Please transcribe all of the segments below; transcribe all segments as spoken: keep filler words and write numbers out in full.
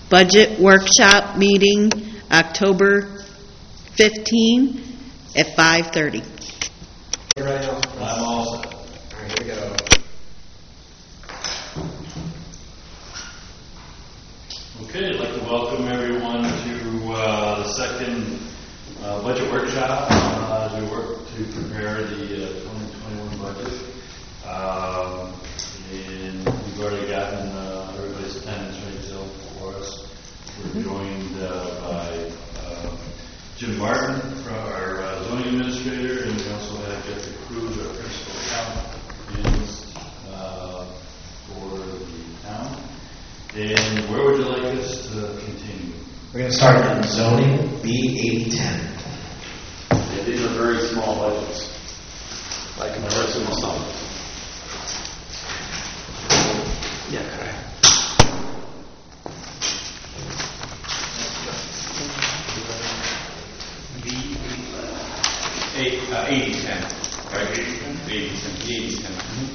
Budget workshop meeting, October fifteenth at five thirty. Everybody else? I'm all set. All right, here we go. Okay, I'd like to welcome everyone to uh, the second uh, budget workshop uh, as we work to prepare the uh, twenty twenty-one budget. Um, and we've already gotten uh, everybody's attendance rate still for us. We're joined uh, by uh, Jim Martin, from our uh, zoning administrator, and we also have Jeffrey Cruz, our principal accountant uh, for the town. And where would you like us to continue? We're going to start on zoning, B eighty ten. Yeah, these are very small budgets by comparison to some. Yeah, correct. Eight, uh, eighty ten. Right, eighty ten? eighty ten. eighty ten. Mm-hmm.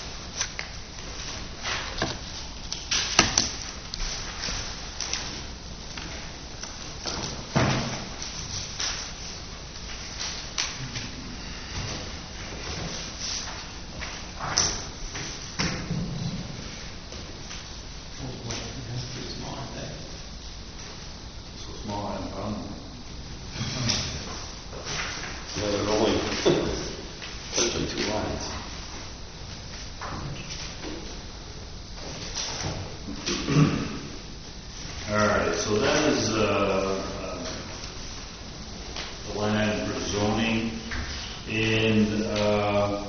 Yeah, they're only essentially two lines. All right, so that is uh, uh, the line item for zoning, and uh,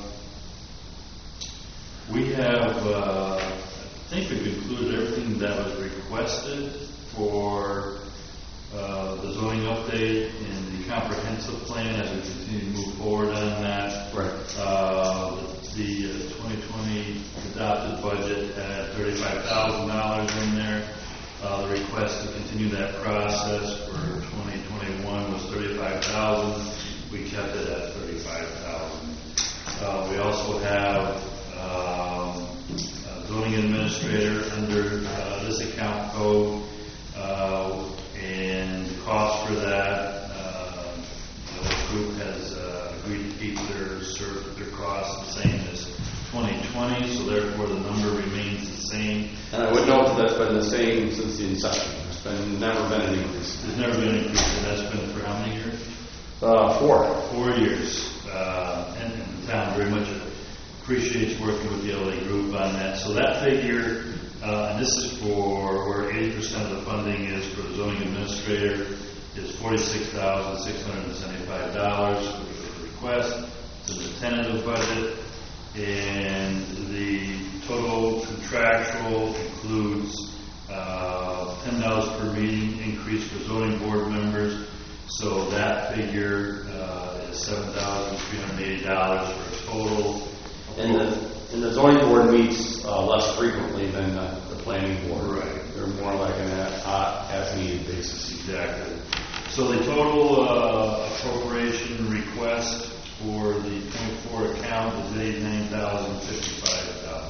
we have, uh, I think we've included everything that was requested for uh, the zoning update and the comprehensive plan as we continue to move forward on that. Right. Uh, the uh, twenty twenty adopted budget had thirty-five thousand dollars in there. Uh, the request to continue that process for twenty twenty-one was thirty-five thousand dollars. We kept it at thirty-five thousand dollars. Uh, we also have um, a zoning administrator under uh, this account code, uh, and the cost for that, uh, the group has uh, agreed to keep their their costs the same as twenty twenty, so therefore the number remains the same. And I would note that that's been the same since the inception. There's been never been an increase. There's never been an increase, and that's been for how many years? Uh, four. Four years. Uh, and, and the town very much appreciates working with the L A group on that. So that figure, uh, and this is for where eighty percent of the funding is for the zoning administrator, is forty-six thousand six hundred seventy-five dollars for the request. It's a tentative budget, and the total contractual includes uh, ten dollars per meeting increase for zoning board members. So that figure uh, is seven thousand three hundred eighty dollars for a total. And the, and the zoning board meets uh, less frequently than the, the planning board. Right. They're more like an uh, as-needed basis. Exactly. So the total uh, appropriation request for the twenty-four account is eighty-nine thousand fifty-five dollars.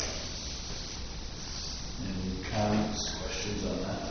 Any comments, questions on that?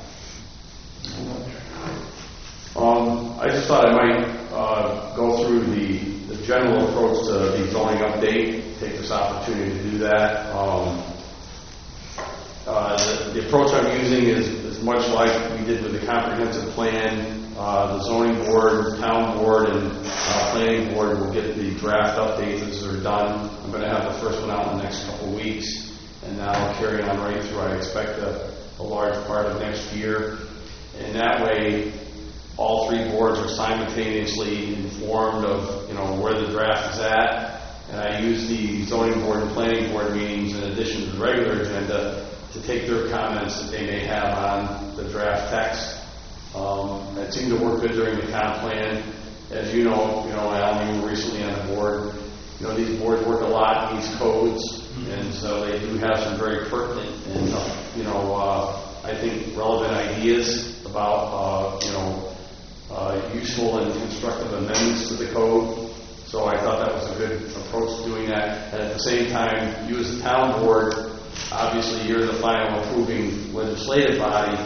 Um, I just thought I might uh, go through the, the general approach to the zoning update, take this opportunity to do that. Um, uh, the, the approach I'm using is, is much like we did with the comprehensive plan. Uh, the zoning board, town board, and uh, planning board will get the draft updates as they're done. I'm going to have the first one out in the next couple of weeks, and now I'll carry on right through. I expect a, a large part of next year, and that way all three boards are simultaneously informed of, you know, where the draft is at, and I use the zoning board and planning board meetings in addition to the regular agenda to take their comments that they may have on the draft text. Um, it seemed to work good during the comp plan. As you know, you know, Alan, you were recently on the board. You know, these boards work a lot in these codes, and so they do have some very pertinent and, uh, you know, uh, I think relevant ideas about, uh, you know, Uh, useful and constructive amendments to the code. So I thought that was a good approach to doing that. And at the same time, you as the town board, obviously you're the final approving legislative body. Uh,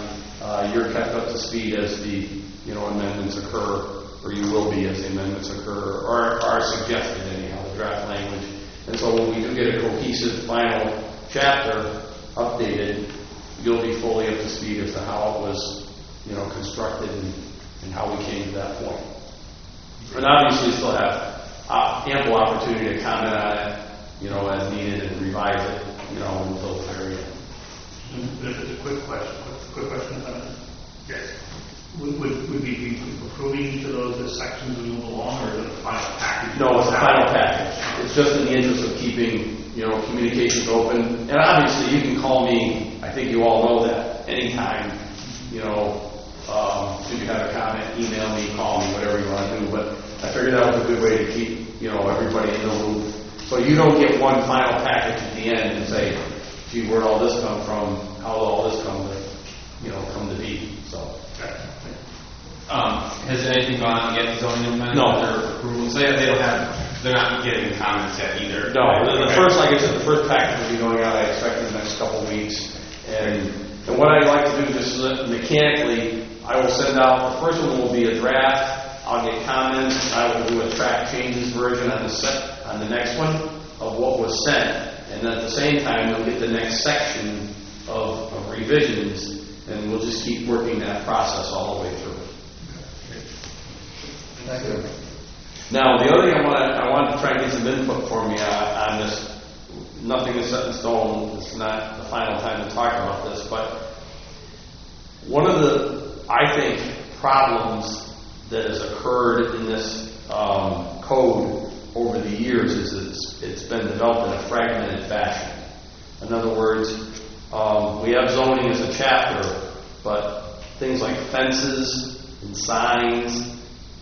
uh, you're kept up to speed as the, you know, amendments occur, or you will be as the amendments occur, or are suggested anyhow, the draft language. And so when we do get a cohesive final chapter updated, you'll be fully up to speed as to how it was, you know, constructed and, and how we came to that point. And obviously still have uh, ample opportunity to comment on it, you know, as needed and revise it, you know, until the very end. But if it's a quick question, quick, quick question. Uh, yes. Would, would, would we be approving each of those as sections as we move along, or is it a final package? No, it's a final package. It's just in the interest of keeping, you know, communications open. And obviously you can call me, I think you all know that, anytime, you know, um, if you have a comment, email me, call me, whatever you want to do. But I figured that was a good way to keep, you know, everybody in the loop. So you don't get one final package at the end and say, gee, where'd all this come from? How did all this come to, you know, come to be? So. Um, has anything gone on yet, zoning amendment? No. Or approval? So they, they don't have, they're not getting comments yet either? No, the, the Okay. first, like I said, the first package will be going out, I expect in the next couple of weeks. And, and what I'd like to do, just mechanically, I will send out, the first one will be a draft, I'll get comments, I will do a track changes version on the set, on the next one of what was sent. And then at the same time, we'll get the next section of, of revisions, and we'll just keep working that process all the way through. Thank you. Now, the other thing I want to I want to try and get some input for me on, on this. Nothing is set in stone. It's not the final time to talk about this, but one of the, I think, problems that has occurred in this um, code over the years is it's, it's been developed in a fragmented fashion. In other words, um, we have zoning as a chapter, but things like fences and signs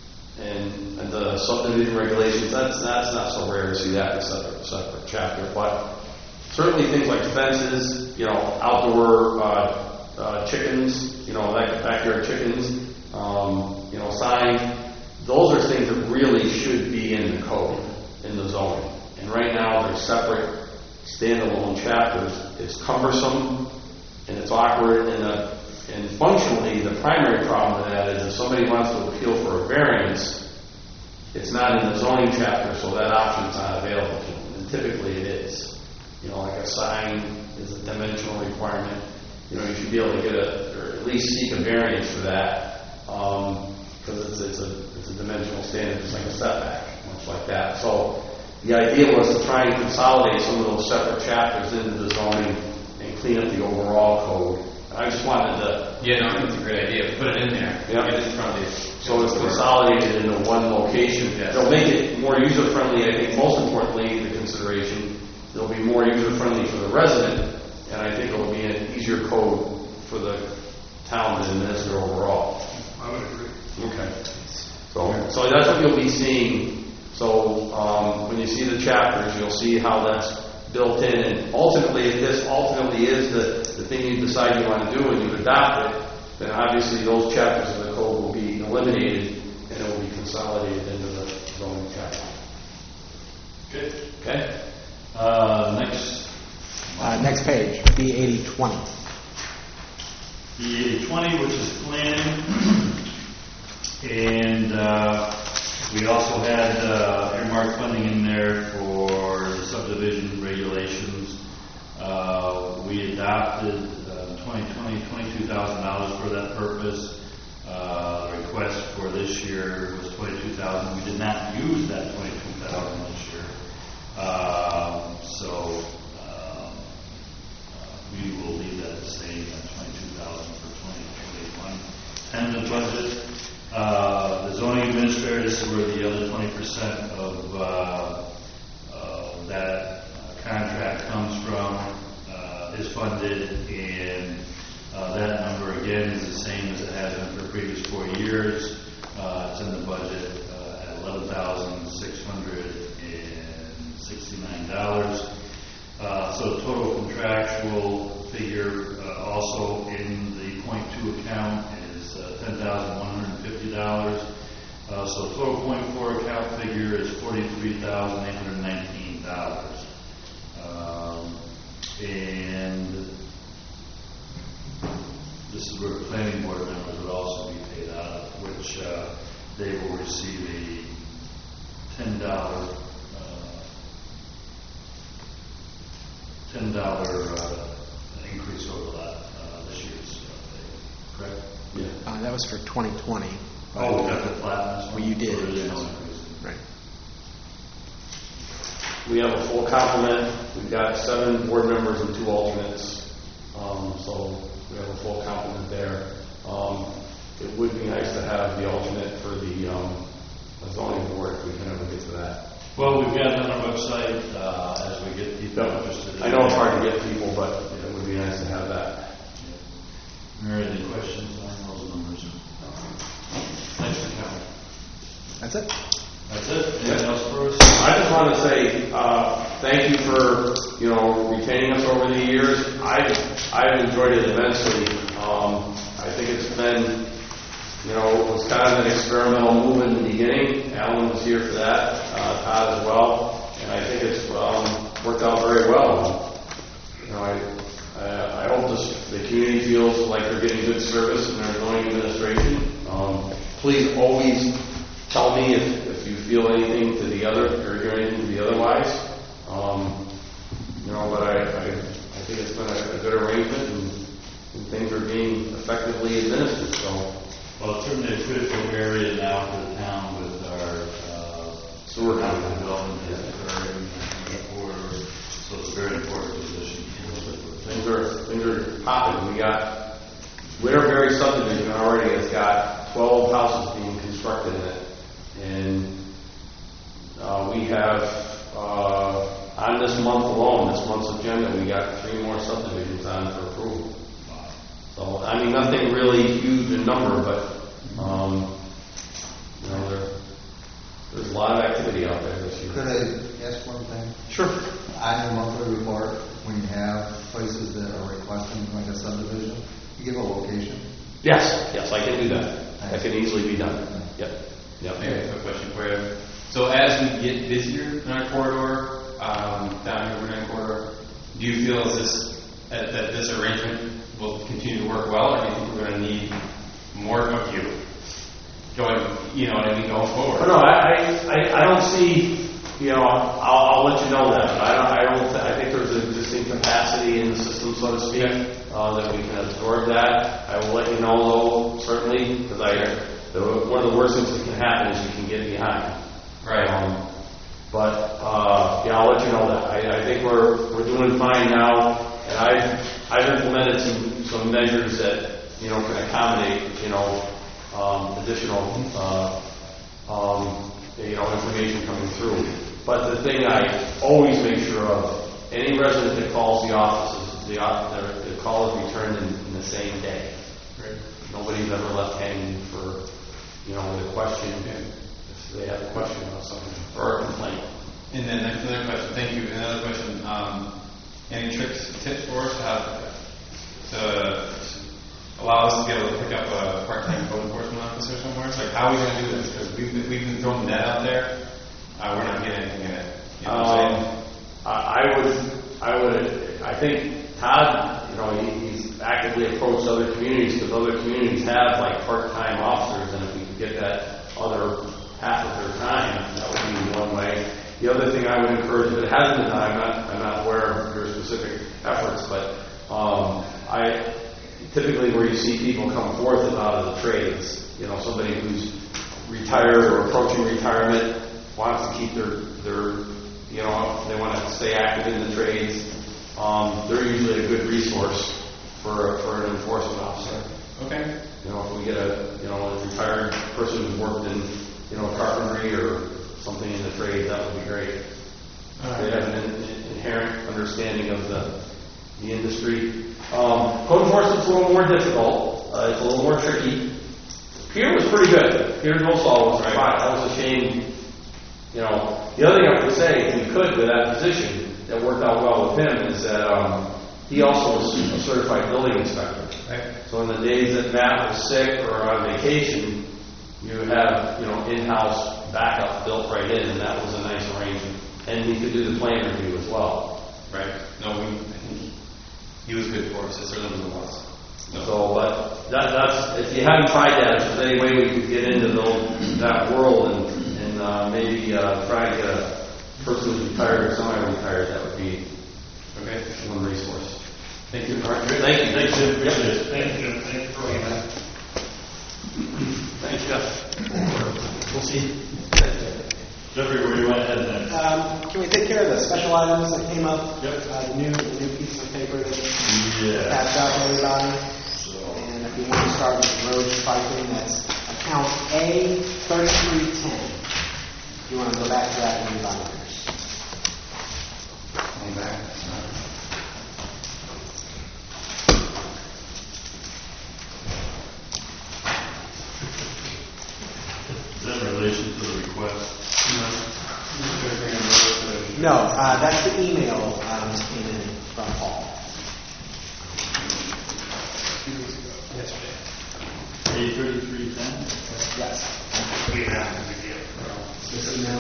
and, and the subdivision regulations, that's, that's not so rare to see that in a separate, separate chapter. But certainly things like fences, you know, outdoor uh, uh, chickens, you know, like backyard chickens, um, you know, signs, those are things that really should be in the code, in the zoning. And right now they're separate, standalone chapters. It's cumbersome and it's awkward, and the And functionally, the primary problem with that is if somebody wants to appeal for a variance, it's not in the zoning chapter, so that option's not available to them. And typically it is. You know, like a sign is a dimensional requirement. You know, you should be able to get a, or at least seek a variance for that, because um, it's, it's, a, it's a dimensional standard, just like a setback, much like that. So the idea was to try and consolidate some of those separate chapters into the zoning and clean up the overall code. I just wanted to... Yeah, no, I think it's a great idea. Put it in there. Yep. Get it in front of you. So it's consolidated into one location. Yes. They'll make it more user-friendly. I think most importantly, the consideration, it'll be more user-friendly for the resident, and I think it'll be an easier code for the town to administer overall. I would agree. Okay. So, so that's what you'll be seeing. So um, when you see the chapters, you'll see how that's built in, and ultimately, if this ultimately is the, the thing you decide you want to do and you adopt it, then obviously those chapters of the code will be eliminated and it will be consolidated into the zoning chapter. Good. Okay? Uh, next, Uh, next page, B eighty twenty. the eighty twenty, which is planning, and uh, we also had uh, earmarked funding in there for the subdivision regulations. Uh, we adopted uh, twenty twenty, twenty-two thousand dollars for that purpose. Uh, the request for this year was twenty-two thousand dollars. We did not use that twenty-two thousand dollars this year. Uh, so um, uh, we will leave that the same at twenty-two thousand dollars for twenty twenty-one. Tentative budget. Uh, the zoning administrator, this is where the other twenty percent of uh, uh, that uh, contract comes from, uh, is funded, and uh, that number again is the same as it has been for the previous four years. Uh, it's in the budget uh, at eleven thousand six hundred sixty-nine dollars. Uh, so total contractual figure uh, also in the point two account is uh, ten thousand one hundred fifty dollars. Uh, so total point four account figure is forty-three thousand eight hundred nineteen dollars. Um, and this is where planning board members would also be paid out of, which uh, they will receive a ten dollar uh, ten dollar uh, increase over that uh, this year's uh, pay. Correct? Yeah. Uh, that was for twenty twenty. Oh, we got the flatness one? Well, you did, Or is it yes. no increase? Right. We have a full complement. We've got seven board members and two alternates. Um, so we have a full complement there. Um, it would be nice to have the alternate for the um, zoning board if we can ever get to that. Well, we've got it on our website uh, as we get people Yeah. interested. in I know it's it. hard to get people, but it would be nice to have that. Mary, any questions on those numbers? Thanks for coming. That's it. That's it? Anything else for us? I just want to say uh, thank you for you know retaining us over the years. I I've enjoyed it immensely. Um, I think it's been you know it was kind of an experimental move in the beginning. Alan was here for that, uh, Todd as well, and I think it's um, worked out very well. You know I I, I hope this, the community feels like they're getting good service in their zoning administration. Um, please always tell me if, if you feel anything to the other or hear anything to the otherwise. Um, you know, but I, I, I think it's been a, a good arrangement and, and things are being effectively administered. So, Well, it's certainly a critical area now for the town with our uh, sewer economic company. development is occurring in the quarter, so it's a very important position. Things are things are popping. We got Winterberry subdivision already has got twelve houses being constructed in it, and uh, we have uh, on this month alone, this month's agenda, we got three more subdivisions on for approval. So I mean, nothing really huge in number, but um, you know, there, there's a lot of activity out there this year. Could I ask one thing? Sure. On your monthly report, when you have places that are requesting like a subdivision, you give a location? Yes, yes, I can do that. That can easily be done. Yep. Yep. I have a question for you. So as we get busier in our corridor, um, down here in our corridor, do you feel as this, that, that this arrangement will continue to work well, or do you think we're going to need more of you going, you know what I mean, going forward? Oh, no, I, I, I don't see, you know, I'll, I'll let you know that. But I don't, I don't, I think there's existing capacity in the system, so to speak, uh, that we can absorb that. I will let you know, though, certainly, because I, the, one of the worst things that can happen is you can get behind. Right. Um, but uh, yeah, I'll let you know that. I, I think we're we're doing fine now, and I've I've implemented some some measures that you know can accommodate you know um, additional uh, um, you know information coming through. But the thing I always make sure of, any resident that calls the offices, the the, the call is returned in, in the same day. Right. Nobody's ever left hanging for you know with a question. If they have a question about something or a complaint. And then next another question, thank you. Another question, um, any tricks, tips for us how to allow us to be able to pick up a part-time code enforcement officer somewhere? It's like, how are we going to do this? Because we've, been- we've been throwing the net out there, uh, we're not getting anything in it. You know what I'm saying? Um, I, I would, I would, I think Todd, you know, he, he's actively approached other communities because other communities have like part-time officers, and if we could get that other half of their time, that would be one way. The other thing I would encourage, if it hasn't been done, I'm not, I'm not aware of your specific efforts, but um, I typically where you see people come forth is out of the trades. You know, somebody who's retired or approaching retirement wants to keep their their you know they want to stay active in the trades. Um, they're usually a good resource for for an enforcement officer. Okay. You know, if we get a you know a retired person who's worked in you know carpentry or something in the trade, that would be great. All right. They have an in, inherent understanding of the the industry. Um, code enforcement's a little more difficult. Uh, it's a little more tricky. Pierre was pretty good. Pierre Nosal was right. Fine. That was a shame. You know, the other thing I would say, if we could, with that position, that worked out well with him, is that um, he also was a certified building inspector. Right. So in the days that Matt was sick or on vacation, you have, you know, in-house backup built right in, and that was a nice arrangement. And he could do the plan review as well. Right. No, we, I think he was good for us. It certainly was. So, but that, that's, if you haven't tried that, if there's any way we could get into those, that world and, and uh, maybe uh, try to get a person who's retired or semi-retired, that would be Okay. one resource. Thank you. All right, great. Thank you. Thanks, Jim. Appreciate it. Thank you, Jim. Thank you for bringing that. Thanks, Jeff. We'll see. Jeffrey, where you want to head next? Um, can we take care of the special items that came up? Yep. Uh, the new, the new piece of paper that we Yeah. passed out to everybody. So, And if you want to start with road striping, that's account A thirty-three ten. If you want to go back to that when you're done. Coming back. is that in relation to the request? No, uh, that's the email um, that came in from Paul. A thirty-three ten? Yes. We have to get This email.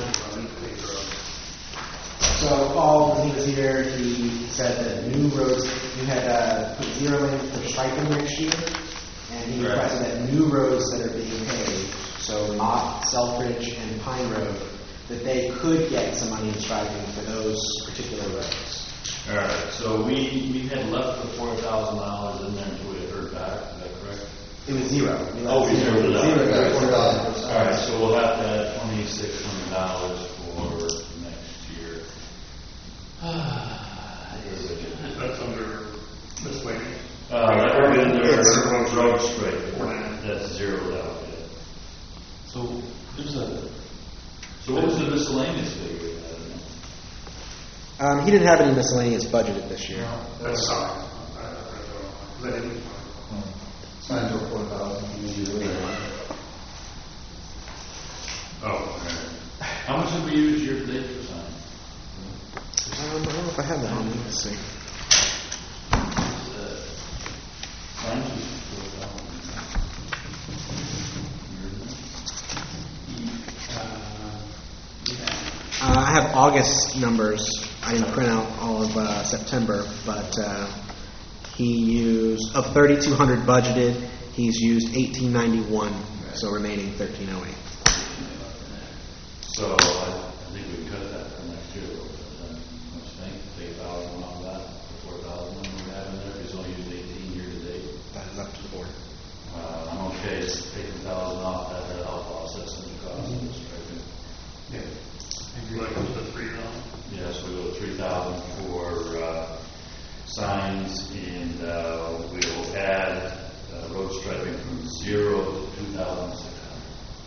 So Paul, when he was here, he said that new roads, you had uh, put zero in for striping next year, and he Correct. requested that new roads that are being paved, so Mott, Selfridge, and Pine Road, that they could get some money in striping for those particular roads. All right, so we, we had left the four thousand dollars in there until we had heard back, is that correct? It was zero. We left Oh, we zeroed it out. Zero. Yeah, four dollars. All right, so we'll have to add twenty-six hundred dollars for next year. That's under miscellaneous. Uh, that would be under It's- road straight, that's zeroed out, yeah. So there's a. So what was the miscellaneous figure we had in there? Um, he didn't have any miscellaneous budgeted this year. That's sign. I- I- I- I didn't- Signs are four thousand. Oh, all right. How much have we used year to date for signs? Um, I don't know if I have that on me. Let's see. Uh, Signs was four thousand. Uh, I have August numbers. I didn't print out all of uh, September, but uh, he used, of thirty-two hundred budgeted, he's used eighteen ninety-one, so remaining thirteen oh eight. So I I think we cut that for next year a little bit, then, don't you think? Take a thousand off of that, the four thousand we have in there, he's only used eighteen year to date. That is up to the board. Uh, I'm okay, so take a thousand off that, that'll help offset some of the costs of the striping. Like it was the three thousand. Yes, we go three thousand for, uh, signs, and, uh, we will add, uh, road striping from zero to two thousand six hundred.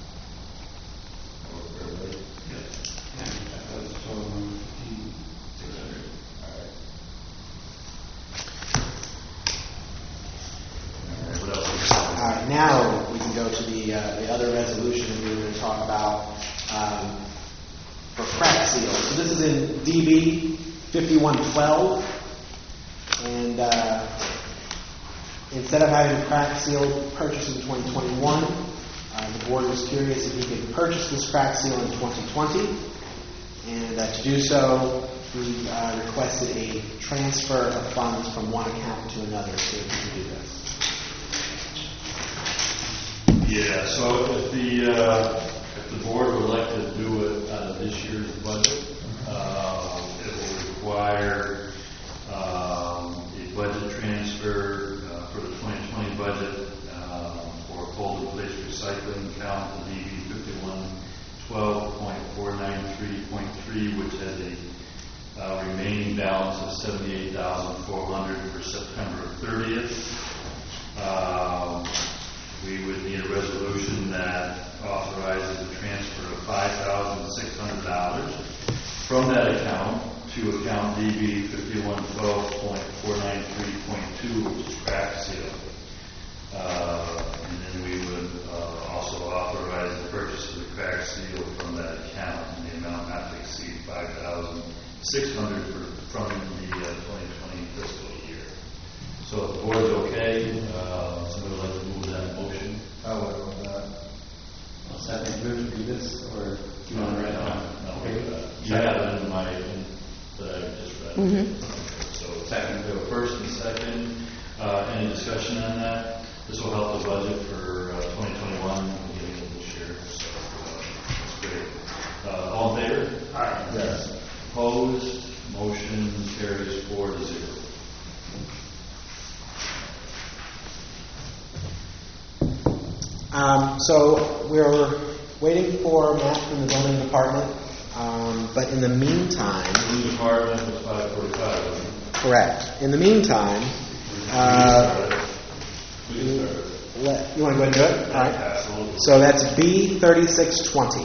Work for everybody? Six hundred, all right. All right, what else? All right, now we can go to the uh, the other resolution that we were going to talk about um, for crack seals. So this is in D B fifty-one twelve, and uh, instead of having crack seal purchased in twenty twenty-one, uh, the board was curious if we could purchase this crack seal in twenty twenty, and uh, to do so, we uh, requested a transfer of funds from one account to another so that we could do this. Yeah, so if the, uh, if the board would like to do it out of this year's budget, uh, it will require, um, a budget transfer, uh, for the twenty twenty budget, um, for cold and place recycling account, the D B fifty-one twelve point four nine three point three, which has a, uh, remaining balance of seventy-eight thousand four hundred for September thirtieth. Um, We would need a resolution that authorizes the transfer of five thousand six hundred dollars from that account to account D B fifty-one twelve point four nine three point two, which is crack seal. Uh, and then we would uh, also authorize the purchase of the crack seal from that account in the amount not to exceed five thousand six hundred dollars from the uh, twenty twenty fiscal year. So if the board's okay, uh, somebody would like to move that motion? I would with that. I'll second move to do this, or do you want to write it down? No, uh, you have it in my, in- that I just read. Mhm. Okay, so second, go first and second. Uh, any discussion on that? opposed? Motion carries four to zero. Um, so we're waiting for Matt from the zoning department, um, but in the meantime, The department was five forty-five, wasn't it? correct. In the meantime, uh, We can start. let, you want to go ahead and do it? All right. Absolutely. So that's B thirty-six twenty.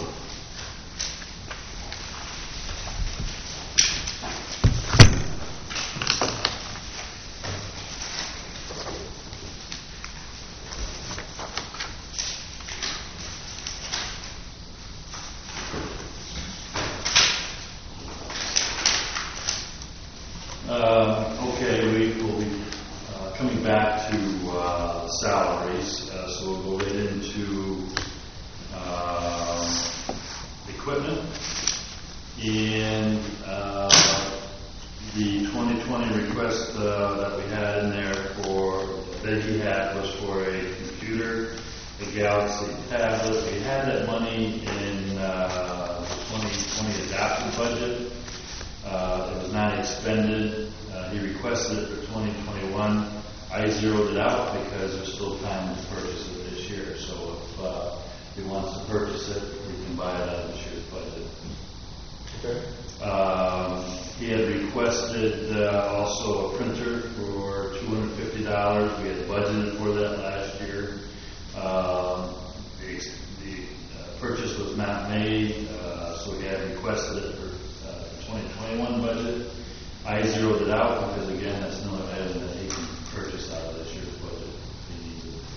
Uh, Okay, we will be uh, coming back to uh, salaries, uh, so we'll go right into um, equipment. And uh, the twenty twenty request uh, that we had in there for, that he had was for a computer, a Galaxy tablet. We had that money in uh, the twenty twenty adopted budget. Uh, it was not expended. Uh, he requested it for twenty twenty-one. I zeroed it out because there's still time to purchase it this year. So if uh, he wants to purchase it, we can buy it out of this year's budget. Okay. Um, he had requested uh, also a printer for two hundred fifty dollars. We had budgeted for that last year. Um, the the uh, purchase was not made, uh, so he had requested it for uh, the twenty twenty-one budget. I zeroed it out because, again, that's not an item that he can purchase out of this year's budget if he needs it.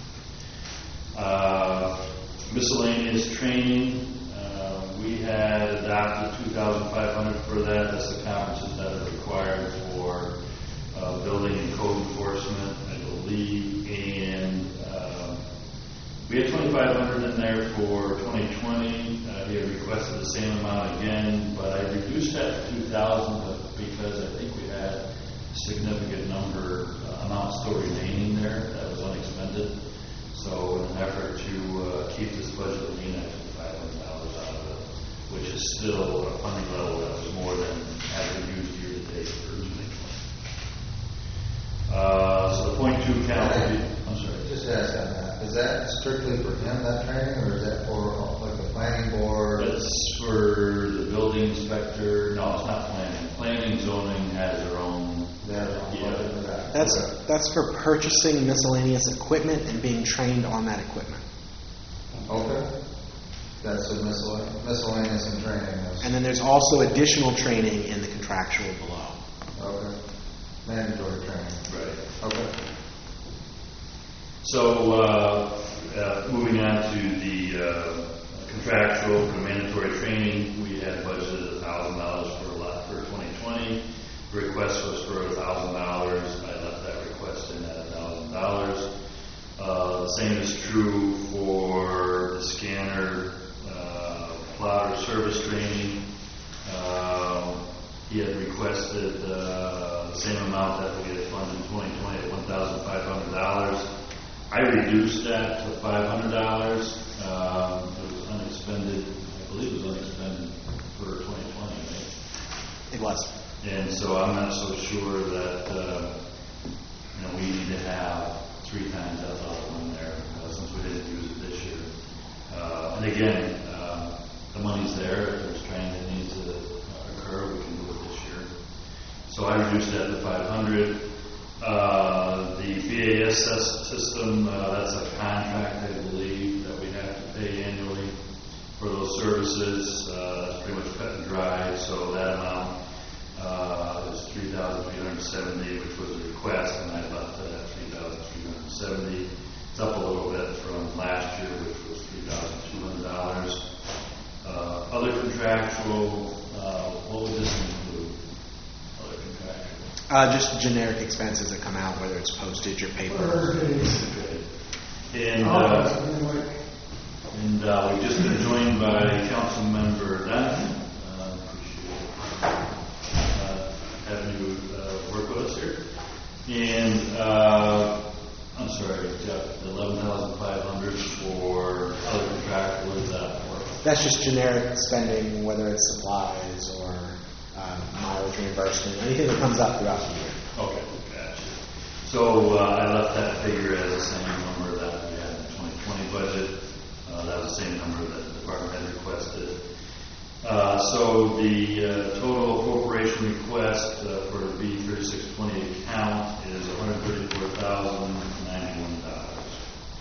Uh, miscellaneous training. Uh, we had adopted two thousand five hundred dollars for that. That's the conferences that are required for uh, building and code enforcement, I believe. And uh, we had twenty-five hundred dollars in there for twenty twenty. Uh, he had requested the same amount again, but I reduced that to two thousand dollars because I think we had a significant number, uh, amount still remaining there that was unexpended. So in an effort to uh, keep this budget lean, I took five hundred dollars out of it, which is still a funding level that was more than had been used year to date for twenty twenty. Uh, so the point two count, I'm sorry. Just ask on that. Is that strictly for him, that training, or is that for uh, like the planning board? It's for the building inspector. No, it's not planning. Planning and zoning has their own. Their own Yeah. budget for that? That's Okay. that's for purchasing miscellaneous equipment and being trained on that equipment. Okay. That's a miscellaneous, miscellaneous and training. is- And then there's also additional training in the contractual below. Okay. Mandatory training. Right. Okay. So, uh, uh, moving on to the uh, contractual and mandatory training, we had budgeted one thousand dollars for a lot for twenty twenty. The request was for one thousand dollars. I left that request in at one thousand dollars. Uh, the same is true for the scanner uh, plotter service training. Um, he had requested uh, the same amount that we had funded in twenty twenty at one thousand five hundred dollars. I reduced that to five hundred dollars. Um, it was unexpended, I believe it was unexpended for twenty twenty, right? It was. And so I'm not so sure that, uh, you know, we need to have three times that level in there, uh, since we didn't use it this year. Uh, and again, uh, the money's there. If there's training that needs to uh, occur, we can do it this year. So I reduced that to five hundred. Uh, the B A S system, uh, that's a contract, I believe, that we have to pay annually for those services. Uh, that's pretty much cut and dry. So that amount uh, is three thousand three hundred seventy, which was a request, and I left it at three thousand three hundred seventy. It's up a little bit from last year, which was three thousand two hundred dollars. Uh, other contractual, uh, what would this include? Other contractual. Uh, just generic expenses that come out, whether it's postage or paper. And, uh, and uh, we've just been joined by Council Member Donovan. Uh, appreciate uh, having you uh, work with us here. And uh, I'm sorry, Jeff, the eleven thousand five hundred for other contractual is that for? That's just generic spending, whether it's supplies or um, mileage reimbursement, anything that comes up throughout the year. Okay, gotcha. So uh, I left that figure as the same number that we had in the twenty twenty budget. Uh, That was the same number that the department had requested. Uh, So the uh, total appropriation request uh, for the B thirty-six twenty account is one hundred thirty-four thousand ninety-one dollars.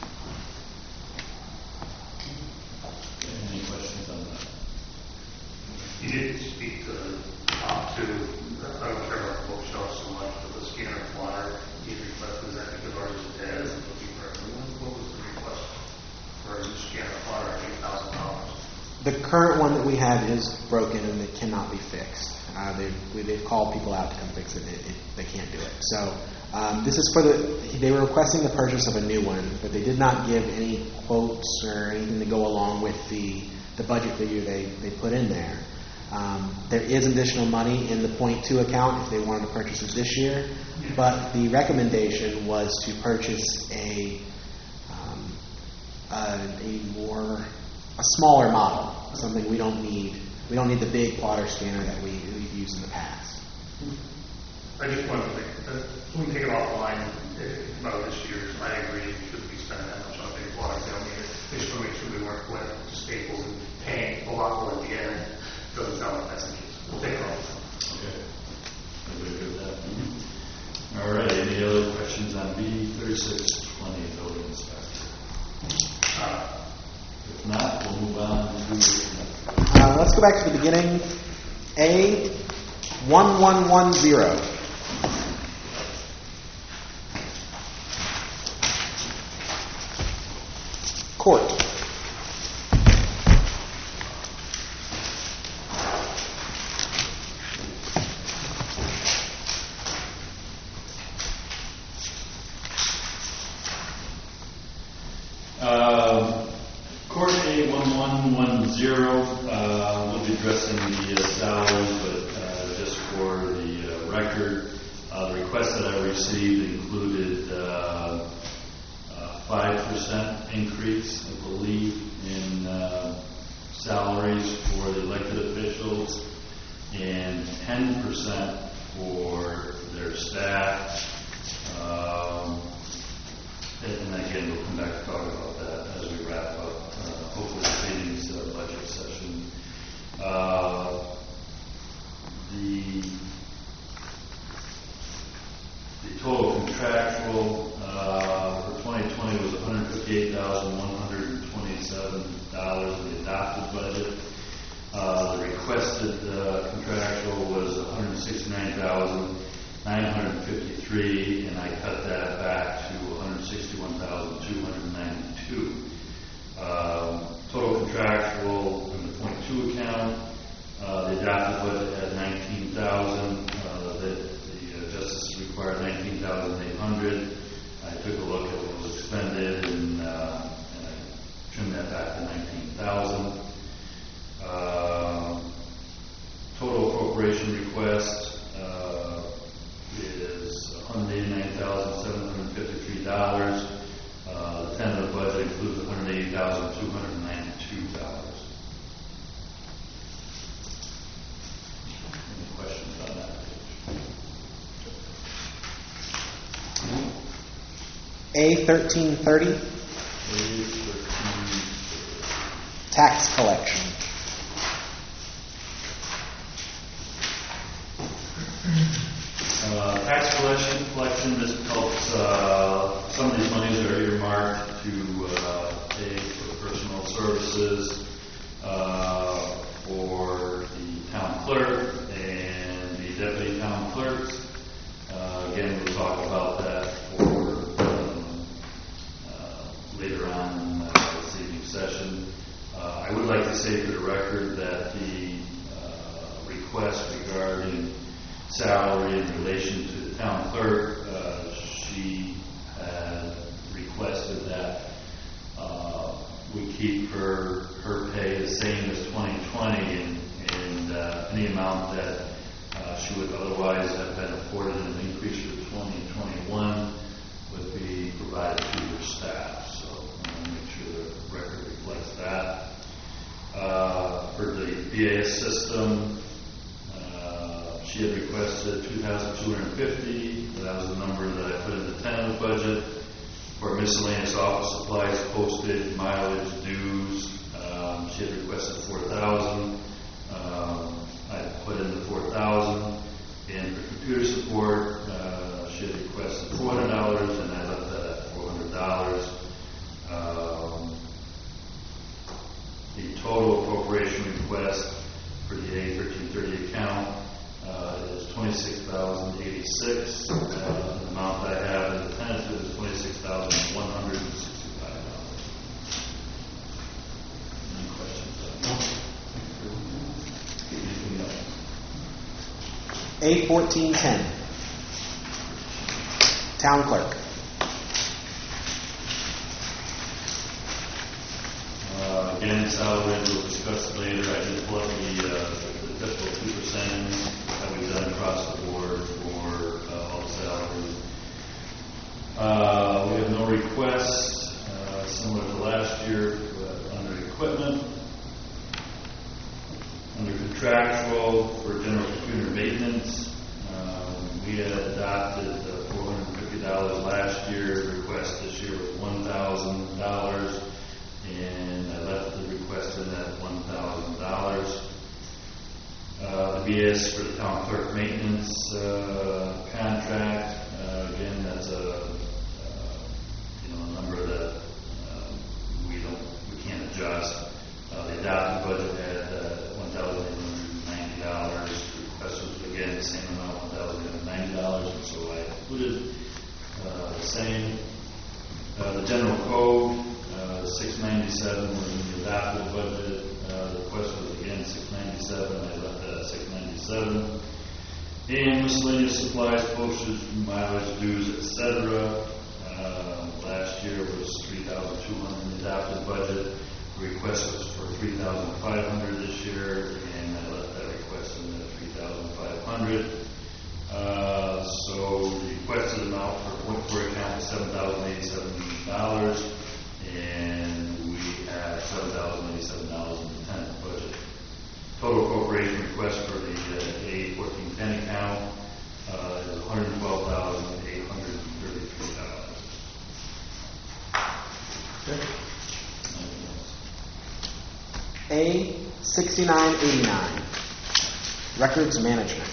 Any questions on that? You did speak to the top two, I don't care about the bookshelf so much, but the scanner flyer, you requested that because ours is dead, is looking for everyone. What was the request for the scanner flyer at eight thousand dollars? The current one that we have is broken and it cannot be fixed. Uh, they've, we- they've called people out to come fix it. It, it they can't do it. So um, this is for the. They were requesting the purchase of a new one, but they did not give any quotes or anything to go along with the the budget figure they they put in there. Um, there is additional money in the point two account if they wanted to purchase it this year, but the recommendation was to purchase a um, a, a more a smaller model, something we don't need. We don't need the big plotter scanner that we, we've used in the past. I just wanted to think, uh, we can take it offline uh, about this year's. I agree, we shouldn't be spending that much on big blocks. They don't need it. They just want to make sure we weren't wet to Staples and paying a lot more at the end. Doesn't sound like that's the case. We'll take it off. Okay. Everybody good with that? All right, any other questions on B thirty-six twenty building inspector? Uh, If not, we'll move on to, Uh, let's go back to the beginning. A one one one zero. Court. Um, Court A one one one zero, uh, we'll be addressing the uh, salaries, but uh, just for the uh, record, uh, the request that I received included uh, uh, five percent increase, I believe, in uh, salaries for the elected officials and ten percent for their staff. Um, And again, we'll come back to talk about that as we wrap up, uh, hopefully, the meeting's uh, budget session. Uh, the, the total contractual uh, for twenty twenty was one hundred fifty-eight thousand one hundred twenty-seven dollars in the adopted budget. Uh, the requested uh, contractual was one hundred sixty-nine thousand nine hundred fifty-three, and I cut that back to one hundred sixty-one thousand two hundred ninety-two. Um, total contractual in the point two account, uh, the adopted budget had nineteen thousand. Uh, the, the uh, justice required nineteen thousand eight hundred. I took a look at what was expended and, uh, and I trimmed that back to nineteen thousand. Uh, total appropriation request uh, is one hundred eighty-nine thousand seven hundred fifty-three dollars. Uh, the tentative budget includes one hundred eighty thousand two hundred ninety-two dollars. Any questions on that page? A thirteen thirty. Page thirteen. Tax collection. Uh, tax collection, collection, this helps, uh, some of these monies are earmarked to, uh, pay for personal services, uh, for the town clerk and the deputy town clerks. Uh, again, we'll talk about that for, um, uh, later on in uh, this evening's session. Uh, I would like to say for the record that the, uh, request regarding salary in relation to the town clerk, uh, she had requested that uh, we keep her her pay the same as twenty twenty, and, and uh, any amount that uh, she would otherwise have been afforded an increase for twenty twenty-one would be provided to her staff. So I want to make sure the record reflects that. Uh, for the B A S system, she she had requested two thousand two hundred fifty. That was the number that I put in the tentative budget for miscellaneous office supplies, postage, mileage, dues. Um, she had requested four thousand. Um, I put in the four thousand. And for computer support, uh, she had requested four hundred dollars, and I left that at four hundred dollars. Um, the total appropriation request for the A thirteen thirty account uh, is twenty-six thousand eighty-six. Uh, the amount I have in the tentative is twenty-six thousand one hundred sixty-five dollars. Any questions? No. Anything else? A fourteen ten. Town clerk. Uh, again, salary we'll discuss later. I did pull up the, uh, the typical two percent that we've done across the board for uh, all the salaries. Uh, we have no requests, uh, similar to last year, uh, under equipment. Under contractual for general computer maintenance, um, we had adopted uh, four hundred fifty dollars last year. The request this year was one thousand dollars. And I left the request in at one thousand dollars. Uh, the B S for the town clerk maintenance uh, contract, uh, again, that's a uh, you know a number that uh, we don't we can't adjust. Uh, the adopted budget had uh, one thousand eight hundred ninety dollars. The request was again the same amount, one thousand eight hundred ninety dollars, and so I included uh, the same. Uh, the general code. Uh, six ninety-seven was in the adopted budget. Uh, the request was again six ninety-seven. I left that at six ninety-seven. And miscellaneous supplies, postage, mileage, dues, et cetera. Uh, last year was three thousand two hundred in the adopted budget. The request was for three thousand five hundred this year, and I left that request in at three thousand five hundred. Uh, so the requested amount for point four account is seven thousand eighty-seven dollars. And we have seven thousand eighty-seven dollars in the tentative budget. Total appropriation request for the uh, A fourteen ten account uh, is one hundred twelve thousand eight hundred thirty-three dollars. Okay. A sixty-nine eighty-nine. Records management.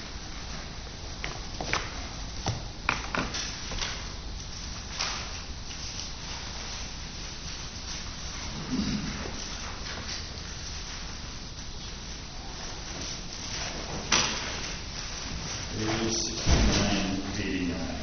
sixty-nine eighty-nine.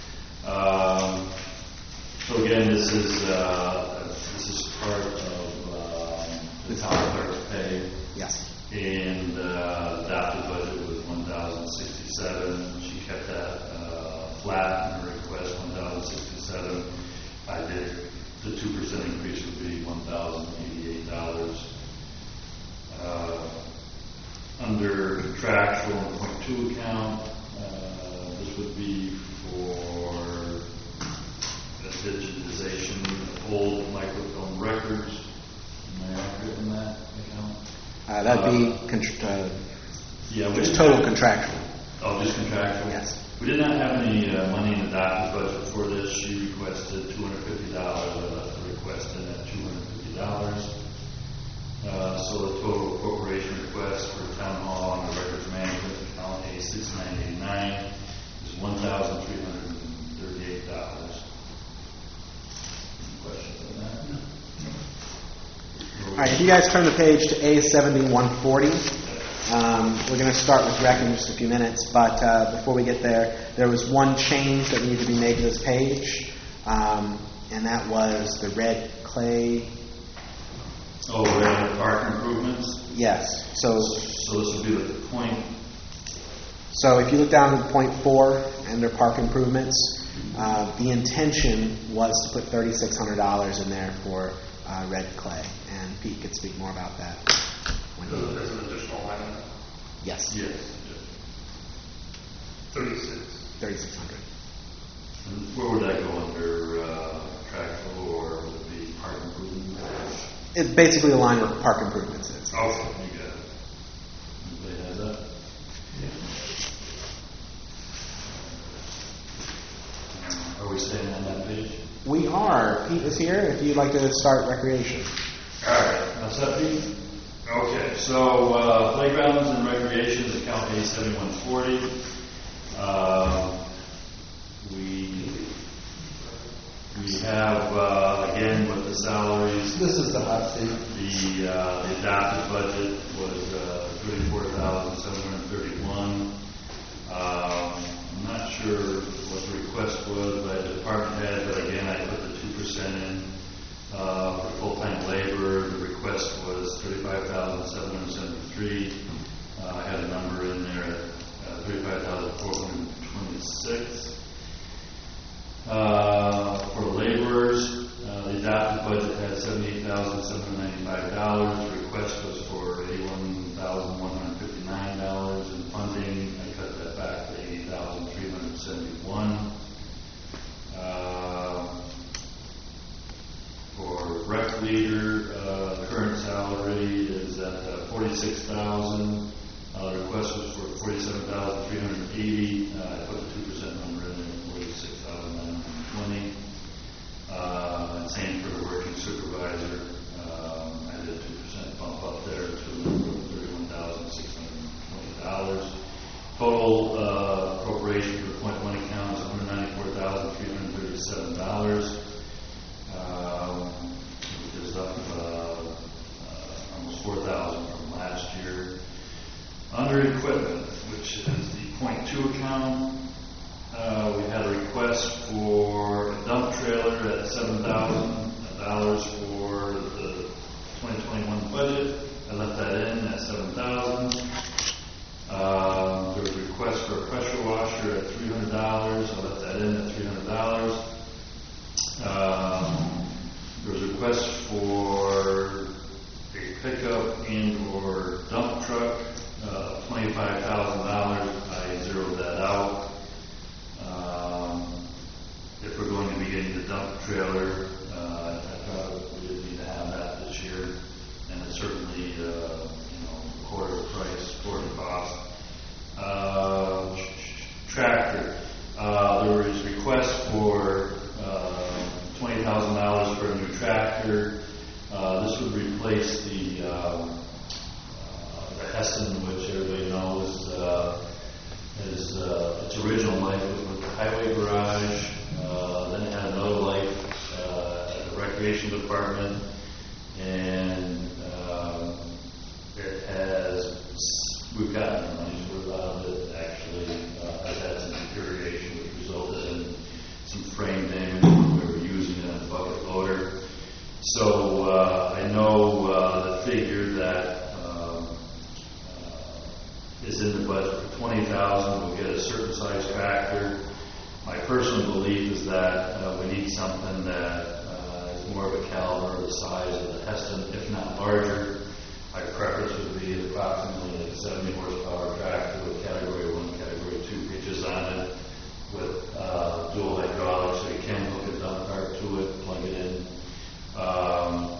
Um, so again, this is uh, this is part of uh, the town clerk pay. Yes. And uh, adopted budget was one thousand sixty-seven. She kept that uh, flat in her request, one thousand sixty-seven. I did the two percent increase would be one thousand eighty-eight dollars. Uh, under contractual point two account, uh, this would be for the digitization of old microfilm records. Am I accurate in that account? Uh, that'd be contr- uh, Yeah, we just didn't total have- contractual. Oh, just contractual? Yes. We did not have any uh, money in the adopted budget for this. She requested two hundred fifty dollars. I left the request in at two hundred fifty dollars. Uh, so the total appropriation request for town hall on the records management account A sixty-nine eighty-nine is one thousand three hundred thirty-eight dollars. Any questions on that? No. All right, if you guys turn the page to A seventy-one forty, um, we're going to start with rec in just a few minutes, but uh, before we get there, there was one change that needed to be made to this page, um, and that was the red clay. Oh, red park improvements. Yes, so So this would be like the point. so if you look down at point four under park improvements, uh, the intention was to put thirty-six hundred dollars in there for uh, red clay, and Pete could speak more about that. When So he, there's an additional line item, yes, Yes. thirty-six. thirty-six hundred. And where would that go under uh, contractual, or would it be park improvement? It's basically the line where park improvements is. Oh, you got it. Anybody has that? is here, if you'd like to start recreation. All right, uh, Seppi? Okay, so uh, playgrounds and recreations, account A seventy-one forty. Uh, we we have uh, again with the salaries. This is the hot seat. The uh, the adopted budget was uh, thirty-four thousand seven hundred thirty-one. Um, I'm not sure what the request was by the department head, but again, I put the two percent in. Uh, for full-time labor, the request was thirty-five thousand seven hundred seventy-three. Uh, I had a number in there at uh, thirty-five thousand four hundred twenty-six. Uh, for laborers, uh, the adopted budget had seventy-eight thousand seven hundred ninety-five dollars. The request was for eighty-one thousand one hundred fifty-nine dollars. In funding, I cut that back to eighty thousand three hundred seventy-one dollars. Uh, For rec leader, uh, the current salary is at uh, forty-six thousand. Uh, the request was for forty-seven thousand three hundred eighty. Uh, I put the two percent number in there, forty-six thousand nine hundred twenty. Uh, and same for the working supervisor. Um, I did a two percent bump up there to thirty-one thousand six hundred twenty dollars. Total uh, appropriation for the point one account is one hundred ninety-four thousand three hundred thirty-seven dollars. Um, which is up uh, uh, almost four thousand from last year. Under equipment, which is the point two account, uh, we had a request for a dump trailer at seven thousand dollars for the twenty twenty-one budget. I left that in at seven thousand dollars. Uh, there was a request for a pressure washer at three hundred dollars. I left that in at three hundred dollars. Um, there was a request for a pickup and or dump truck, uh, twenty-five thousand dollars. I zeroed that out. Um, if we're going to be getting the dump trailer, uh, I probably would need to have that this year, and it's certainly uh, you know quarter price, quarter cost. Uh, tractor. Uh, there was requests for uh, twenty thousand dollars for a new tractor. Uh, this would replace the, uh, uh, the Heston, which everybody knows uh, is uh, its original life was with the highway garage. Uh, then it had another life uh, at the recreation department, and uh, it has we've gotten money's worth out of it. Actually, uh, it had some deterioration, which resulted in some frame damage when we were using it as a bucket loader. So uh, I know uh, the figure that um, uh, is in the budget for twenty thousand dollars will get a certain size tractor. My personal belief is that uh, we need something that uh, is more of a caliber, the size of the Heston, if not larger. My preference would be approximately a seventy horsepower tractor with category one, category two pitches on it, with uh, dual hydraulics, so you can hook a dump cart to it, plug it in. Um,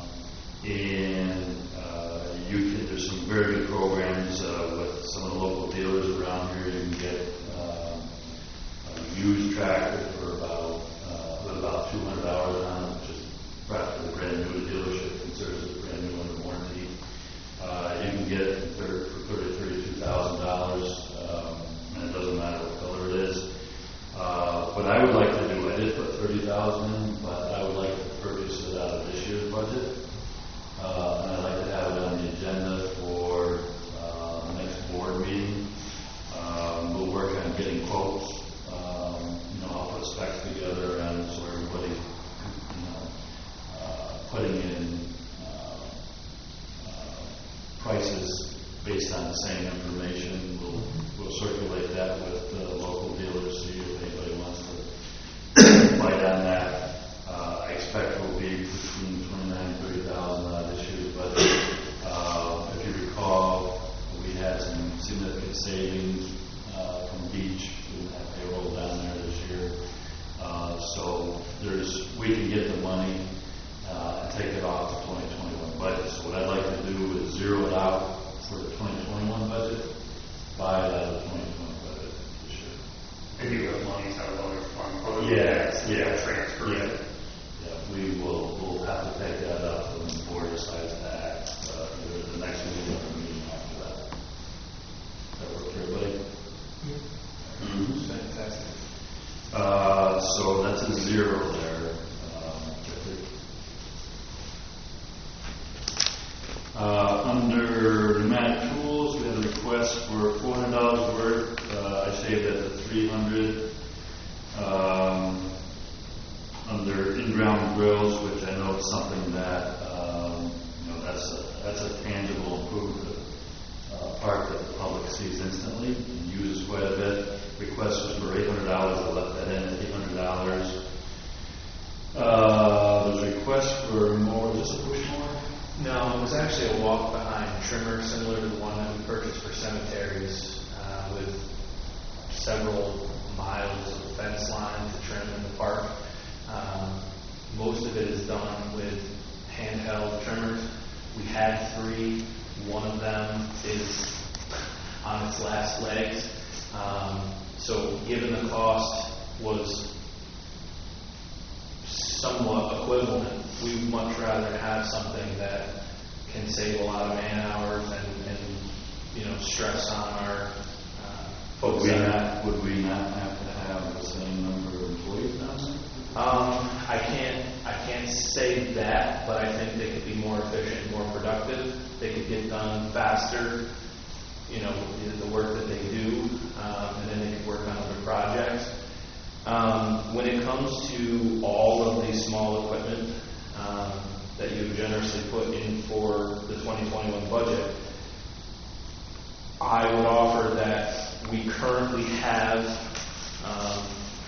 and uh, you can, there's some very good programs uh, with some of the local dealers around here. You can get uh, a used tractor for about uh, with about two hundred hours on it, which is practically brand new. The dealership considers it brand new under warranty. Uh, you can get it for thirty, thirty-two thousand dollars, um, and it doesn't matter what color it is. Uh, what I would like to do, I did put thirty thousand in, but I would like to purchase it out of this year's budget, uh, and I'd like to have it on the agenda for uh, the next board meeting. Um, we'll work on getting quotes. Um, you know, I'll put specs together, and so everybody, you know, uh, putting in uh, uh, prices based on the same information. We'll we'll circulate that with uh, local dealers, see if anybody wants to bite on that. Uh, I expect we'll be between twenty-nine and thirty thousand out of this year's budget. Uh, if you recall, we had some significant savings uh, from beach. We didn't have payroll down there this year. Uh, so there's we can get the money uh, and take it off the twenty twenty-one budget. So what I'd like to do is zero it out for the twenty twenty-one budget, buy it out of the twenty twenty budget this year. Maybe you have money out of other fund. other Yeah, than yeah, Transfer. yeah. Yeah, we will Uh, under pneumatic tools, we had a request for four hundred dollars worth. Uh, I saved that to three hundred. Um, under in-ground grills, which I know is something that, um, you know, that's a, that's a tangible improvement, uh, part that the public sees instantly and uses quite a bit. Request was for eight hundred dollars. I left that in at eight hundred dollars. Uh, there's a request for more. Is this a push mower? No, it was actually a walk-behind trimmer similar to the one that we purchased for cemeteries, uh, with several miles of fence line to trim in the park. Um, most of it is done with handheld trimmers. We had three. One of them is on its last legs. Um, so given the cost was somewhat equivalent, we would much rather have something that can save a lot of man hours and, and you know, stress on our uh, Would folks. we that- not, would we not have to have the same number of employees down there? Um, I can't, I can't say that, but I think they could be more efficient, more productive. They could get done faster, you know, the, the work that they do, um, and then they could work on other projects. Um, when it comes to all of the small equipment um, that you've generously put in for the twenty twenty-one budget, I would offer that we currently have um,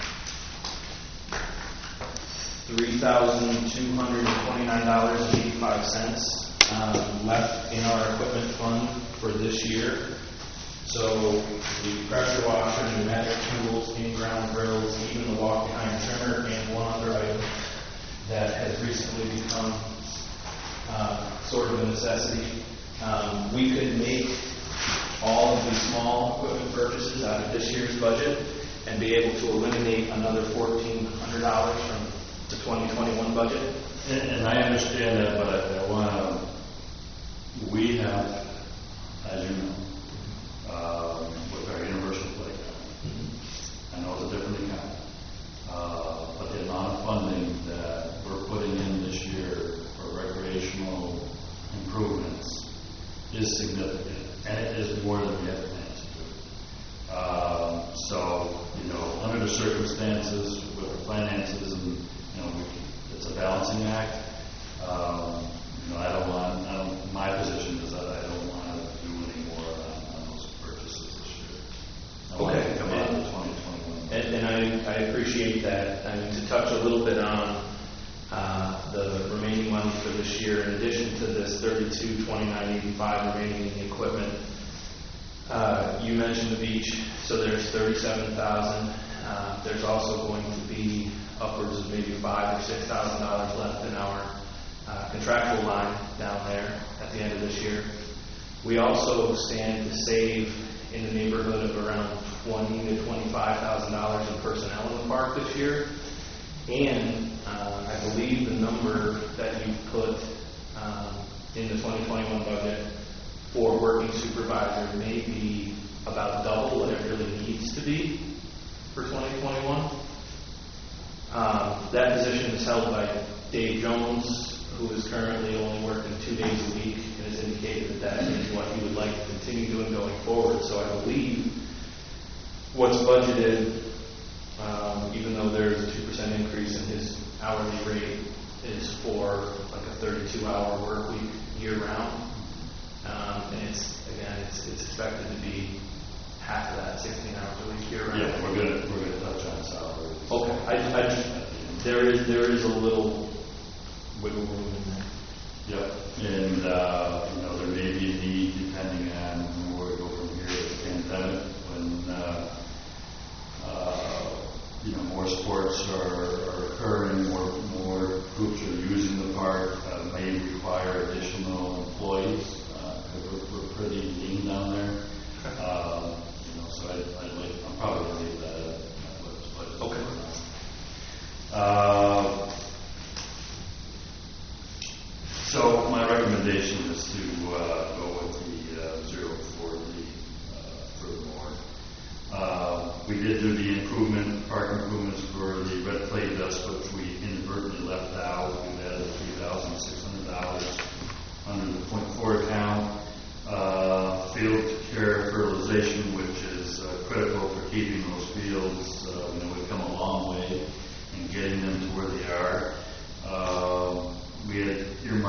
three thousand two hundred twenty-nine dollars and eighty-five cents um, left in our equipment fund for this year. So the pressure washer, pneumatic tools, in-ground grills, even the walk-behind trimmer, and one other item that has recently become uh, sort of a necessity. Um, we could make all of these small equipment purchases out of this year's budget and be able to eliminate another fourteen hundred dollars from the twenty twenty-one budget. And, and I understand that, but I, I want to, we have, as you know, um, with our universal playground, I know it's a different account, uh, but the amount of funding that we're putting in this year for recreational improvements is significant, and it is more than we have plans to do. Um, so, you know, under the circumstances with the finances, and you know, we, it's a balancing act. Um, you know, I don't want. I don't, my position is that I don't want to do any more on, on those purchases this year. I want Okay. to come out of twenty twenty-one. And, and I, I appreciate that. I mean, to touch a little bit on uh, the remaining money for this year, in addition to this thirty-two twenty-nine eighty-five remaining in the equipment, uh, you mentioned the beach, so there's thirty-seven thousand. Uh, there's also going to be upwards of maybe five or six thousand dollars left in our uh, contractual line down there at the end of this year. We also stand to save in the neighborhood of around twenty to twenty-five thousand dollars in personnel in the park this year, and uh, I believe the number that you put um, in the twenty twenty-one budget for working supervisor may be about double what it really needs to be for twenty twenty-one. Um, that position is held by Dave Jones, who is currently only working two days a week, and has indicated that that is what he would like to continue doing going forward. So I believe what's budgeted, um, even though there is a two percent increase in his hourly rate, is for like a thirty-two hour work week year round. Um, and it's, again, it's, it's expected to be half of that, sixteen hours a week year round. Yeah, we're gonna we're gonna touch on salary. Okay, I, I just, there is, there is a little wiggle room in there. Yep, and, uh, you know, there may be a need, depending on where we go from here with the pandemic, when, uh, uh, you know, more sports are, are occurring, more, more groups are using the park, uh, may require additional employees, uh, because we're, we're pretty lean down there. Uh, you know, so I, I'd like, I'm probably gonna leave that at, but, but. Okay. Uh, So my recommendation is to uh, go with the uh, zero for the uh, furthermore. Uh, we did do the improvement, park improvements for the red clay dust, which we inadvertently left out. We added three thousand six hundred dollars under the point four account.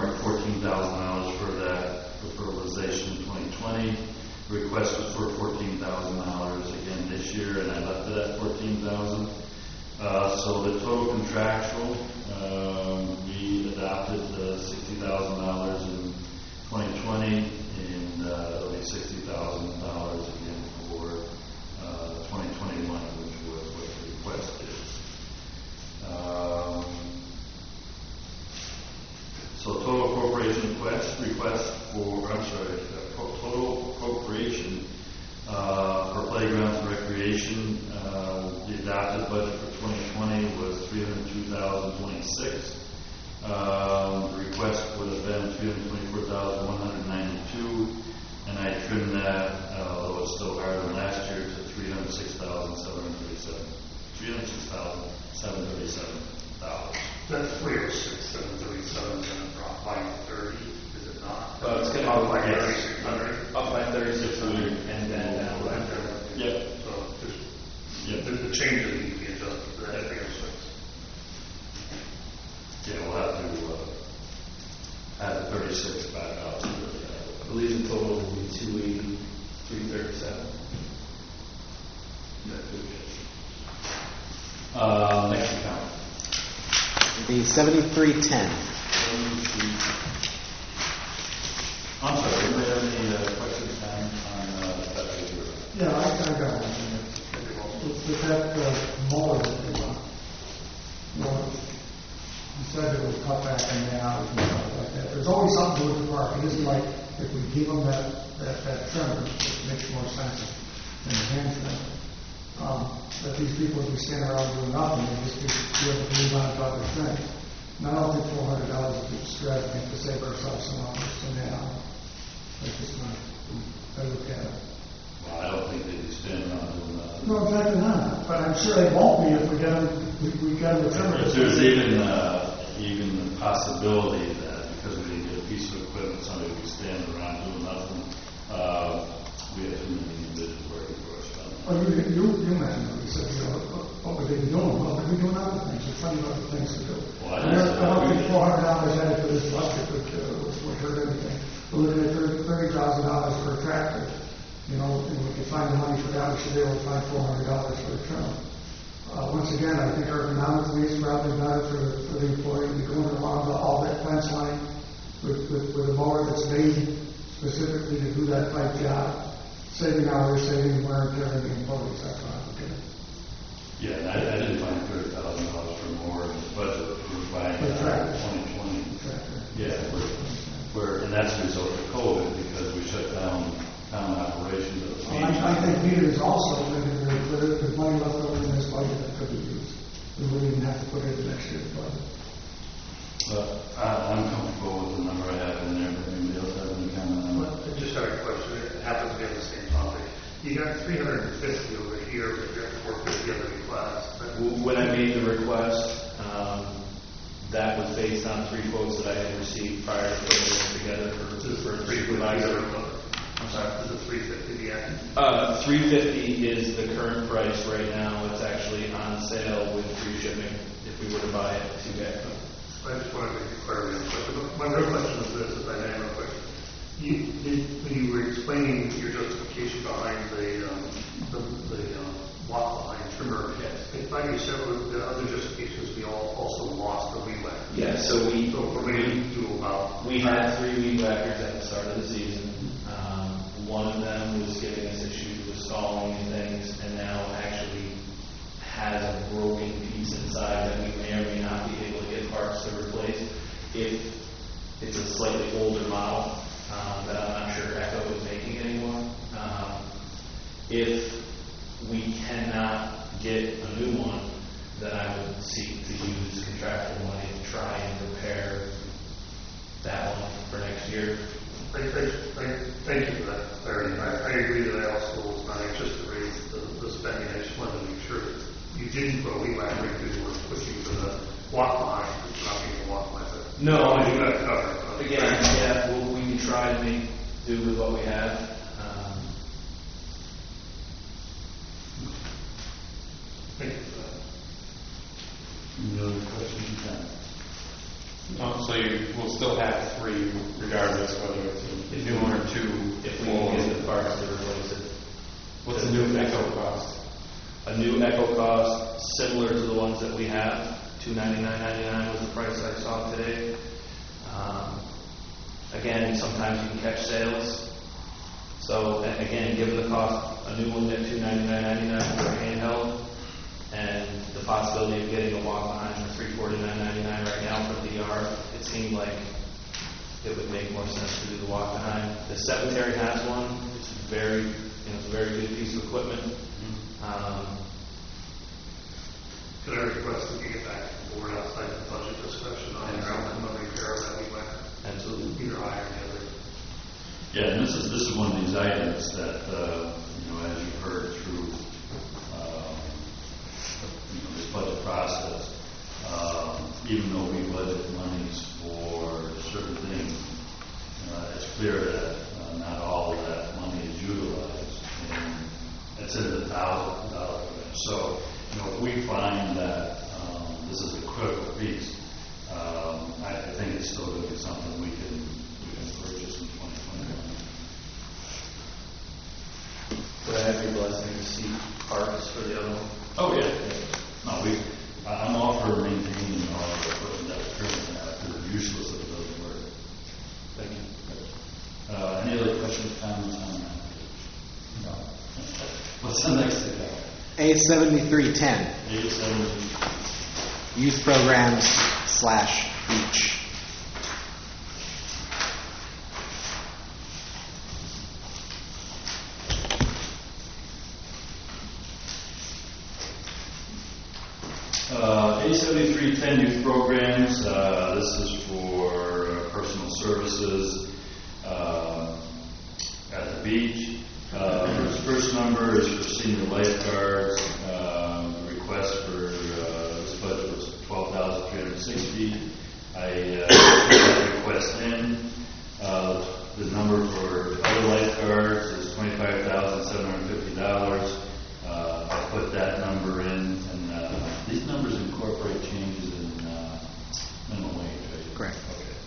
earmarked fourteen thousand dollars for that, for fertilization in twenty twenty. Requested for fourteen thousand dollars again this year, and I left it at fourteen thousand dollars. Uh, so the total contractual, um, we adopted uh, sixty thousand dollars in twenty twenty, and uh, it'll be sixty thousand dollars again for uh, twenty twenty-one, which was what the request is. Um, so total appropriation request, request for, I'm sorry, uh, total appropriation uh, for playgrounds and recreation. Uh, the adopted budget for twenty twenty was three hundred two thousand twenty-six. Um, the request would have been three hundred twenty-four thousand one hundred ninety-two, and I trimmed that, uh, although it's still higher than last year, to three hundred six thousand seven hundred thirty-seven. three hundred six thousand seven hundred thirty-seven dollars. That's three oh six, seven thirty-seven, is going to drop by thirty, is it not? Uh, it's gonna Up by yes. thirty-six hundred? Up by thirty-six hundred and then down by Yep. So just, Yep. the, the changes need to be adjusted for that three oh six. Yeah, we'll have to uh, add the thirty-six back out to the, I believe the total will be two eighty, three thirty-seven. uh, next account. It'd be seventy-three ten. I'm sorry, anybody have any uh, questions on, on uh, that figure? Yeah, I, I got one. With, with that uh, mower that they want, you know, you said it was cut back in the hours and stuff like that. There's always something to do with the park. It isn't like if we give them that, that, that trimmer, it makes more sense than the hand trimmer. Um, that these people would be standing around doing nothing, they just be be able to move on to other things. And I don't think four hundred dollars is a stretch. I think to save ourselves some hours from now. That's just my, I look at it. Well, I don't think they'd be standing around doing that. No, exactly not. But I'm sure they won't be if we get them, we, we get them a trimmer. If there's even, uh, even the possibility that because we didn't get a piece of equipment, somebody would be standing around doing nothing, uh, we have too many individuals working for us. Well, you, you, you mentioned it. You said, you know, what, what would they be doing? Well, they'd be doing other things. There's plenty of other things to do. Well, I And there- just- I don't think four hundred dollars added to this budget would, uh, would would hurt anything. We're looking at thirty thousand dollars for a tractor. You know, and we can find the money for that. We should be able to find four hundred dollars for a trimmer. Uh, once again, I think ergonomically it's probably better for, the- for the employee to be going along the, all that fence line with, with, with a mower that's made specifically to do that type job, saving hours, saving wear and tear on the employees. That's what I'm looking at. Yeah, and I, I didn't find thirty thousand dollars for more in this budget for buying For uh, tractor. twenty twenty. Tractor. Yeah, we're, we're, and that's a result of COVID because we shut down town operations of the Well, I, I think Peter is also making it very clear that there's money left over in this budget that could be used. We wouldn't even have to put it in next year's budget. But I, I'm comfortable with the number I have in there, but anybody else have any comment on Well, I just had a question. It happens to be on the same topic. You got three hundred fifty over here, but you got four fifty on the request. But When I made the request, um, that was based on three quotes that I had received prior to putting this together for, This is for for three supervisor. fifty. I'm sorry, this is three fifty the end. Uh, three fifty is the current price right now. It's actually on sale with free shipping if we were to buy it to get them. I just wanted to get clarity on the question. My real question is this, if I may, real quick. You, did, when you were explaining your justification behind the, um, the, the, um, walk behind trimmer, Yes. I thought you said with the other justifications, we all also lost the weed whacker. Yeah, so we, So what do we do about? we had three weed whackers at the start of the season. Um, one of them was giving us issues with stalling and things, and now actually has a broken piece inside that we may or may not be able to get parts to replace. If it's a slightly older model um, that I'm not sure Echo is making anymore. Um, if we cannot get a new one, then I would seek to use contractual money to try and repair that one for next year. Thank, thank, thank, thank you for that clarity. I, I agree that I also was not anxious to raise the, the spending. I just wanted to make sure that you didn't put a weed whacker because you were pushing for the walk behind, because you're not being a walk behind. No, I do that cover. but- Again, yeah, well, we can try to make do with what we have. Um, Thank you for that. Any other questions you have? Oh, so you will still have three regardless whether it's a new one or two. If we can get the parts to replace it. What's the new Echo cost? A new Echo cost similar to the ones that we have, two ninety-nine ninety-nine was the price I saw today. Um, again, sometimes you can catch sales. So a- again, given the cost, a new one at two ninety-nine ninety-nine for a handheld, and the possibility of getting a walk behind for three forty-nine ninety-nine right now for D R, it seemed like it would make more sense to do the walk behind. The cemetery has one. It's very, you know, it's a very good piece of equipment. Um, Could I request that we get back to the board outside the budget discussion on the outcome of repair that we went absolutely. either higher or the other? Yeah, and this is, this is one of these items that, uh, you know, as you've heard through, um, you know, this budget process, um, even though we budget monies for certain things, uh, it's clear that uh, not all of that money is utilized, and it's in the thousands of dollars. So, you know, if we find that um, this is a critical piece, um, I, I think it's still going to be something we can we can purchase in twenty twenty-one. Would I have your blessing to see parts for the other one? Oh yeah, no, we. I- I'm all for maintaining all the equipment that we currently have because it's useless if it doesn't work. Thank you. Uh, any other questions, comments on that? No. What's the next thing? A seventy-three ten, Eight seventy. youth programs slash beach. Uh, A seventy-three ten youth programs, uh, this is for uh, personal services uh, at the beach. Uh, first, first number is for senior lifeguards. Uh, the request for uh, this budget was twelve thousand three hundred sixty dollars. I uh, put that request in. Uh, the number for other lifeguards is twenty-five thousand seven hundred fifty dollars. Uh, I put that number in, and uh, these numbers incorporate changes in uh, minimum wage, right? Correct.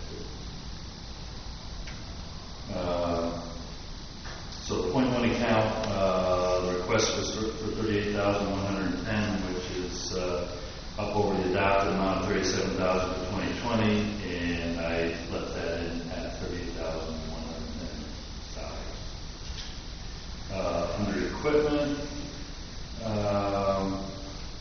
Okay. Uh, so the point one account, uh, the request was for, for thirty-eight thousand one hundred ten, which is uh, up over the adopted amount of thirty-seven thousand for twenty twenty, and I left that in at thirty-eight thousand one hundred ten dollars. Uh, under equipment. Um,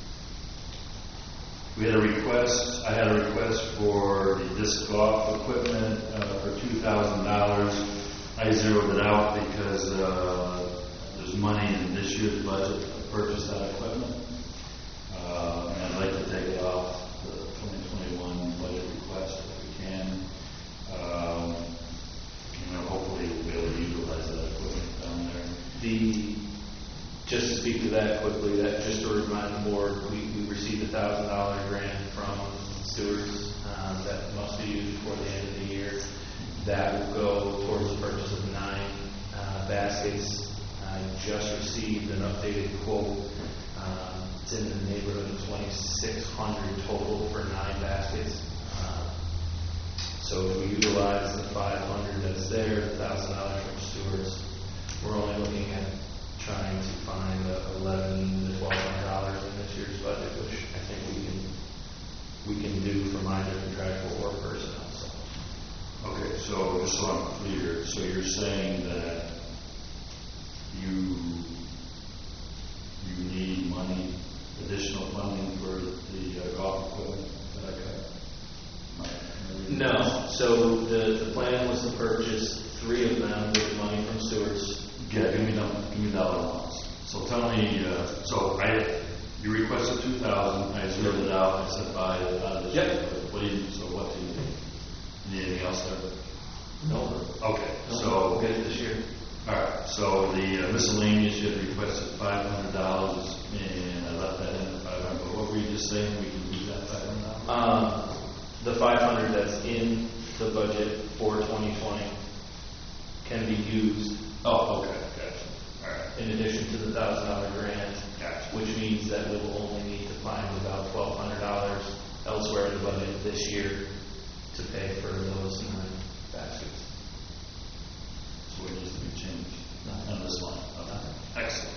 we had a request, I had a request for the disc golf equipment uh, for two thousand dollars. I zeroed it out because uh, there's money in this year's budget to purchase that equipment. Uh, and I'd like to take it off the twenty twenty-one budget request if we can. Um, you know, hopefully we'll be able to utilize that equipment down there. The Just to speak to that quickly, that just to remind the board, we, we received a thousand dollar grant from Stewards um, that must be used before the end of the year. That will go towards the purchase of nine uh, baskets. I just received an updated quote. Um, it's in the neighborhood of twenty-six hundred total for nine baskets. Uh, so if we utilize the five hundred that's there, the thousand dollars from Stewards, we're only looking at trying to find uh, eleven to twelve hundred dollars in this year's budget, which I think we can we can do for minor contractual or personnel. So. Okay, so just so I'm clear, so you're saying that you you need money, additional funding for the uh, golf equipment that I got? Am I- am I reading No. this? So the the plan was to purchase three of them with money from Stewards. Yeah, give me the, give me dollar amounts. So tell me, uh, so I, you requested two thousand, I zeroed it out, I said buy it out of this. Yep. What do you, so what do you need? Need anything else there? No. Okay, No, so. we'll get it this year. All right, so the uh, miscellaneous, you had requested five hundred dollars, and I left that in at five hundred, but what were you just saying, we can use that five hundred dollars? Um, the five hundred that's in the budget for twenty twenty can be used Oh, okay, gotcha, all right. in addition to the thousand dollar grant, Gotcha. which means that we will only need to find about twelve hundred dollars elsewhere in the budget this year to pay for those nine baskets. So it needs to be changed on this line. Okay. Excellent.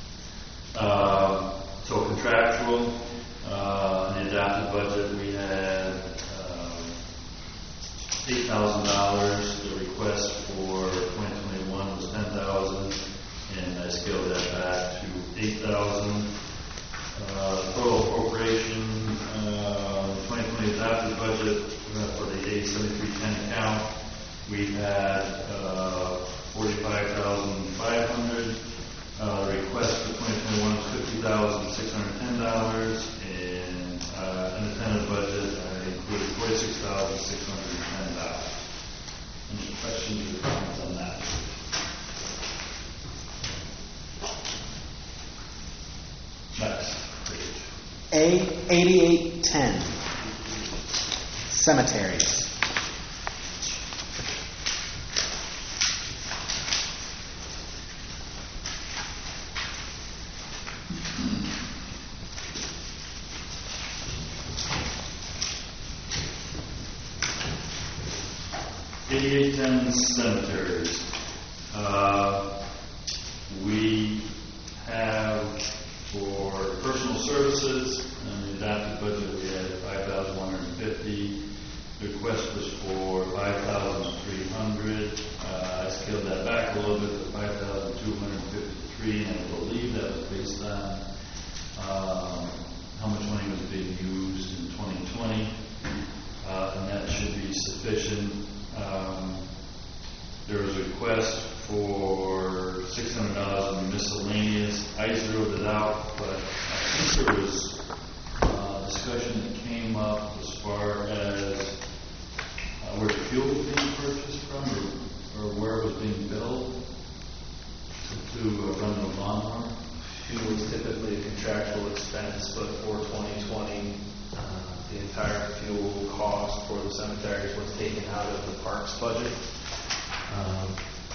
Uh, so contractual, uh, in the adopted budget, we had um, eight thousand dollars. The request for twenty twenty-one was ten thousand dollars, and I scaled that back to eight thousand dollars. Uh, total appropriation, uh, twenty twenty adopted budget uh, for the eight seventy-three ten account, we had uh, forty-five thousand five hundred dollars. Uh, request for twenty twenty-one was fifty thousand six hundred ten dollars, and uh, in the tentative budget, I included forty-six thousand six hundred ten dollars. Any questions or comments on that? Next page. A eighty-eight ten, cemeteries. eighty-eight ten cemeteries. Uh, we have for personal services, in the adopted budget, we had five thousand one hundred fifty. The request was for five thousand three hundred. Uh, I scaled that back a little bit to five thousand two hundred fifty-three, and I believe that was based on um, how much money was being used in twenty twenty, uh, and that should be sufficient. Um, there was a request for six hundred dollars in miscellaneous. I zeroed it out, but I think there was uh, discussion that came up as far as uh, where the fuel was being purchased from, or, or where it was being billed to, to uh, run the lawnmower. Fuel is typically a contractual expense, but for twenty twenty, uh, the entire fuel cost for the cemeteries was taken out of the parks budget. Um,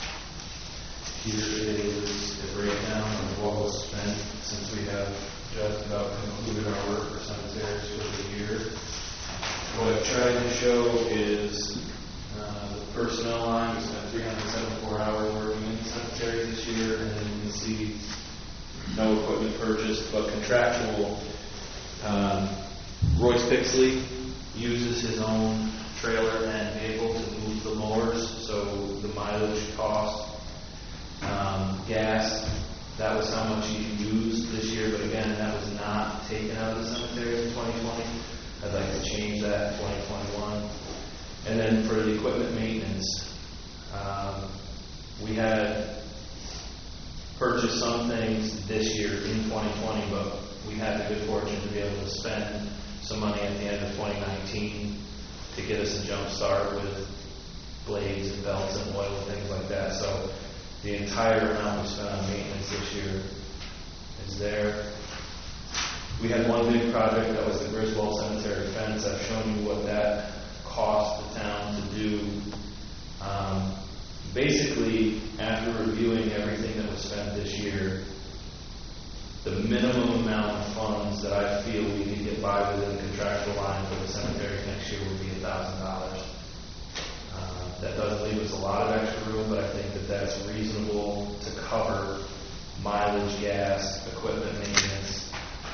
here is a breakdown of what was spent since we have just about concluded our work for cemeteries for the year. What I've tried to show is uh, the personnel line. We spent three hundred seventy-four hours working in the cemetery this year, and then you can see no equipment purchased, but contractual. Um, Royce Pixley uses his own trailer and vehicle to move the mowers, so the mileage cost, um, gas, that was how much he used this year, but again, that was not taken out of the cemetery in twenty twenty. I'd like to change that in twenty twenty-one. And then for the equipment maintenance, um, we had purchased some things this year in twenty twenty, but we had the good fortune to be able to spend some money at the end of twenty nineteen to get us a jump start with blades and belts and oil and things like that. So the entire amount we spent on maintenance this year is there. We had one big project that was the Griswold Cemetery fence. I've shown you what that cost the town to do. Um, basically, after reviewing everything that was spent this year, the minimum amount of funds that I feel we could get by within the contractual line for the cemetery next year would be one thousand dollars. Uh, that doesn't leave us a lot of extra room, but I think that that's reasonable to cover mileage, gas, equipment maintenance.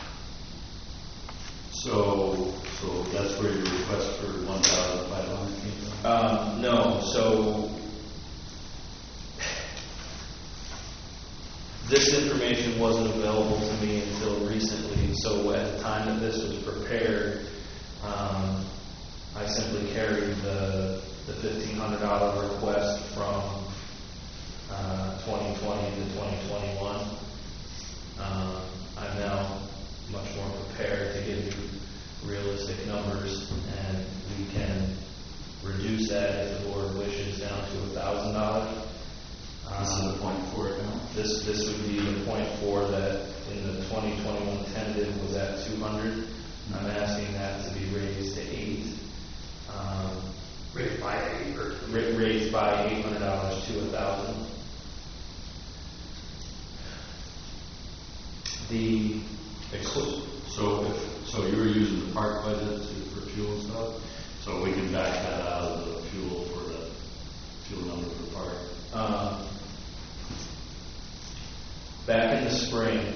So, so that's where your request for one thousand five hundred came from? Um, no, so this information wasn't available to me until recently, so at the time that this was prepared, um, I simply carried the, the fifteen hundred dollars request from uh, twenty twenty to twenty twenty-one. Um, I'm now much more prepared to give you realistic numbers, and we can reduce that if the board wishes down to one thousand dollars. This is the point four account? This, this would be the point four that in the twenty twenty-one tentative was at two hundred. I'm asking that to be raised to eight. Um, Raised by eight or? ra- raised by eight hundred dollars to a thousand. The equi- So, if, so you were using the park budget to, for fuel and stuff. So So we can back that out of the fuel for the fuel number for the park. Um, Back in the spring,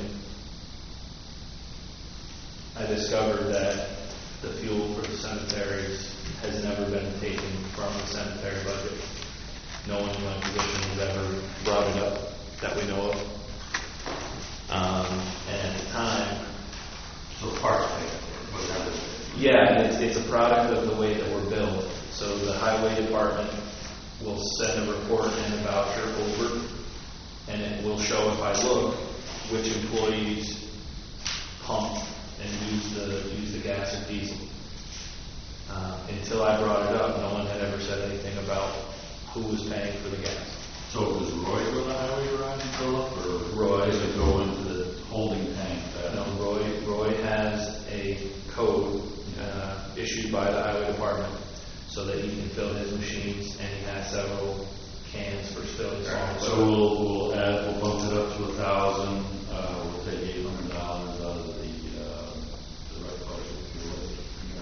I discovered that the fuel for the cemeteries has never been taken from the cemetery budget. No one in my position has ever brought it up that we know of. Um, and at the time, So the parks pay for it, whatever. yeah, it's, it's a product of the way that we're billed. So the highway department will send a report and a voucher over, and it will show, if I look, which employees pump and use the use the gas or diesel. Uh, until I brought it up, no one had ever said anything about who was paying for the gas. So does Roy go to the highway garage and fill up, or Roy- does it go into the holding tank? that- No, Roy, Roy has a code uh, issued by the highway department so that he can fill his machines, and he has several cans for filling. So we'll, we'll add, we'll bump it up to a thousand, uh, we'll take eight hundred dollars out of the, uh, the rec budget, if you will.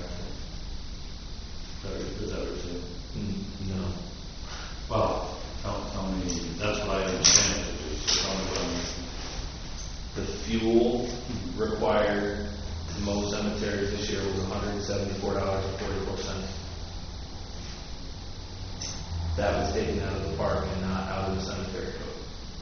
Is that, is that what you're saying? Mm, no. Well, tell, tell me, that's what I understand, is tell me what I'm missing. The fuel required to mow cemeteries this year was one hundred seventy-four dollars and forty-four cents. That was taken out of the park and not out of the cemetery code.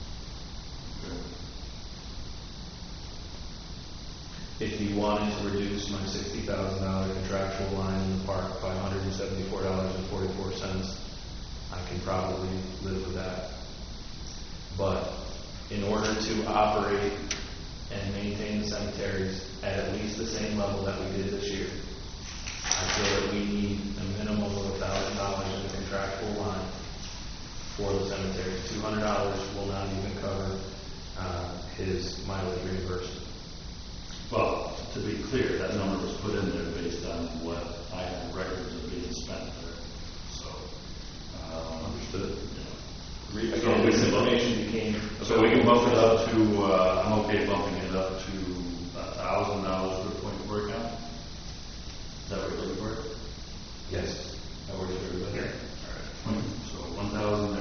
If you wanted to reduce my sixty thousand dollars contractual line in the park by one hundred seventy-four dollars and forty-four cents, I can probably live with that. But in order to operate and maintain the cemeteries at at least the same level that we did this year, I feel that we need a minimum of one thousand dollars in the contractual line for the cemeteries. two hundred dollars will not even cover uh, his mileage reimbursement. Well, to be clear, that number was put in there based on what I have records of being spent there. So, um, Understood. yeah. Re- So Again, we this can bump- information became... So we can bump it up to, uh, I'm okay bumping it up to a thousand dollars for the point four account? Is that what you're looking for? Yes. That works for everybody? Yeah. All right. So one thousand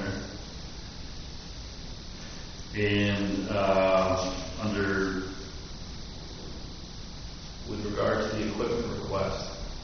there. And, uh, under, With regard to the equipment request,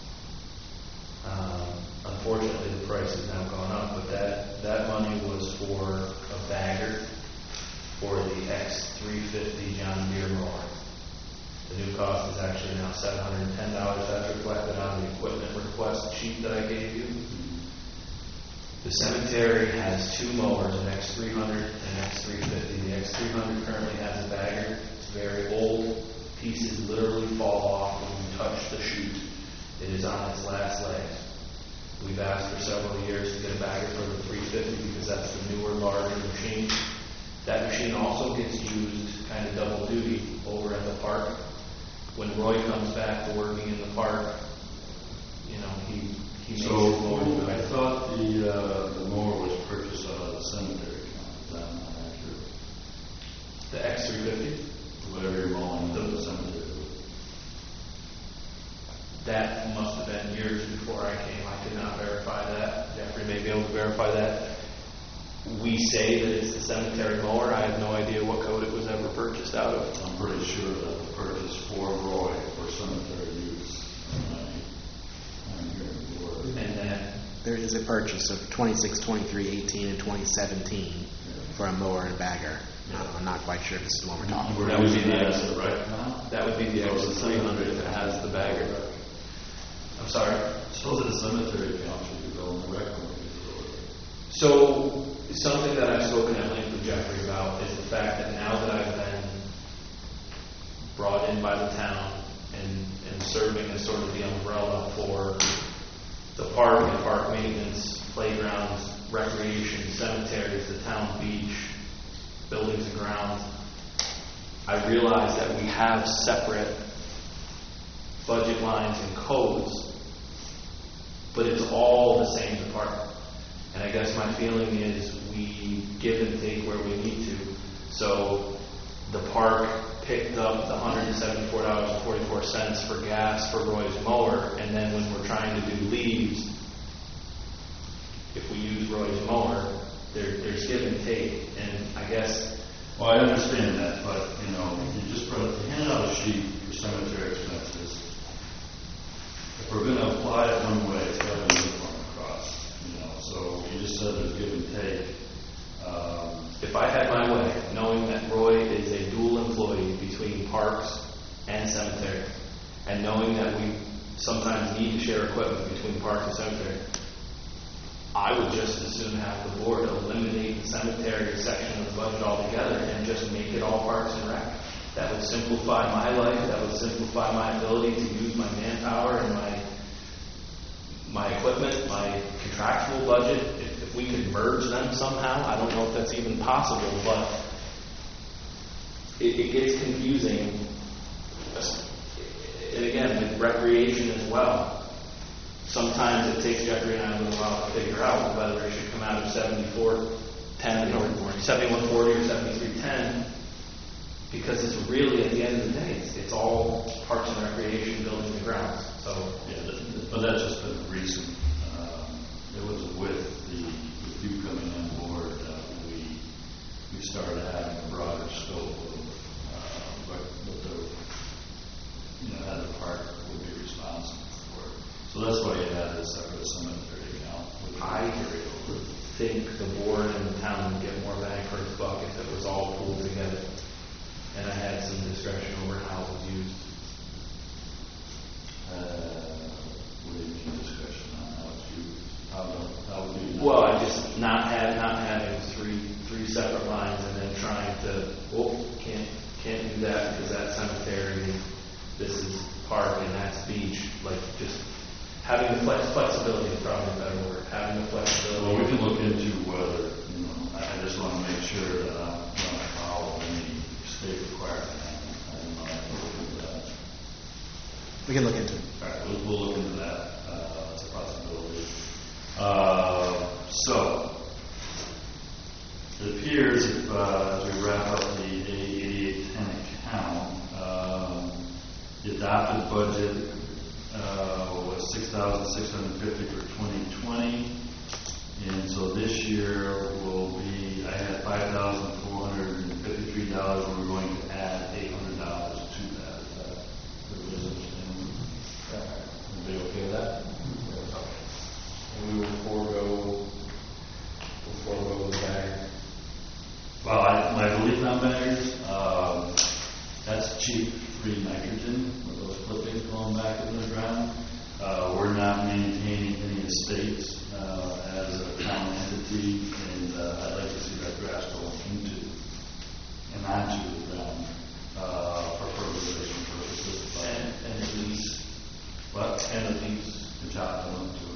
um, unfortunately, the price has now gone up, but that, that money was for a bagger for the X three fifty John Deere mower. The new cost is actually now seven hundred ten dollars. That's reflected on the equipment request sheet that I gave you. The cemetery has two mowers, an X three hundred and an X three fifty. The X three hundred currently has a bagger. It's very old. Pieces literally fall off when you touch the chute. It is on its last legs. We've asked for several years to get a bagger for the three fifty because that's the newer, larger machine. That machine also gets used kind of double duty over at the park. When Roy comes back to working in the park, you know, he, he makes so it more. I thought the, uh, the mower was purchased out of the cemetery account. Is that not accurate? The X three fifty? Whatever you're mowing the the cemetery. That must have been years before I came. I could not verify that. Jeffrey may be able to verify that. We say that it's the cemetery mower. I have no idea what code it was ever purchased out of. I'm pretty sure that the purchase for Roy for cemetery use. And I, I'm hearing the word. And then, There is a purchase of twenty-six, twenty-three, eighteen, and twenty seventeen for a mower and a bagger. No, I'm not quite sure if this is the one we're talking We're That would be using the that X- as the right now? that would be the X three hundred if it has the bagger. I'm sorry? So that the cemetery account should be going directly. So, something that I've spoken at length with Jeffrey about is the fact that now that I've been brought in by the town and, and serving as sort of the umbrella for the park and park maintenance, playgrounds, recreation, cemeteries, the town beach, buildings and grounds, I realize that we have separate budget lines and codes, but it's all the same department. And I guess my feeling is we give and take where we need to. So the park picked up the one hundred seventy-four dollars and forty-four cents for gas for Roy's mower, and then when we're trying to do leaves, if we use Roy's mower, there, there's give and take, and I guess. Well, I understand that, but, you know, you just brought, you handed out a sheet for cemetery expenses. If we're going to apply it one way, it's got to be uniform across, you know, so you just said there's give and take. Um, If I had my way, knowing that Roy is a dual employee between parks and cemetery, and knowing that we sometimes need to share equipment between parks and cemetery, I would just as soon have the board eliminate the cemetery section of the budget altogether and just make it all parks and rec. That would simplify my life. That would simplify my ability to use my manpower and my my equipment, my contractual budget. If, if we could merge them somehow, I don't know if that's even possible, but it, it gets confusing. And again, with recreation as well. Sometimes it takes Jeffrey and I a little while to figure out whether it should come out of seventy-four ten or seventy-one forty or seventy-three ten, because it's really, at the end of the day, it's, it's all parks and recreation, buildings and grounds. So yeah, that, but that's just been recent. Um, it was with the with you coming on board, uh, we we started having a broader scope of uh, what, what the you know how the park would be responsible for. So that's why you had this separate cemetery account. Which I think the board and the town would get more bang for its buck if it was all pulled together, and I had some discretion over how it was used. Uh, what do you mean discretion on how it's used? How, how would you? Well, I just not have not having three three separate lines and then trying to oh can't can't do that because that's cemetery and this is park and that's beach. Like just having the flex flexibility is probably a better word. Having the flexibility. Well, we can look into whether you know. I, I just want to make sure that I'm going to follow any state requirement. I don't know. I can look into that. We can look into it. All right, we'll, we'll look into that. Uh, it's a possibility. Uh, so, it appears if, uh, as we wrap up the eighty-eight ten account, um, the adopted budget uh, was six thousand six hundred fifty for twenty twenty, and so this year will be, I had five thousand four hundred fifty-three dollars, and we're going to add eight hundred dollars to that. Is that everybody's understanding? Everybody okay with that? And we will forego we'll forego the bag. Well, I, my belief on baggers, um, that's cheap, free nitrogen with those clippings going back in the ground. Uh, we're not maintaining any estates uh, as a town entity, and uh, I'd like to see that grass go into and onto the ground uh, for fertilization purposes. And, and the lease. What? And the lease. The job done to it.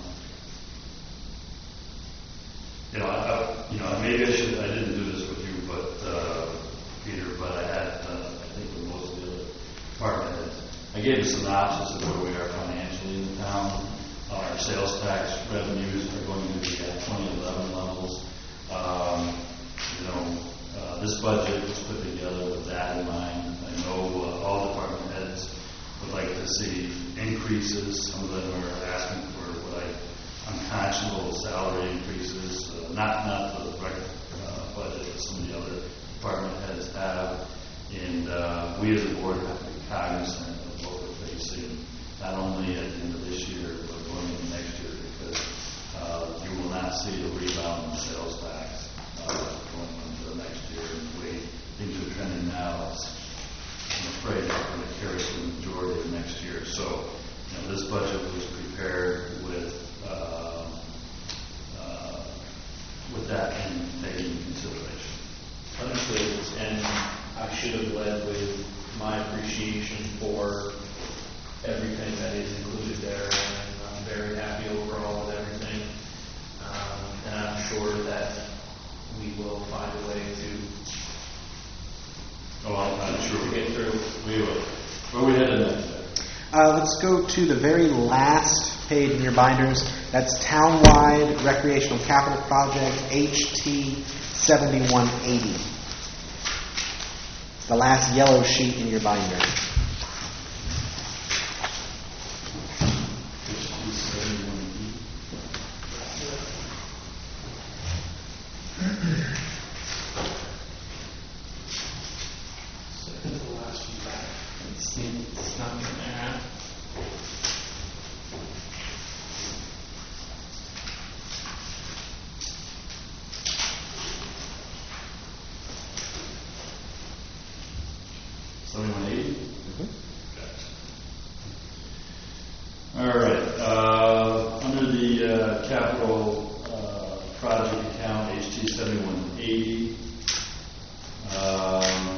You know, I, you know, maybe I should. I didn't do this with you, but uh, Peter. But I had. Uh, I think with most of the other department heads, I gave a synopsis of where we are financially in the town. Our sales tax revenues are going to be at twenty eleven levels. Um, you know, uh, this budget was put together with that in mind. I know uh, all department heads would like to see increases. Some of them are asking for what I unconscionable salary increases. Uh, not not the rec uh, budget that some of the other department heads have. And uh, we as a board have to be cognizant of what we're facing, not only at the end of this year, but going into next year, because uh, you will not see a rebound in sales tax uh, going into the next year. And the way things are trending now, it's, I'm afraid it's going to carry the majority of next year. So, you know, this budget was prepared with uh, uh, with that in taken into consideration. Understood, and I should have led with my appreciation for everything that is included there, and I'm very happy overall with everything. Um, and I'm sure that we will find a way to Oh, I'm, I'm sure to we get through. We will. Where we headed next? Uh, let's go to the very last page in your binders. That's Townwide Recreational Capital Project, H T seventy-one eighty. the last yellow sheet in your binder. It's not in there. Seventy-one eighty? All right, uh, under the, uh, capital, uh, project account, H T seventy-one eighty, um,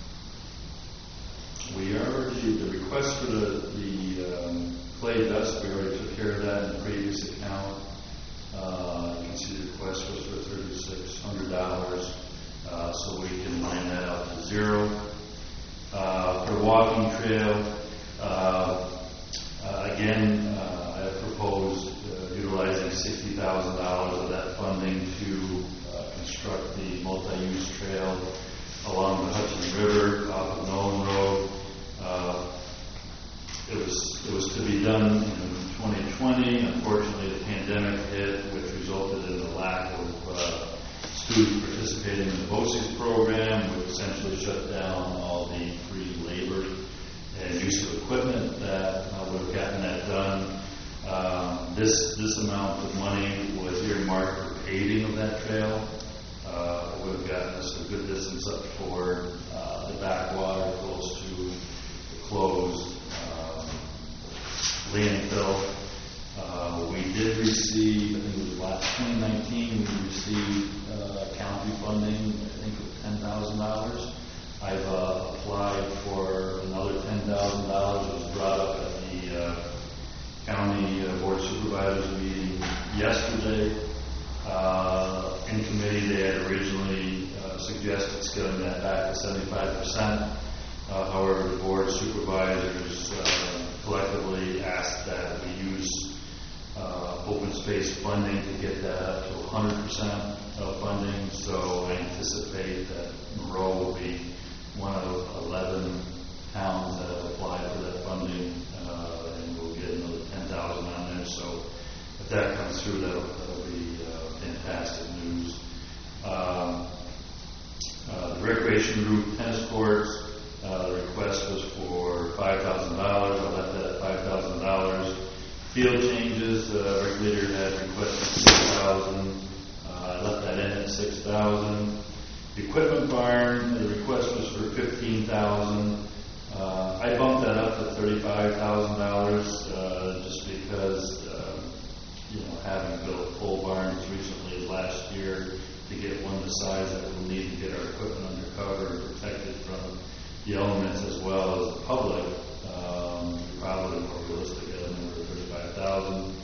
we already, the request for the, the, um, clay dust, we already took care of that in the previous account. Uh, you can see the request was for thirty-six hundred dollars, uh, so we can line that out to zero. Uh, for walking trail, uh, uh, again, uh, I have proposed uh, utilizing sixty thousand dollars of that funding to uh, construct the multi-use trail along the Hudson River off of Nolan Road. Uh, it was it was to be done in twenty twenty. Unfortunately, the pandemic hit, which resulted in the lack of uh, students participating in the BOCES program, which essentially shut down all the free labor and use of equipment that uh, would have gotten that done. Um, this this amount of money was earmarked for paving of that trail. Uh, it would have gotten us a good distance up toward uh, the backwater, close to the closed um, landfill. Uh, we did receive, I think it was last twenty nineteen, we received uh, county funding, I think of ten thousand dollars. I've uh, applied for another ten thousand dollars. It was brought up at the uh, county uh, board of supervisors meeting yesterday. Uh, in committee, they had originally uh, suggested scaling that back to seventy-five percent. Uh, however, the board of supervisors uh, collectively asked that we use uh, open space funding to get that up to one hundred percent of funding. So I anticipate that Monroe will be one of eleven towns that have applied for that funding, uh, and we'll get another ten thousand on there. So if that comes through, that'll, that'll be uh, fantastic news. Um, uh, the recreation group tennis courts, uh, the request was for five thousand dollars. I left that at five thousand dollars. Field changes, uh, Rick Leader had requested six thousand dollars. Uh, I left that in at six thousand dollars. The equipment barn, the request was for fifteen thousand dollars. Uh, I bumped that up to thirty-five thousand dollars uh, just because, uh, you know, having built full barns recently as last year, to get one the size that we'll need to get our equipment under cover and protected from the elements as well as the public, um, probably more realistic at a number of thirty-five thousand dollars.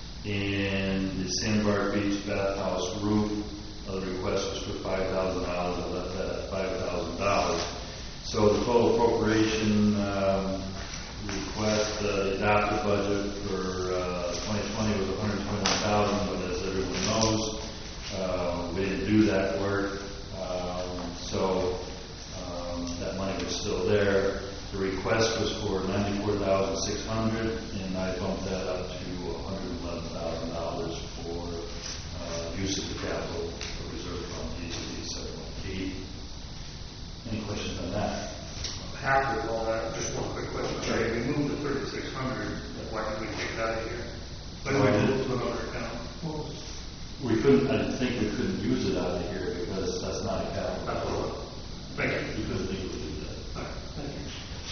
And the Sandbar Beach bathhouse roof, uh, the request was for five thousand dollars. I left that at five thousand dollars. So the total appropriation um, request, uh, the adopted budget for uh, twenty twenty was one hundred twenty-one thousand dollars, but as everyone knows, uh, we didn't do that work. Um, so um, that money was still there. The request was for ninety-four thousand six hundred dollars, and I bumped that up to one hundred eleven thousand dollars for uh, use of the capital reserve fund, D C seventy-one eighty. Any questions on that? Happy with all that. Just one quick question. Sorry, we moved to thirty-six hundred. Why did we take it out of here? But we moved to another account. What was- We couldn't, I think we couldn't use it out of here because that's not a capital. That's all right. Thank you. We couldn't legally do that. All right. Thank you.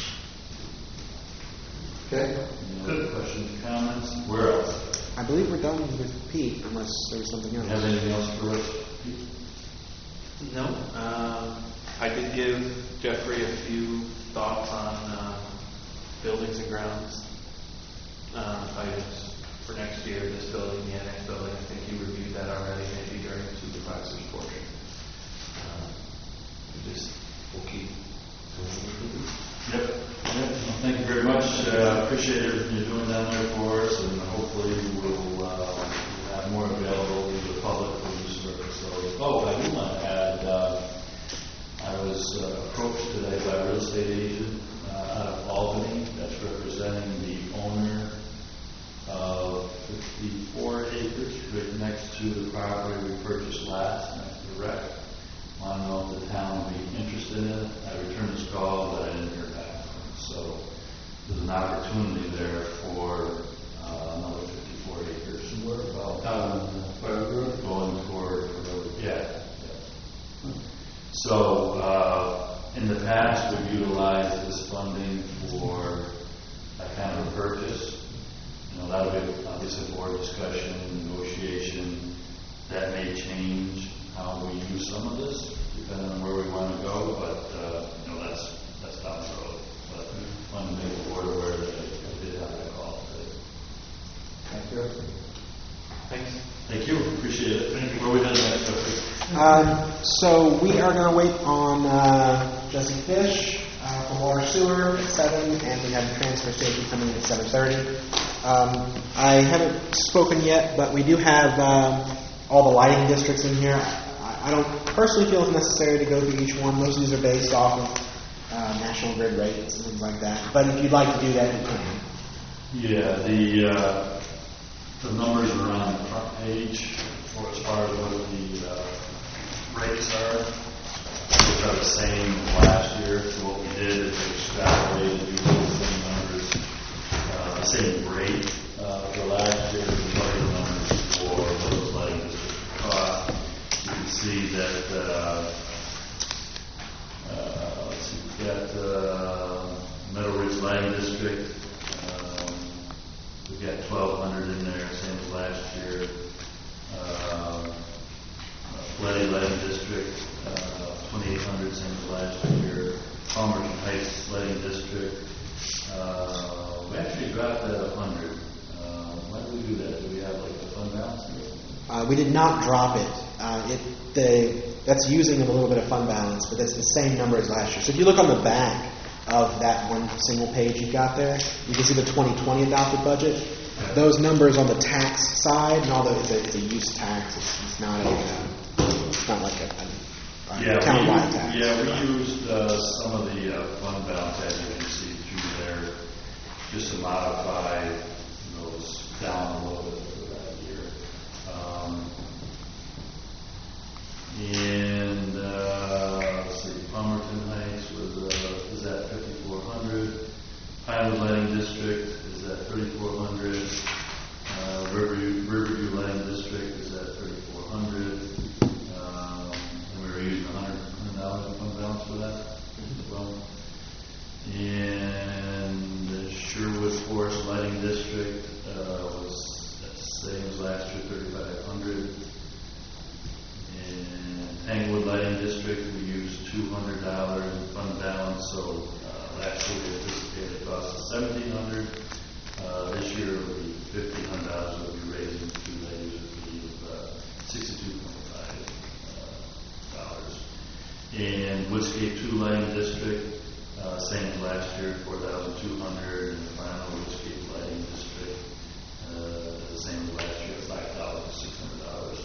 Okay? Any other questions or comments? Where else? I believe we're done with Pete, unless there was something else. Have anything else for us? No. Um, I did give Jeffrey a few thoughts on uh, buildings and grounds uh, items for next year. This building, the annex building. I think you reviewed that already, maybe during the supervisor's portion. Uh, we just we'll keep. Yep. Yep. Well, thank you very much. Uh, appreciate everything you're doing down there for us, and hopefully we'll, uh, we'll have more available to the public for use of our facilities. Oh, I do want to add. Uh, I was uh, approached today opportunity there for uh, another fifty-four acres. Where about? Um, Going toward, yeah. yeah. So, uh, in the past, we've utilized this funding for a kind of a purchase. You know, that'll be obviously board discussion, negotiation. That may change how we use some of this, depending on where we want to go, but, uh, you know, that's, that's down the road. But I want to make the board aware that I did have that call today. Thank you. Thanks. Thank you, appreciate it. Thank you. Where are we headed next, Jeffrey? Um, so we are going to wait on uh, Jesse Fish uh, from Water Sewer at seven, and we have the transfer station coming in at seven thirty. Um, I haven't spoken yet, but we do have um, all the lighting districts in here. I, I don't personally feel it's necessary to go through each one. Most of these are based off of uh, National Grid rates and things like that. But if you'd like to do that, you can. Yeah, the uh, the numbers are on the front page for as far as what the uh, rates are, which are the same last year. So what we did is we extrapolated using the same numbers, uh, the same rate uh, for last year, the target numbers for those lighting district costs. You can see that uh, uh, let's see, we've got uh, Meadow Ridge Lighting District. We've got twelve hundred in there, same as last year. Uh, Flooding Lighting District, uh, twenty-eight hundred, same as last year. Palmerton Heights Lighting District, uh, we actually dropped that one hundred. Uh, why did we do that? Do we have like the fund balance or something? Uh, we did not drop it. Uh, it the, that's using a little bit of fund balance, but that's the same number as last year. So if you look on the back of that one single page you've got there, you can see the twenty twenty adopted budget. Those numbers on the tax side, and although it's a, it's a use tax, it's, it's not a, uh, it's not like a, a, a Yeah, townwide we, tax. yeah, we used uh, some of the uh, fund balance, as you can see through there, just to modify those down a little bit for that year. Um, and uh, let's see, Palmerton Heights was uh, is at fifty-four hundred. Pinewood Lighting District is at thirty-four hundred. Uh, Riverview, Riverview Lighting District is at thirty-four hundred. Um, and we were using one hundred dollars in fund balance for that as well. And the Sherwood Forest Lighting District uh, was the same as last year, thirty-five hundred. And Tanglewood Lighting District, we used two hundred dollars in fund balance, so uh, last year we anticipated a cost of seventeen hundred dollars. Uh, this year it will be fifteen hundred dollars, we'll be raising to the user fee of uh, sixty-two point five dollars. And Woodscape two Lighting District, uh, same as last year, four thousand two hundred dollars. And the final Woodscape Lighting District, uh, the same as last year, five thousand six hundred dollars.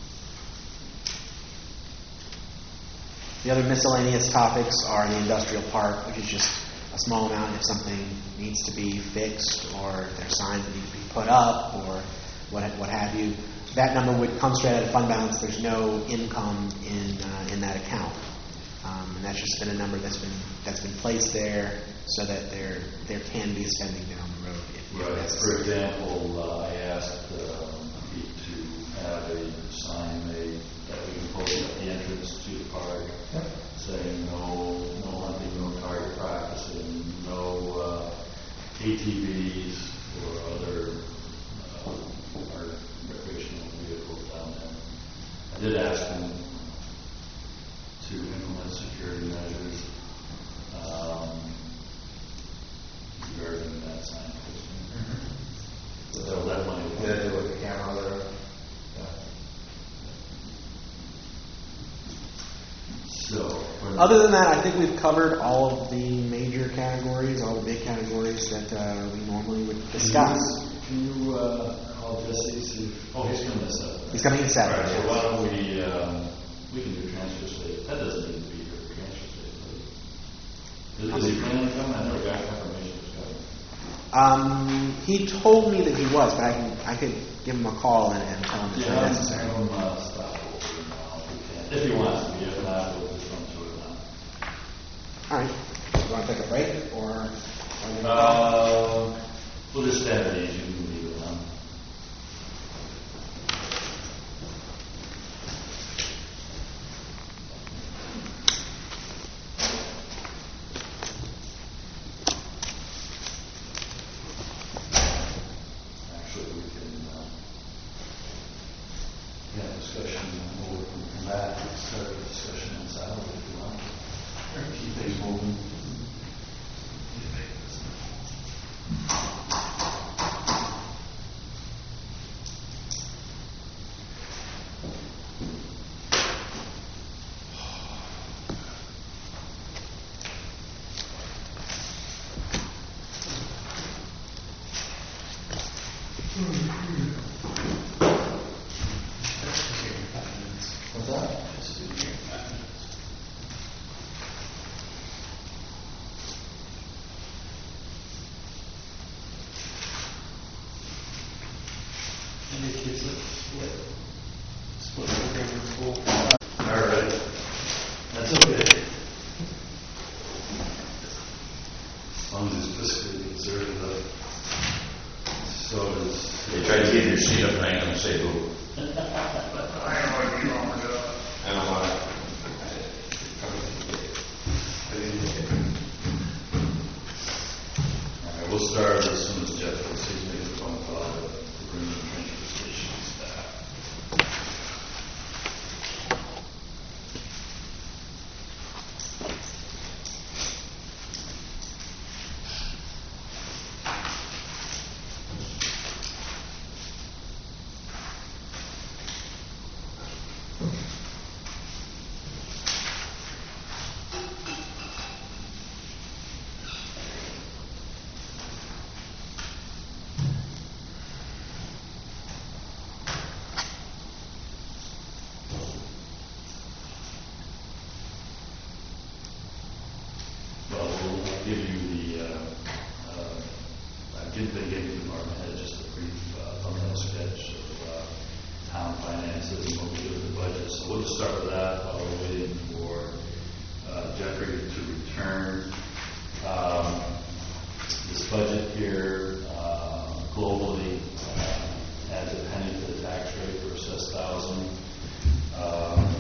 The other miscellaneous topics are the industrial park, which is just a small amount if something needs to be fixed or if there's signs that need to be put up or what what have you. That number would come straight out of fund balance. There's no income in uh, in that account, um, and that's just been a number that's been that's been placed there so that there there can be spending down the road if Right. necessary. For example, uh, I asked um, Pete to have a sign made that we can post at the entrance to the park, Yep. saying no, no hunting, no target practicing, no uh, A T Vs or other uh, or recreational vehicles down there. I did ask him to implement security measures um, regarding that sign. So they'll let money. Yeah, they with the camera there. So, for- Other than that, I think we've covered all of the major categories, all the big categories that uh, we normally would discuss. Can you uh, call Jesse? See if, oh, he's coming this up. He's coming in All seven. right, so why don't we, um, we can do transfer station. That doesn't need to be here for transfer station. Is, is he planning to come? I never got confirmation he was coming. Um, he told me that he was, but I can I could give him a call and, and tell him it's Yeah, not I'll necessary. have him uh, stop over now if he can. If he wants to be, if not, we'll just run through it now. All right. You want to take a break or? or you wanna call? Uh, back and start a discussion on salary if you want. Or keep things moving. What's that? Any kids that split, split program in school? All right, that's okay. As long as it's fiscally conservative, so is. They tried to get your sheet up and I ain't gonna say who. I don't want to be on the job. I don't want to. All right, we'll start as soon as Jeff gets his make a phone call to bring the transfer station staff. Well, we'll give you the, uh, uh, I did they gave the department head just a brief uh, thumbnail sketch of uh, town finances and what we do with the budget. So we'll just start with that while we're waiting for uh, Jeffrey to return. Um, this budget here uh, globally uh, adds a penny to the tax rate for assessed thousand. Um,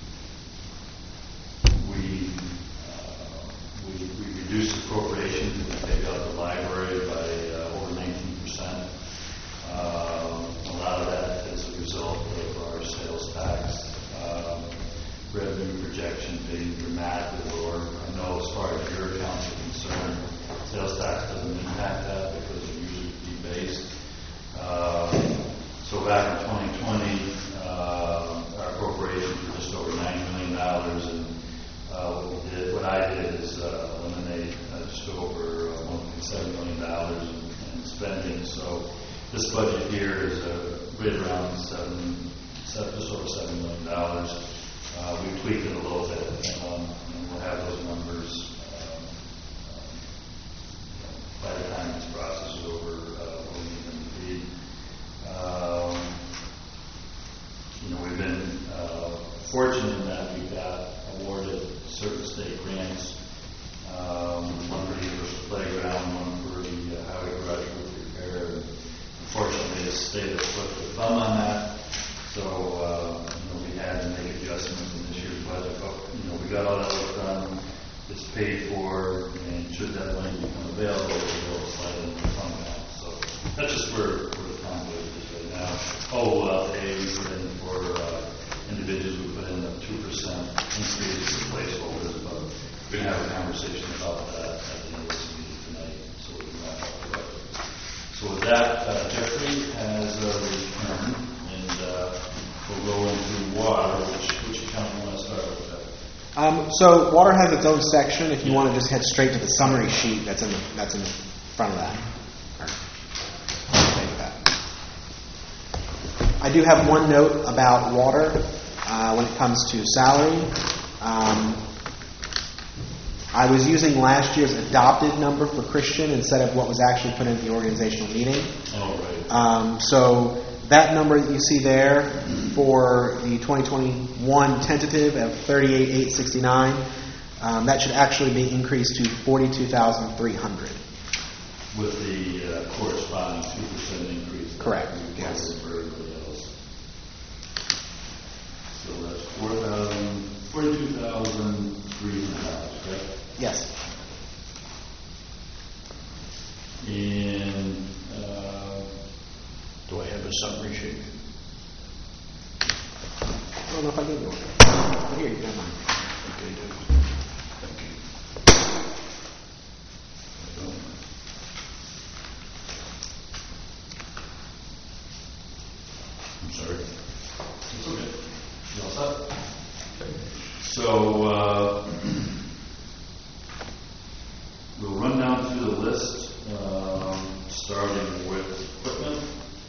we We, we reduced appropriations and we take out the library by uh, over nineteen percent. Um, a lot of that is a result of our sales tax um, revenue projection being dramatically lower. I know as far as your accounts are concerned, sales tax doesn't impact that because they're usually fee-based. Uh, so back in twenty twenty, uh, our appropriations were just over nine million dollars, and Uh, what we did, what I did is uh, eliminate uh, just over uh, one point seven million dollars in, in spending. So this budget here is uh, right around seven, seven, just over seven million dollars. Uh, we tweaked it a little bit, um, and we'll have those numbers um, um, by the time this process is over. Uh, what we need them to be. Um, you know, we've been uh, fortunate in that we got awarded certain state grants, um, one for the Universal Playground, one for the uh, Highway Garage Roof Repair. And unfortunately, the state has put the thumb on that, so uh, you know, we had to make adjustments in this year's budget. But you know, we got all that work done. It's paid for, and should that money become available, we'll slide in the fund balance. So that's just where, where the town budget is right now. Oh, uh, A, we put in for uh, individuals, we put in a two percent increase in placeholders, but we're going to have a conversation about that at the end of this meeting tonight, so we can wrap up the budget. So with that, uh, Jeffrey has uh, returned, and uh, we'll go into water. Which, which account do you want to start with? Jeff? Um, so water has its own section. If you want to just head straight to the summary sheet, that's in the, that's in front of that. Or, take that. I do have one note about water uh, when it comes to salary. Um, I was using last year's adopted number for Christian instead of what was actually put in the organizational meeting. Oh, right. Um, so that number that you see there for the twenty twenty-one tentative of thirty-eight thousand eight hundred sixty-nine, um, that should actually be increased to forty-two thousand three hundred. With the uh, corresponding two percent increase. Correct, yes. For everybody else. So that's four thousand, forty-two thousand three hundred dollars, correct? Yes. And uh, Do I have a summary sheet? I don't know if if I gave you one. Oh, here, you got mine. I'm sorry. It's okay. You all set? So, uh, we'll run down through the list, um, starting with equipment.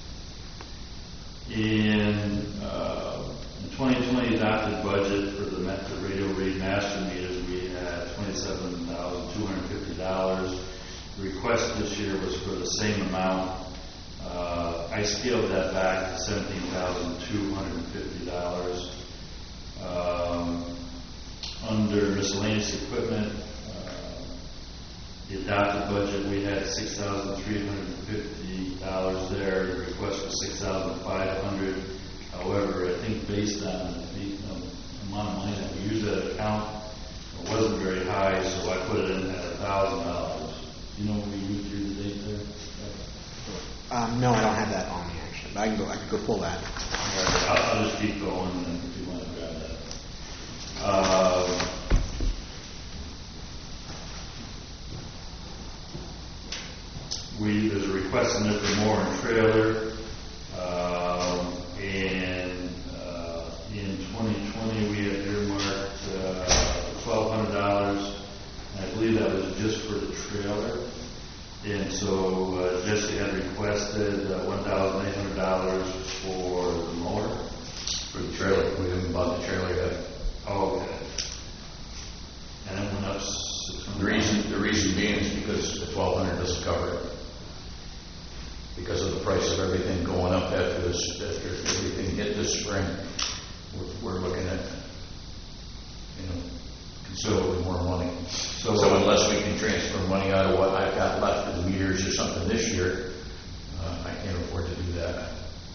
In, uh, in twenty twenty adopted budget for the Met- the radio read master meters, we had twenty-seven thousand two hundred fifty dollars. The request this year was for the same amount. Uh, I scaled that back to seventeen thousand two hundred fifty dollars. Um, under miscellaneous equipment, uh, the adopted budget, we had six thousand three hundred fifty dollars there. The request was six thousand five hundred dollars. However, I think based on the um, amount of money that we used that account, it wasn't very high, so I put it in at one thousand dollars. You know what we used year to date there? Um, no, I don't have that on me actually, but I can go. I can go pull that. All right, I'll, I'll just keep going, and if you want to grab that. Uh, we there's a request in there for more and trailer, um, and uh, in twenty twenty we had earmarked uh, twelve hundred dollars. I believe that was just for the trailer. And so uh, Jesse had requested uh, one thousand eight hundred dollars for the mower. For the trailer, we haven't bought the trailer yet. Oh, okay. And it went up six hundred. The reason, the reason being is because the twelve hundred doesn't cover it. Because of the price of everything going up after this, after everything hit this spring, we're, we're looking at, you know, considerably more money. So, So unless we can transfer money out of what I've got left in the meters or something this year, uh, I can't afford to do that.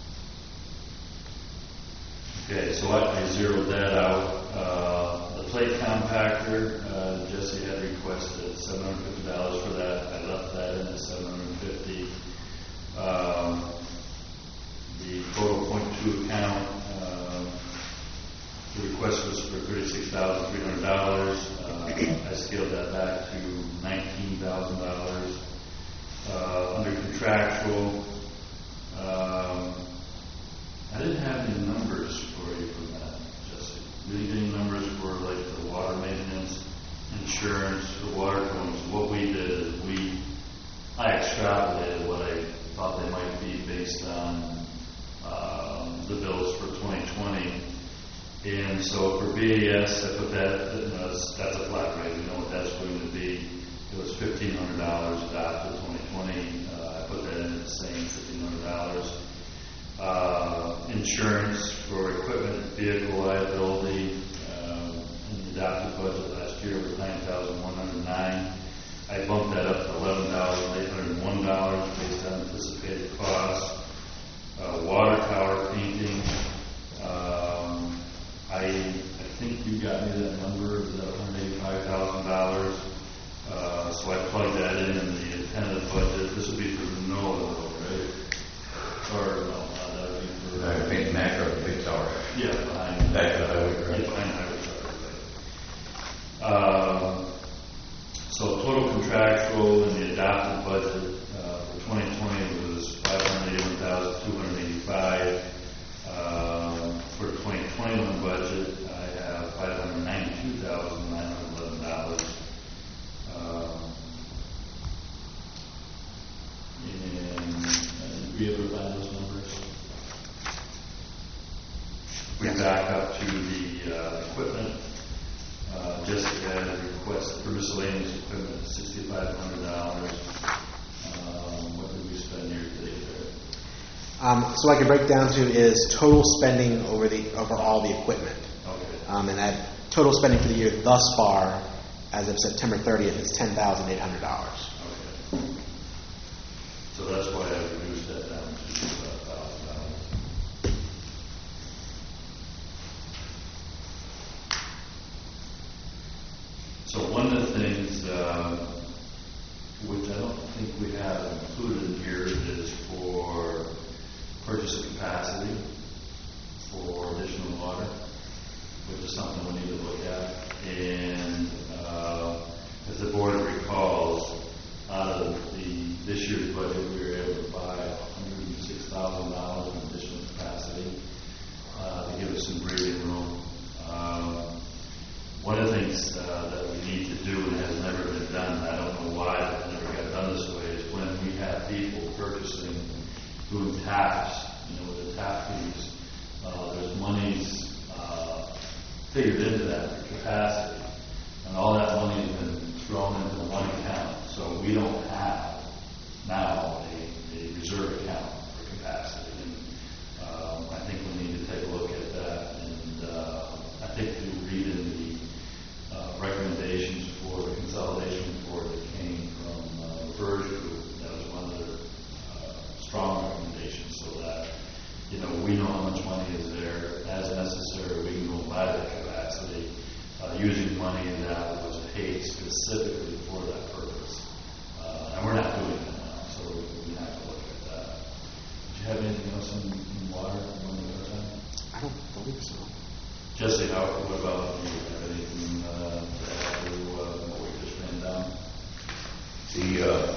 okay, so I, I zeroed that out. Uh, the plate compactor, uh, Jesse had requested seven hundred fifty dollars for that. I left that in at seven hundred fifty dollars. Um, the photo point two account, uh, the request was for thirty-six thousand three hundred dollars. Uh, I scaled that back to nineteen thousand dollars. Uh, under contractual, um, I didn't have any numbers for you from that, Jesse. Didn't get any numbers for like the water maintenance, insurance, the water cones. What we did is we, I extrapolated what I thought they might be based on um, the bills for twenty twenty. And so for B A S, I put that, you know, that's, that's a flat rate. We know what that's going to be. It was fifteen hundred dollars adopted twenty twenty. Uh, I put that in at the same fifteen hundred dollars. Uh, insurance for equipment, vehicle liability, uh, in the adopted budget last year was nine thousand one hundred nine dollars. I bumped that up to eleven thousand eight hundred one dollars based on anticipated costs. Uh, water tower painting, um, I, I think you got me that number, is that one hundred eighty-five thousand dollars. Uh, so I plugged that in in the intended budget. This would be for NOAA, right? Or no, uh, that would be for... I paint macro, the big tower. Yeah, behind... Back to the highway, correct? Yeah, behind the highway tower, right. Uh, so total contractual in the adopted budget uh, for twenty twenty was five hundred eighty-one thousand two hundred eighty-five dollars. Uh, for the twenty twenty-one budget, I have five hundred ninety-two thousand nine hundred eleven dollars. Um, and uh, we ever find those numbers? We back up to the uh, equipment. Uh, Jessica had a request for miscellaneous equipment, sixty-five hundred dollars. Um, what did we spend year to date there? Um, so I can break down to is total spending over the over all the equipment. Okay. Um, and that total spending for the year thus far, as of September thirtieth, is ten thousand eight hundred dollars. Okay. So that's why I reduced that down to one thousand dollars. So one of the things, uh, which I don't think we have included in here, is for purchase of capacity for additional water. figured into that for capacity. And all that money has been thrown into one account, so we don't have now a, a reserve account for capacity. And um, I think we need to take a look at that. And uh, I think if you read in the uh, recommendations for the consolidation report that came from uh, the Verge Group, that was one of the uh, strong recommendations, so that you know we know how much money is there. As necessary, we can go buy that capacity uh, using money that was paid specifically for that purpose. Uh, and we're not doing that now, so we, we have to look at that. Do you have anything else in, in water you want to touch on? I don't believe so. Jesse, how, what about you? Have anything uh, to add to uh, what we just ran down? The, uh,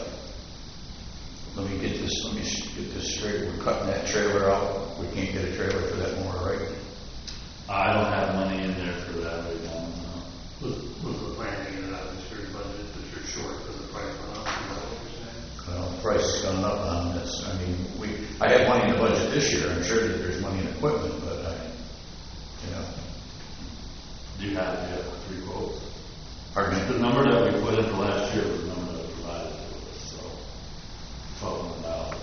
let me get this, let me s- get this straight. We're cutting that trailer out. We can't get a trailer for that more, right? I don't have money in there for that right now. No. Was, was the plan to get it out of this year's budget, that you're short because the price went up, is that what you're saying? Well, the price has gone up on this. I mean, we, I have money in the budget this year. I'm sure that there's money in equipment, but I, you know. Do you have, do you have three quotes? Pardon me? The number that we put in for last year was the number that was provided to us, so twelve hundred dollars.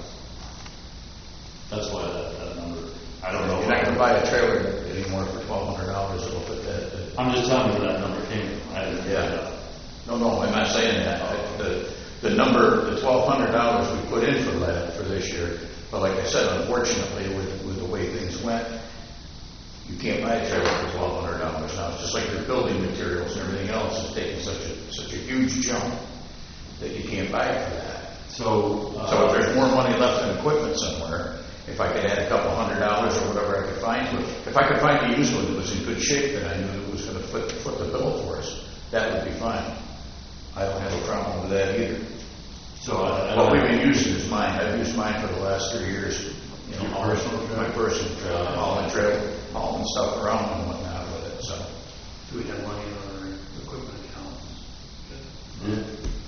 That's why that, that number, I don't know. You're not going to buy a trailer anymore for twelve hundred dollars. It'll put that. that I'm just telling you where that number came from. I didn't. Yeah. No, no, I'm not saying that. I- The, the number, the twelve hundred dollars we put in for that, for this year, but like I said, unfortunately, with, with the way things went, you can't buy a trailer for twelve hundred dollars now. It's just like your building materials and everything else is taking such a, such a huge jump that you can't buy it for that. So, uh, So if there's more money left in equipment somewhere, if I could add a couple hundred dollars or whatever I could find to it, if I could find a used one that was in good shape that I knew it was going to foot, foot the bill for us, that would be fine. I don't have a problem with that either. so I, I What don't we've been using is mine. I've used mine for the last three years. You know, Your all- personal trailer? my personal trailer, hauling trailer, hauling stuff around and whatnot with it. So Do we have money in our equipment accounts? Yeah.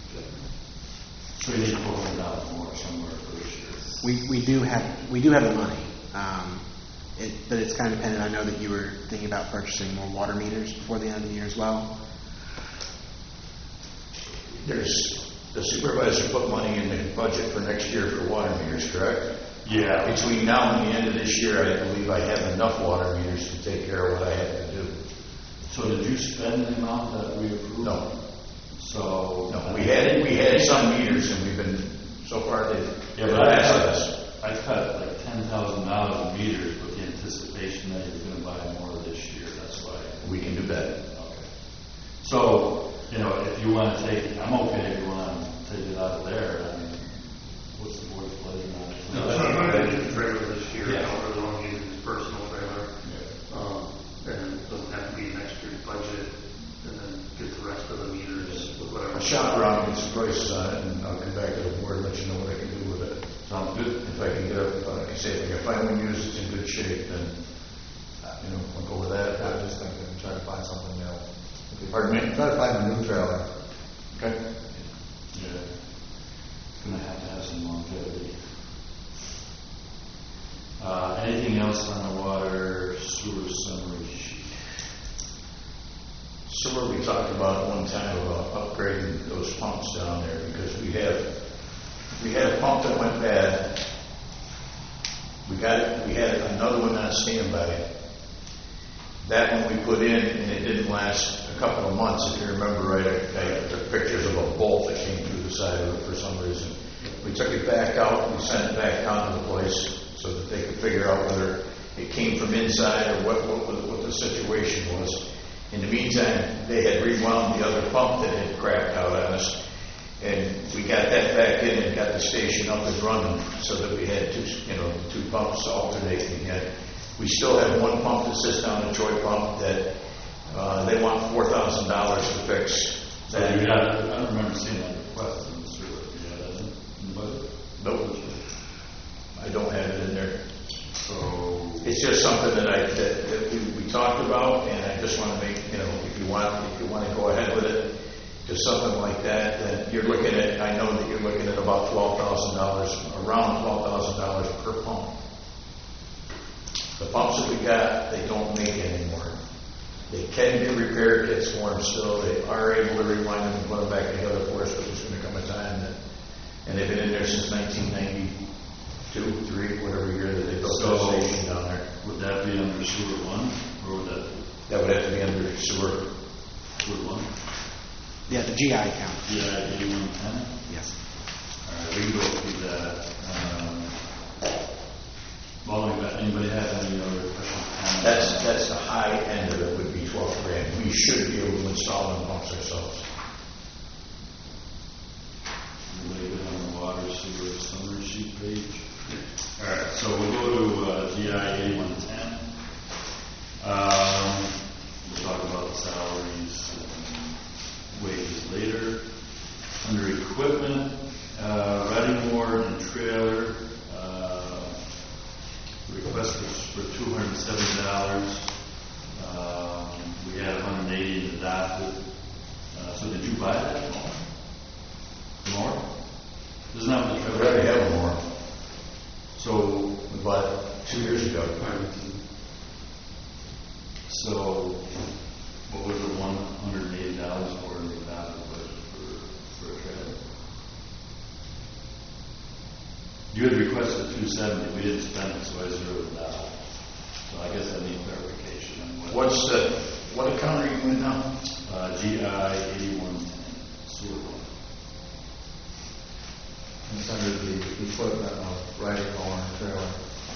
So you need four hundred dollars more somewhere for this year. We, we do have, we do have the money, um, it, but it's kind of dependent. I know that you were thinking about purchasing more water meters before the end of the year as well. there's the supervisor put money in the budget for next year for water meters, correct? Yeah. Between now and the end of this year, I believe I have enough water meters to take care of what I have to do. So did you spend the amount that we approved? No. So. No, we had, we had some meters and we've been, so far they've, Yeah, they've but I lasted cut, us. I cut like ten thousand dollars in meters with the anticipation that you're gonna buy more this year, that's why. We can do that. Okay. So, you know, if you wanna take, it, I'm okay if you wanna take it out of there, I mean, what's the board's pleasure on it? No, so I'm going to use the trailer this year, I Yeah. don't really want to use his personal trailer. Um, and it doesn't have to be next year's budget, and then get the rest of the meters with whatever. I'll shop around and get some prices on it and I'll come back to the board and let you know what I can do with it. Sounds good. If I can get a, like I say, if I can find one used that's in good shape, then, you know, I'll go with that. I was just thinking, try to find something new. Pardon me? Try to find a new trailer. Okay. Yeah. Gonna have to have some longevity. Uh, anything else on the water sewer summary sheet? Sewer, we talked about at one time about upgrading those pumps down there because we have, we had a pump that went bad. We got it, we had another one on standby. That one we put in and it didn't last a couple of months. If you remember right, I, I took pictures of a bolt that came through the side of it for some reason. We took it back out, we sent it back down to the place so that they could figure out whether it came from inside or what, what, what, what the situation was. In the meantime, they had rewound the other pump that had cracked out on us, and we got that back in and got the station up and running so that we had two, you know, two pumps alternating again. We still have one pump that sits down in Troy Pump that uh, they want four thousand dollars to fix. So you got, I don't remember seeing that request in the sewer. Yeah, that in the budget? Nope. I don't have it in there. So. It's just something that I, that, that we, we talked about, and I just want to make, you know, if you want, if you want to go ahead with it, just something like that, then you're looking at, I know that you're looking at about twelve thousand dollars, around twelve thousand dollars per pump. The pumps that we got, they don't make anymore. They can get repair kits for them still. They are able to rewind them and put them back together for us, but there's going to come a time that, and they've been in there since nineteen ninety-two, three, whatever year that they built So- the station down there. Would that be under sewer one, or would that, That would have to be under sewer. sewer one? Yeah, the G I account. Yeah, eighty-one ten? Yes. All right, we can go through that. Um, Well, anybody anybody have any other questions? comments? That's, that's the high end of it, would be twelve grand. We should be able to install them pumps ourselves. Anybody good on the water sewer summary sheet page? All right, so we'll go to uh, G I eighty-one ten. Um, we'll talk about the salaries and wages later. Under equipment, uh, riding mower and trailer, uh, request was for two hundred seventy dollars. Um, we had one hundred eighty adopted. Uh, so did you buy that mower? The mower? Isn't that what the We trailer? already have them more. So, We bought it two years ago. so what was it, one hundred eighty dollars for the adopted budget for, for a trailer? You had requested two seventy, we didn't spend it, so I zeroed it out. So I guess I need clarification on what. What's the, what account are you in now? Uh, G I eighty-one ten, sewer one. It's under the equipment of riding mower and trailer.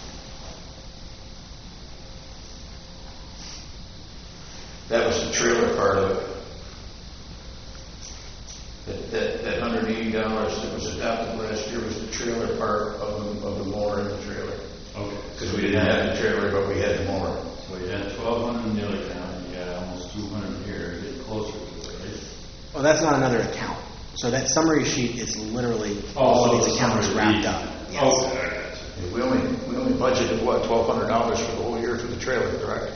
That was the trailer part of it. That, that, that hundred and eighty dollars that was adopted last year was the trailer part of the, of the mower and the trailer. Okay. Because we didn't have the trailer, but we had the mower. So you had twelve hundred in the other account, you got almost two hundred here, getting closer to it, right? Well, that's not another account. So that summary sheet is literally Oh, all so of these the accounts summary wrapped sheet. up. Yes. Okay, I got you. We only, we only budgeted, what, twelve hundred dollars for the whole year for the trailer, correct?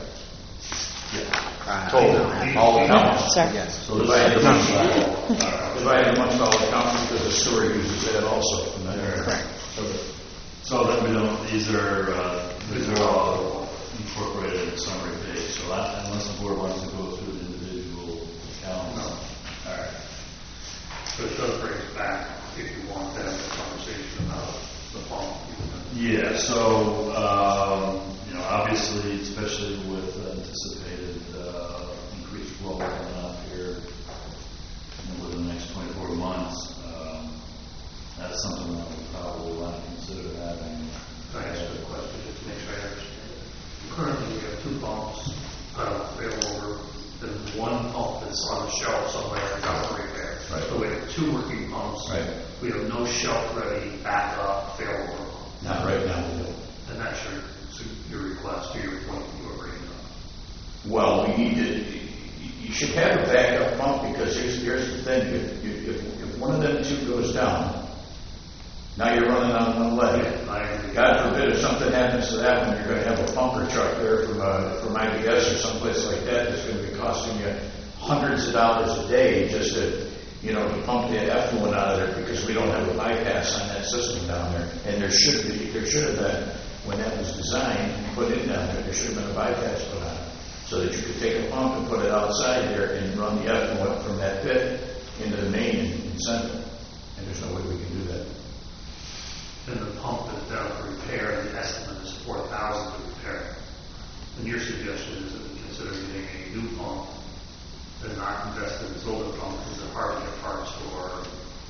Uh, Total, all accounts. Yes. So this Divided is- amongst, Alright. divided amongst all accounts because the sewer uses that also. from that. Correct. Okay. So that we don't, these are, uh, these are all incorporated in the summary page, so that, unless the board wants to go through the individual accounts. No. All right. But it does bring us back, if you want to have a conversation about the pump. Yeah, so, um, you know, obviously, especially with anticipated, uh, increased flow coming up here, you know, within the next twenty-four months, um, that's something that we probably want to consider having. Can I ask you a question, just to make sure I understand? Currently, we have two pumps, uh, failover, then one pump that's on the shelf somewhere in our repair. Right. So we have two working pumps. Right. We have no shelf-ready backup failover pump. Not right now, we don't. And that's your, so your request, to your point you were bringing up. Well, we need to, you should have a backup pump because here's, here's the thing, if, if, if one of them two goes down, now you're running on one leg. I agree. God forbid if something happens to that one, you're gonna have a pumper truck there from, uh, from I B S or someplace like that that's gonna be costing you hundreds of dollars a day just to, you know, to pump the effluent out of there because we don't have a bypass on that system down there. And there should be, there should have been, when that was designed and put in down there, there should have been a bypass put on it. So that you could take a pump and put it outside there and run the effluent from that pit into the main and and send it. And there's no way we can do that. And the pump that's down for repair, the estimate is four thousand to repair. And your suggestion is that we consider getting a new pump and not invest in this older pump because they're hard to get parts for.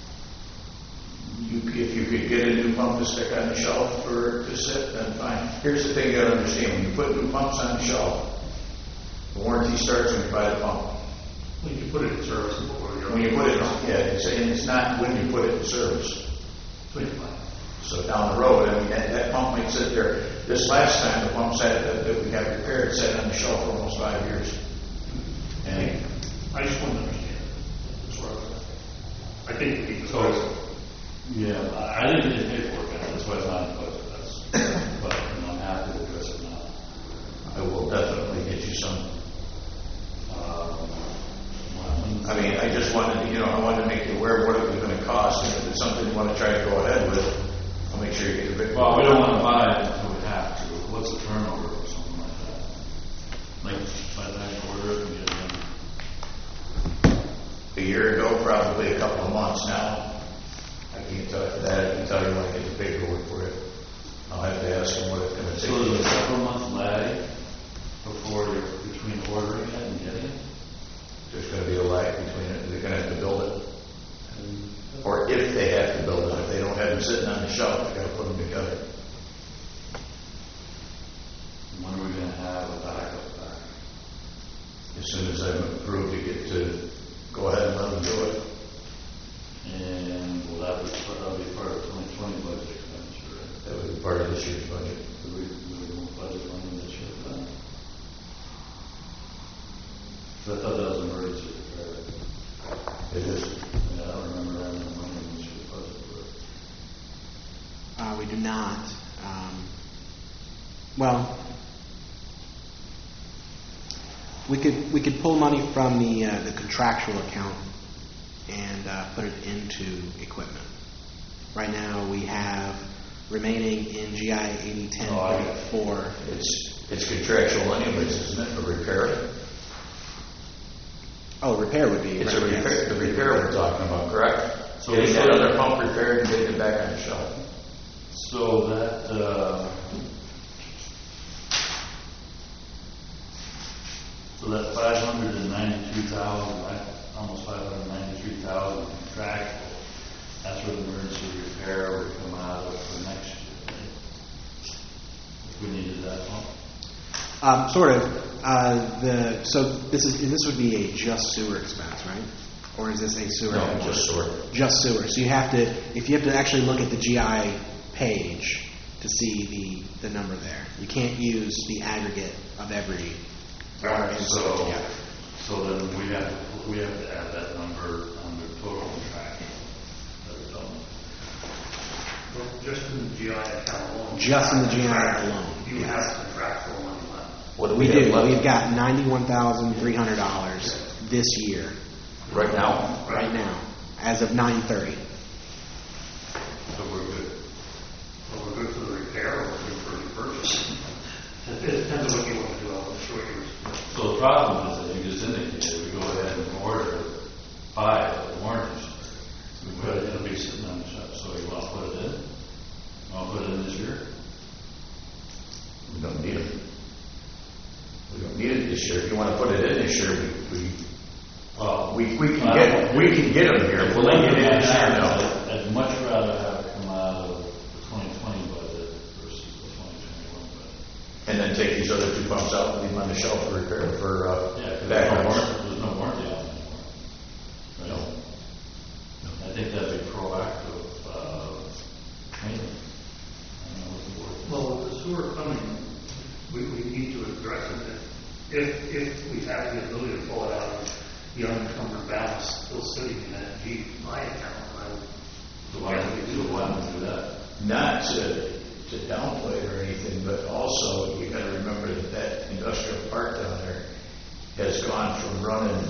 You, if you could get a new pump to stick on the shelf for, to sit, then fine. Here's the thing you gotta understand, when you put new pumps on the shelf, the warranty starts when you buy the pump. When you put it in service before you. When you put it, yeah, it's, and it's not when you put it in service. When you buy it. So down the road, I mean, that, that pump might sit there, this last time, the pump sat, that, that we got repaired, sat on the shelf for almost five years. And I just want to understand. That's where I was at. I think we need to. So, yeah, I I didn't get paperwork on it, that's why it's not in the budget, that's, but you know, I'm happy to address it now. I will definitely get you some. Um, I mean, I just wanted to, you know, I wanted to make you aware of what it was gonna cost, and if it's something you wanna try to go ahead with, I'll make sure you get a big. Well, we don't want to buy it until we have to. What's the turnover or something like that? Like, by the time you order it, A year ago, probably a couple of months now. I can't tell you that, I can tell you when I get the paperwork for it. I'll have to ask them what it's gonna take. So there's a several month lag before, you're between ordering it and getting it? There's gonna be a lag between it, they're gonna have to build it. Or if they have to build it, if they don't have them sitting on the shelf, they gotta put them together. When are we gonna have a backup back? As soon as I'm approved to get to, go ahead and let them do it. And will that be, that'll be part of twenty twenty budget expenditure, right? That would be part of this year's budget. Do we, do we want budget money this year for that? So I thought that was emergency repair. It is. Yeah, I don't remember having the money in this year's budget for it. Uh, we do not. Um, well, we could we could pull money from the uh, the contractual account and uh, put it into equipment. Right now, we have remaining in G I eighty ten point four. It's, it's contractual anyways, isn't it, for repair? Oh, repair would be. It's a right, repair, yes. the repair we're talking about, correct? So Getting it's that not- other pump repaired and getting it back on the shelf. So that, uh, so that five hundred and ninety-two thousand, right, almost five hundred and ninety-three thousand contractual, that's where the emergency repair would come out of for next year, right? If we needed that pump. Um, sort of. Uh, the so this is this would be a just sewer expense, right? Or is this a sewer? No, and just water? sewer. Just sewer. So you have to, if you have to actually look at the G I page to see the the number there. You can't use the aggregate of every water and sewer So, together. so then we have to, we have to add that number under total contract. That we're done. Well, just in the G I account alone. Just in the G I alone, You yes. have contractual money left. What do We we do. have left? We've got ninety-one thousand three hundred dollars this year, Right now? right now, as of nine thirty. So we're good. Well, we're good for the repair or we're good for the purchase. It it depends on what you want to do. I'm sure you're. So the problem is that you just indicated, we go ahead and order five at the warranty center. We put it, it'll be sitting on the shelf, so you want to put it in? You want to put it in this year? We don't need it. We don't need it this year. If you want to put it in this year, we, we, Well, we, we can get, we can get them here. If We'll we're get looking it in at this year, that, no. I'd I'd much rather have it come out of the twenty twenty budget versus the twenty twenty-one budget. And then take these other two pumps out and leave them on the shelf for repair, for, uh, Yeah, 'cause there's no backups. warranty, there's no warranty on it anymore. No. Right? I think that'd be proactive, uh, maintenance. I don't know what the word is. Well, with the sewer coming, we, we need to address it. If, if we have the ability to pull it out of the unencumbered balance still sitting in that G I account, I would. So why don't we do, why don't we do that? Not to, to downplay it or anything, but also you gotta remember that that industrial park down there has gone from running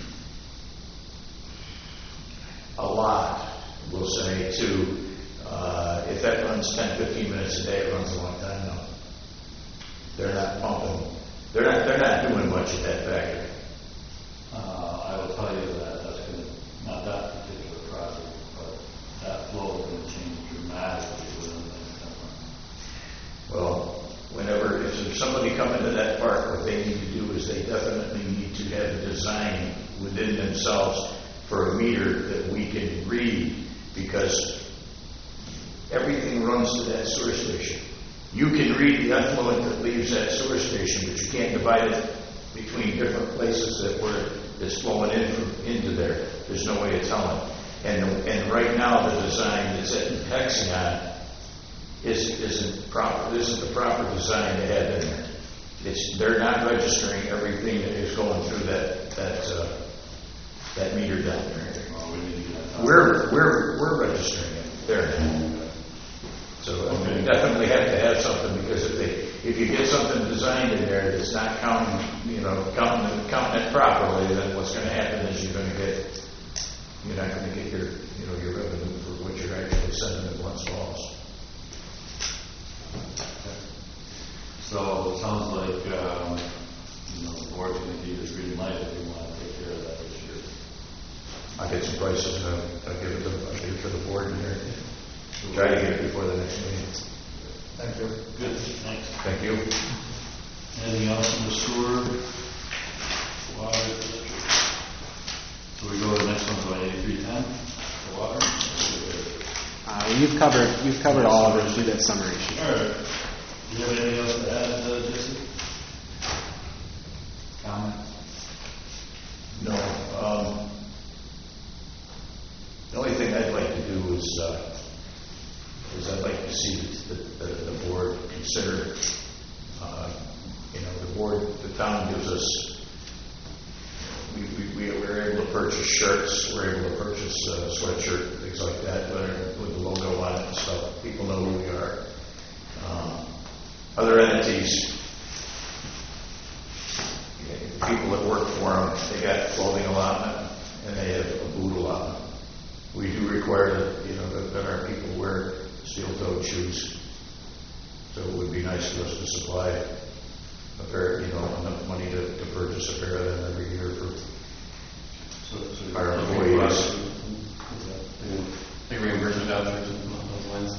a lot, we'll say, to, uh, if that runs ten, fifteen minutes a day, it runs a long time now. They're not pumping, they're not, they're not doing much at that factory. Uh, I will tell you that that's gonna, not that particular project, but that flow is gonna change dramatically within the next couple of months. Well, whenever, if there's somebody coming to that park, what they need to do is they definitely need to have a design within themselves for a meter that we can read, because everything runs to that sewer station. You can read the effluent that leaves that sewer station, but you can't divide it between different places that where it's flowing in from, into there. There's no way of telling. And, and right now, the design that's at Hexion is, isn't proper, isn't the proper design to have in there. It's, they're not registering everything that is going through that, that, uh, that meter down there. Well, we need to get that. We're, we're, we're registering it there. So I mean, we definitely have to have something, because if they, if you get something designed in there that's not counting, you know, counting, counting it properly, then what's gonna happen is you're gonna get, you're not gonna get your, you know, your revenue for what you're actually sending to Glens Falls. So it sounds like, um, you know, the board's gonna give us green light if we wanna take care of that this year. get some prices, and I'll, I'll give it to, I'll give it to the board in there. Try to get it before the next meeting. Thank you. Good, thanks. Thank you. Anything else in the sewer? Water district? So we go to the next one, so eighty-three ten, the water? Uh, you've covered, you've covered all of it through that summary sheet. All right. Do you have anything else to add, uh, Jesse? Comments? No. Um, the only thing I'd like to do is, uh, is I'd like to see the, the, the board consider, uh, you know, the board, the town gives us, we, we, we we're able to purchase shirts, we're able to purchase uh, sweatshirt, things like that, with the logo on it and stuff. People know who we are. Um, other entities, people that work for them, they got clothing allotment and they have a boot allotment. We do require that, you know, that, that our people wear steel-toed shoes. So it would be nice for us to supply a pair, you know, enough money to, to purchase a pair of them every year for So, so our employees. Big reimbursement vouchers and along those lines.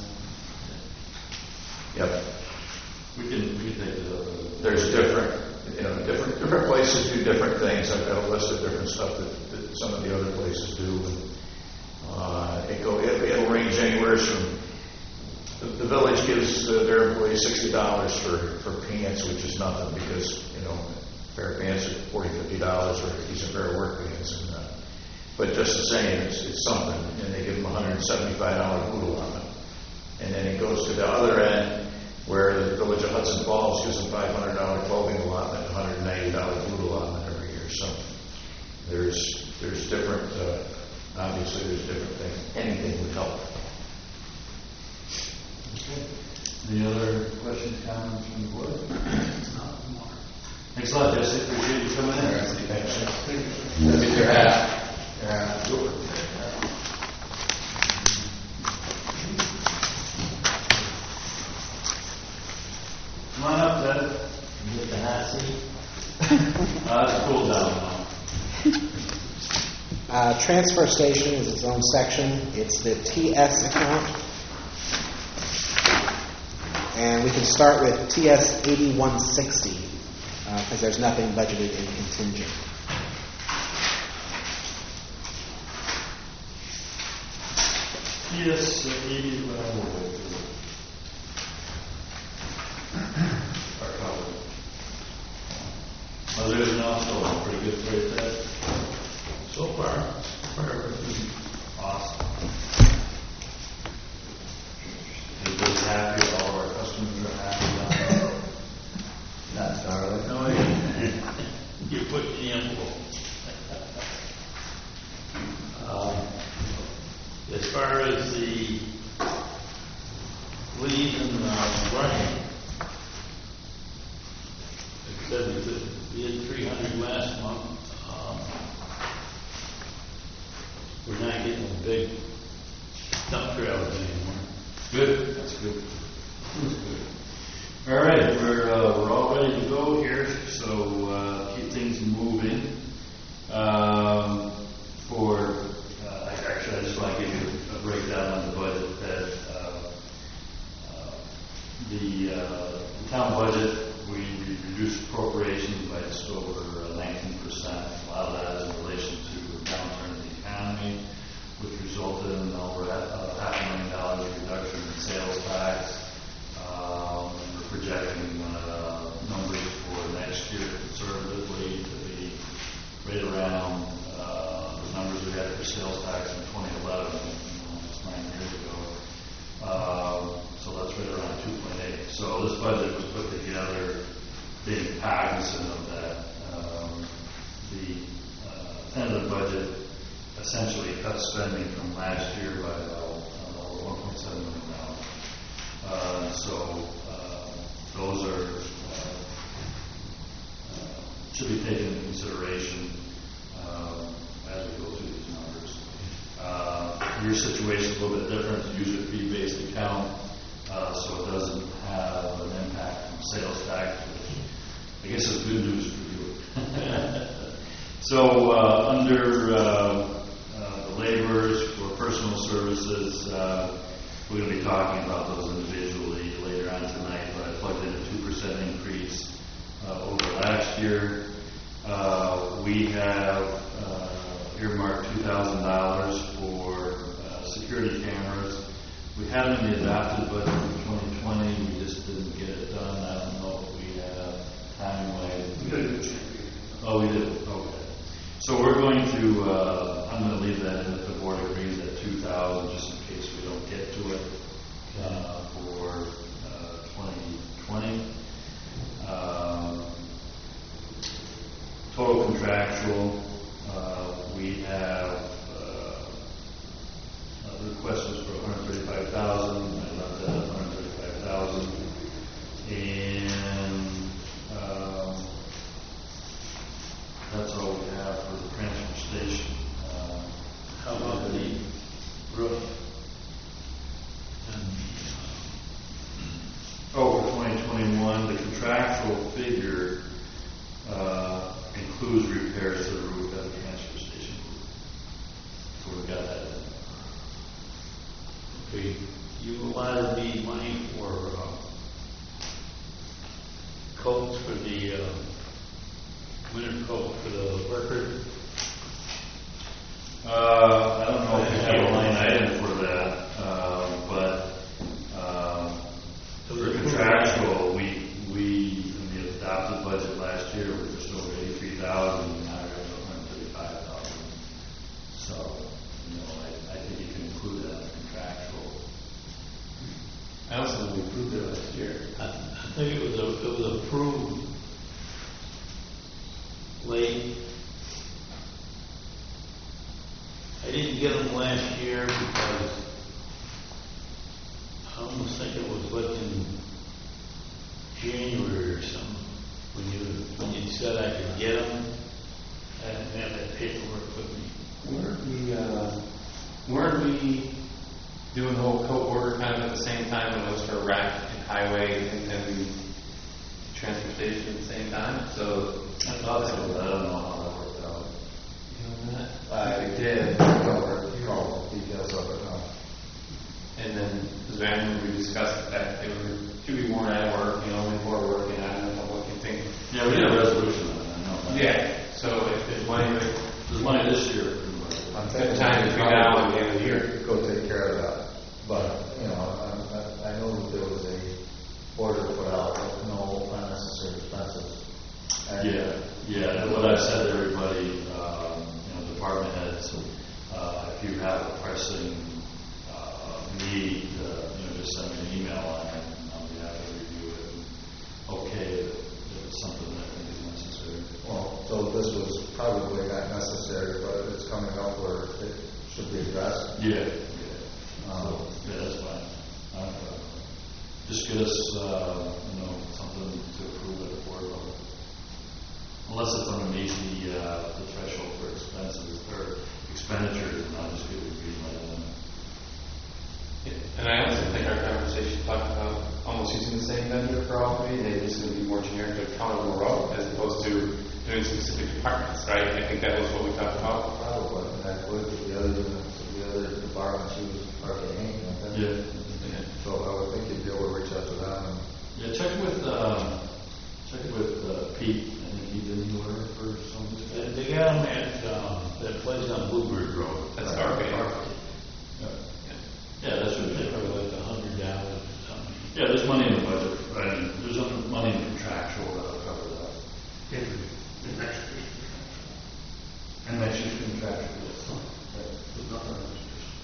Yep. We can, we can take the, There's different, you know, different different places do different things. I've got a list of different stuff that, that some of the other places do. And, uh, it go, it, it'll range anywhere from the, the village gives uh, their employees sixty dollars for, for pants, which is nothing because, you know, a pair of pants are forty, fifty dollars or a decent pair of work pants. And, uh, but just the same, it's, it's something. And they give them a one hundred seventy-five dollars boot allotment. And then it goes to the other end where the village of Hudson Falls gives them five hundred dollars clothing allotment, one hundred ninety dollars boot allotment every year. So there's, there's different, uh, obviously there's different things. Anything would help. okay. Any other questions, comments from the board? Thanks a lot, Jesse. Appreciate you coming in. Get your hat. Yeah. Come on up, Ted. Get the hot seat. Uh, it's cool down now. Uh, transfer station is its own section. It's the T S account. And we can start with T S eighty-one sixty because uh, there's nothing budgeted in contingent. Yes, eighty, well, our color. Well, there's an also pretty good rate there. So far, so far, everything awesome. Everybody's happy, all of our customers are happy now. Not darling. No, you, you put the envelope. Um, As far as the lead and uh, running, like I said, we did, we did three hundred last month. Um, we're not getting the big dump trailers anymore. Good, that's good. That's good. All right, we're uh, we're all ready to go here, so uh, keep things moving. Um, for Actually, I just want to give you a breakdown on the budget that uh, uh, the, uh, the town budget, we, we reduced appropriations by just over uh, nineteen percent. A lot of that is in relation to the downturn in the economy, which resulted in over a uh, half a million dollars reduction in sales tax. Um, we're projecting uh, numbers for next year conservatively to be right around numbers we had for sales tax in twenty eleven, almost nine years ago. Um, so that's right around two point eight. So this budget was put together being cognizant of that. Um, the uh, tentative budget essentially cut spending from last year by about uh, one point seven million dollars. Uh, so uh, those are uh, uh, should be taken into consideration. Um, as we go through these numbers. Uh, your situation is a little bit different. It's a user fee-based account, uh, so it doesn't have an impact on sales tax, which I guess is good news for you. So uh, under uh, uh, the laborers for personal services, uh, we're going to be talking about those individually later on tonight, but I plugged in a two percent increase uh, over last year. Uh, we have uh, earmarked two thousand dollars for uh, security cameras. We have them in the adopted budget for twenty twenty. We just didn't get it done. I don't know if we have time wise. Oh, we did. Okay. So we're going to. Uh, I'm going to leave that in if the board agrees at two thousand, just in case we don't get to it uh, for uh, twenty twenty. Um, total contractual. Uh, we have. Uh, the request was for one hundred thirty-five thousand dollars. I left that at one hundred thirty-five thousand dollars. And um, that's all we have for the transfer station. Uh, How about the roof? oh, for twenty twenty-one, the contractual figure uh, includes repairs to the roof at the transfer station. So we've got that in. Okay, you allotted me money for uh, coats for the uh, winter coat for the workers. Uh, I don't know if we have a line item for that, uh, but um, for contractual, we we in the adopted budget last year was just over eighty-three thousand, and now we're at one hundred thirty-five thousand. So, you know, I, I think you can include that in contractual. I also know we approved it last year. I, I think it was a, it was approved late. I didn't get them last year because I almost think it was like in January or something when you when you said I could get them. I didn't have that paperwork with me. Weren't we, uh, weren't we doing the whole coat order kind of at the same time when it was for rec and highway and then we transfer station at the same time? So I thought so, but I don't know how that worked out. you know that? I did. cover, you know, details of it now. And then, because I remember we discussed that they were to be worn out of work, you know, when people are working, I don't know what you think. Yeah, we had a resolution on it, I know that. Yeah, so if there's money, There's money this year. I'm At the time between now and the end of the year. Go take care of that. But, you know, I, I, I know that there was a order put out with no unnecessary expenses. And Yeah, yeah, and what I've said to everybody, um, you know, department heads, uh, if you have a pressing uh, need, uh, you know, just send me an email on it, and I'll be happy to review it. And okay, if it's something that I think is necessary. Well, so this was probably not necessary, but it's coming up where it should be addressed. Yeah, yeah, Um, so, yeah, that's fine. Uh, Just get us, uh, you know, something to approve at the board level. Unless it's going to meet the, uh, the threshold for expenses or expenditures, and I'll just give it a green light on it. And I also think our conversation talked about almost using the same vendor for all three. They just going to be more generic to counter the row as opposed to doing specific departments, right? I think that was what we talked about. Probably, and that would, the other units, the other departments use Park and Hank. Yeah. So I would think you'd be able to reach out to them and. Yeah, check with, um, check with uh, Pete. I think he did the order for some of this. They, they got them at um, that place on Bluebird Road. That's our bid. Yeah, yeah that's what it They is. were like a hundred dollars or something. Yeah, there's money in the budget, right? There's other money in contractual that'll cover that. In, in next year. And next year's contractual, yes. There's nothing else.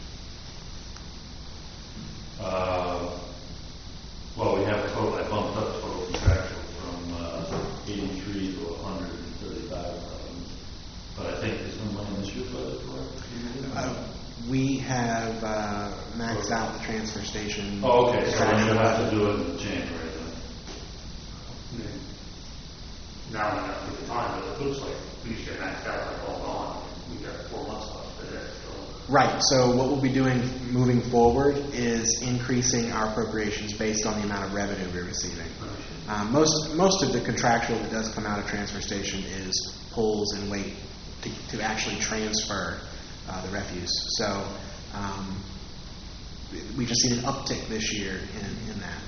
Uh, well, we have total, I bumped up total contractual from uh, eighty-three to one hundred thirty-five thousand. But I think there's no money in this year's budget for it. Uh, We have uh, maxed out the transfer station. Oh, okay, so then you'll have to contractual. do it in January then. Now, I'm not with the time, but it looks like we should max out like all gone. We got four months left there, so. Right, so what we'll be doing moving forward is increasing our appropriations based on the amount of revenue we're receiving. Um, most, most of the contractual that does come out of transfer station is pulls and wait to, to actually transfer uh, the refuse. So um, we just seen an uptick this year in, in that.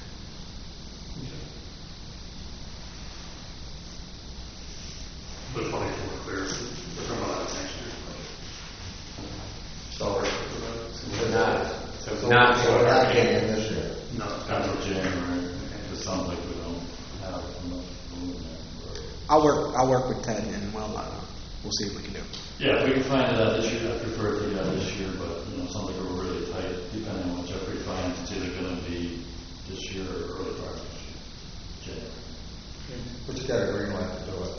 But probably more clear, we're talking about that next year's budget. So, We're not, so so not, so we're not getting in this year. No, That's what January, it sounds like we don't have enough room there. I'll work. I'll work with Ted, and we'll uh, we'll see what we can do. Yeah, if we can find it out this year, I prefer it to be out this year, but, you know, it sounds like we're really tight, depending on what Jeffrey finds, it's either gonna be this year or early part of this year. January. But you got a green light to do it.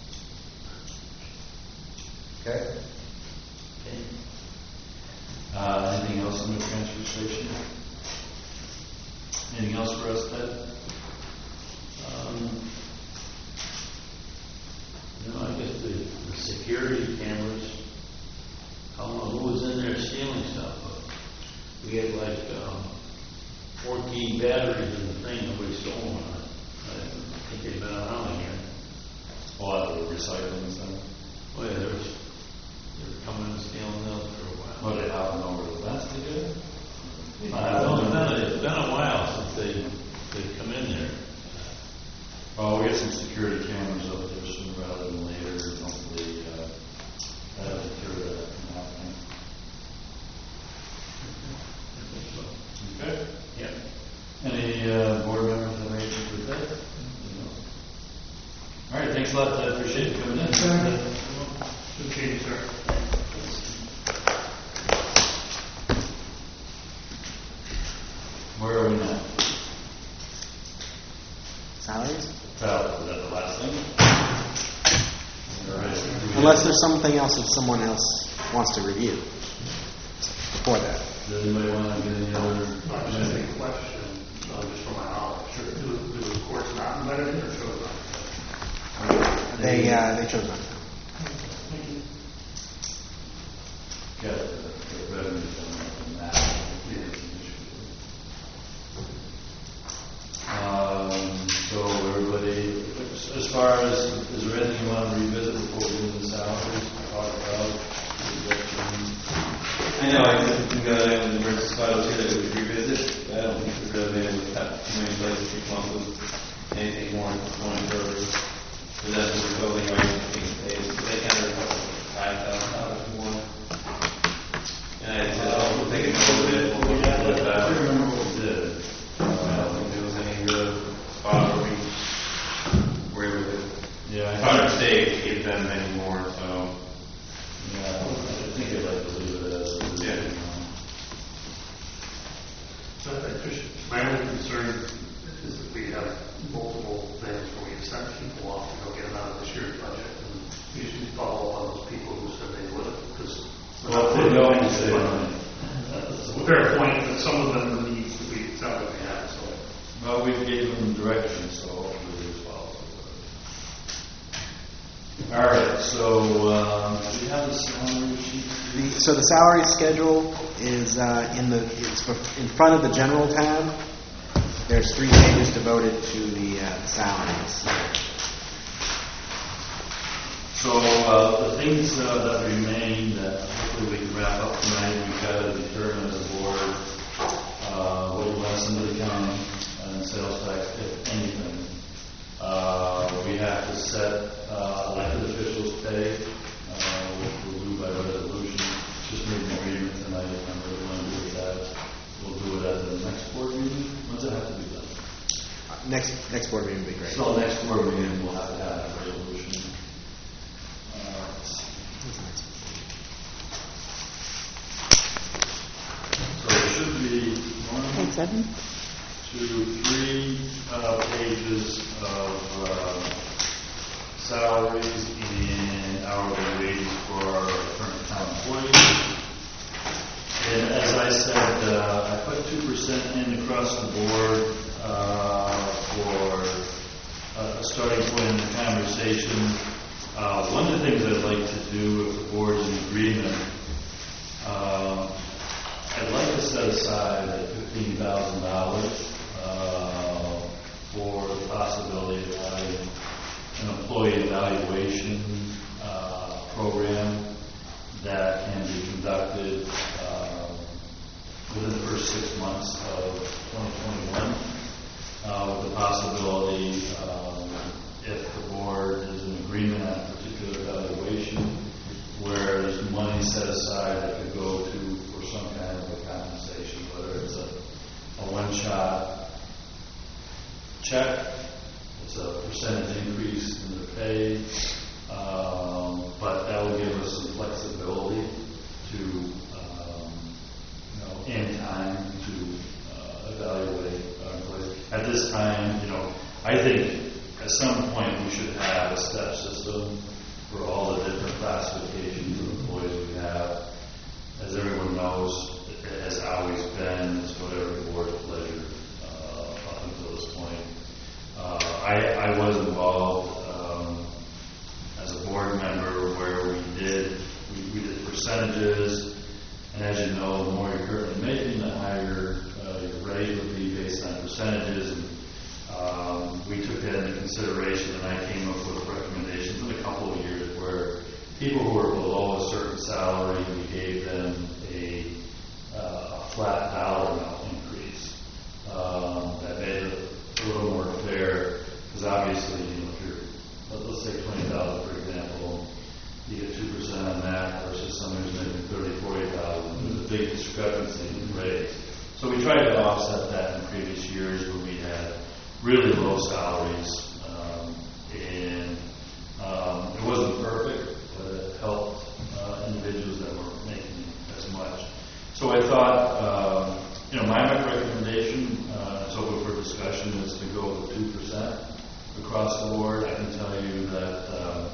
Okay? Okay. Uh, anything else on the transfer station? Anything else for us, Ted? Um, You know, I guess the, the security cameras, I don't know who was in there stealing stuff, but we had like, um, fourteen batteries in the thing, nobody stole one. I think they've been around here. A lot of the recycling stuff. Oh yeah, there was, they were coming and stealing those for a while. What, they hopping over the fence to get it? I don't know, it's been a while since they, they've come in there. Oh, we got some security cameras up there sooner rather than later, hopefully, uh, that'll deter that from happening. Okay? Yeah. Any, uh, board members have anything with that? No. All right, thanks a lot, I appreciate you coming in. Good change, sir. Where are we now? Salaries? Travel, is that the last thing? All right. Unless there's something else that someone else wants to review before that. Does anybody want to get any other? No, I just have a question, uh, just for my knowledge. Sure. Do, do the courts not embedded in or show them? They uh, they chose not to. Thank you. Got the the revenue from that. Um, so everybody, as far as, is there anything you want to revisit before we do the salaries, talk about? I know, I think uh, in the emergency files here that we would revisit, but I don't think we're really able to have too many places to come up with anything more going further. Because that's what we're building, right? I think they, they kind of have five thousand dollars more. And I said, oh, we'll take it a little bit, we'll look at it. I remember what we did. I don't think there was any real spot where we were able to. Yeah, I It's hard to say to give them any more, so. Yeah, I think I'd like to leave it as it is. Yeah. So I just, my only concern is that we have multiple things where we send people off to go get them out of this year's budget. And we usually follow up on those people who said they would, because. Well, if they're going to say, A fair point, that some of them are needs that we, it sounds like we have, so. well, we gave them direction, so hopefully it's follows. All right, so, um, do we have the salary sheet? The, so the salary schedule is uh, in the it's in front of the general tab. There's three pages devoted to the uh, salaries. So, uh, the things uh, that remain that hopefully we can wrap up tonight, we've got to determine as a board, uh, what we want to send to the county and sales tax, if anything. Uh, we have to set, uh, elected officials' pay, uh, which we'll do by resolution. Just made an agreement tonight, and we're going to do that. We'll do it at the next board meeting. When's it have to be done? Uh, next next board meeting would be great. So next board meeting, we'll have to have a resolution. So there should be one, seven. two, three uh, pages of uh, salaries and hourly wages for our current town employees. And as I said, uh, I put two percent in across the board uh, for uh, a starting point in the conversation. Uh, one of the things I'd like to do, if the board's in agreement, uh, I'd like to set aside that fifteen thousand dollars uh, for the possibility of having an employee evaluation uh, program that can be conducted six months of twenty twenty-one, uh, with the possibility, um, if the board is in agreement on a particular evaluation, where there's money set aside that could go to for some kind of a compensation, whether it's a, a one-shot check, it's a percentage increase in the pay, um, but that will give us some flexibility to, um, you know, in time to uh, evaluate our employees. At this time, you know, I think at some point we should have a step system for all the different classifications of employees we have. As everyone knows, it has always been, it's whatever the board's pleasure uh, up until this point. Uh, I, I was involved um, as a board member where we did we, we did percentages, and as you know, the more you're currently making, the higher uh, your rate would be based on percentages. And um, we took that into consideration, and I came up with recommendations in a couple of years where people who were below a certain salary, we gave them a, uh, a flat dollar amount increase. Um, that made it a little more fair, because obviously, you know, if you're, let, let's say twenty thousand, for example, you get two percent on that versus somebody who's making thirty, forty thousand. There's a big discrepancy in rates. So we tried to offset that in previous years when we had really low salaries, um, and um, it wasn't perfect, but it helped uh, individuals that weren't making as much. So I thought, um, you know, my recommendation, uh, it's open for discussion, is to go with two percent across the board. I can tell you that uh,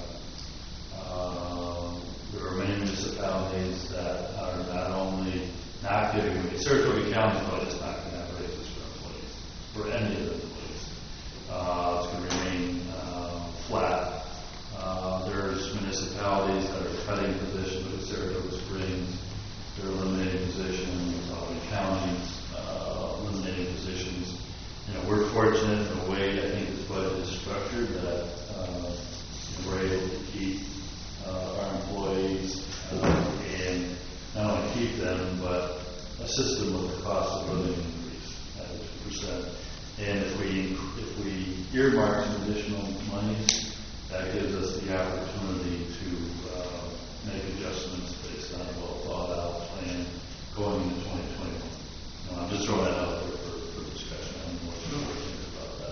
uh, there are many municipalities that are not only not giving, Saratoga County budget is not going to have raises for employees, for any of the employees. Uh, it's going to remain uh, flat. Uh, there's municipalities that are cutting positions, like Saratoga Springs, they're eliminating positions, Albany County, uh, eliminating positions. You know, we're fortunate in a way, I think this budget is structured, that uh, we're able to keep uh, our employees uh, and not only keep them, but assist them with the cost of living increase at two percent. And if we if we earmark some additional monies, that gives us the opportunity to uh, make adjustments based on a well thought out plan going into twenty twenty-one. You know, I'm just throwing that out there for, for discussion. I don't know what you think about that.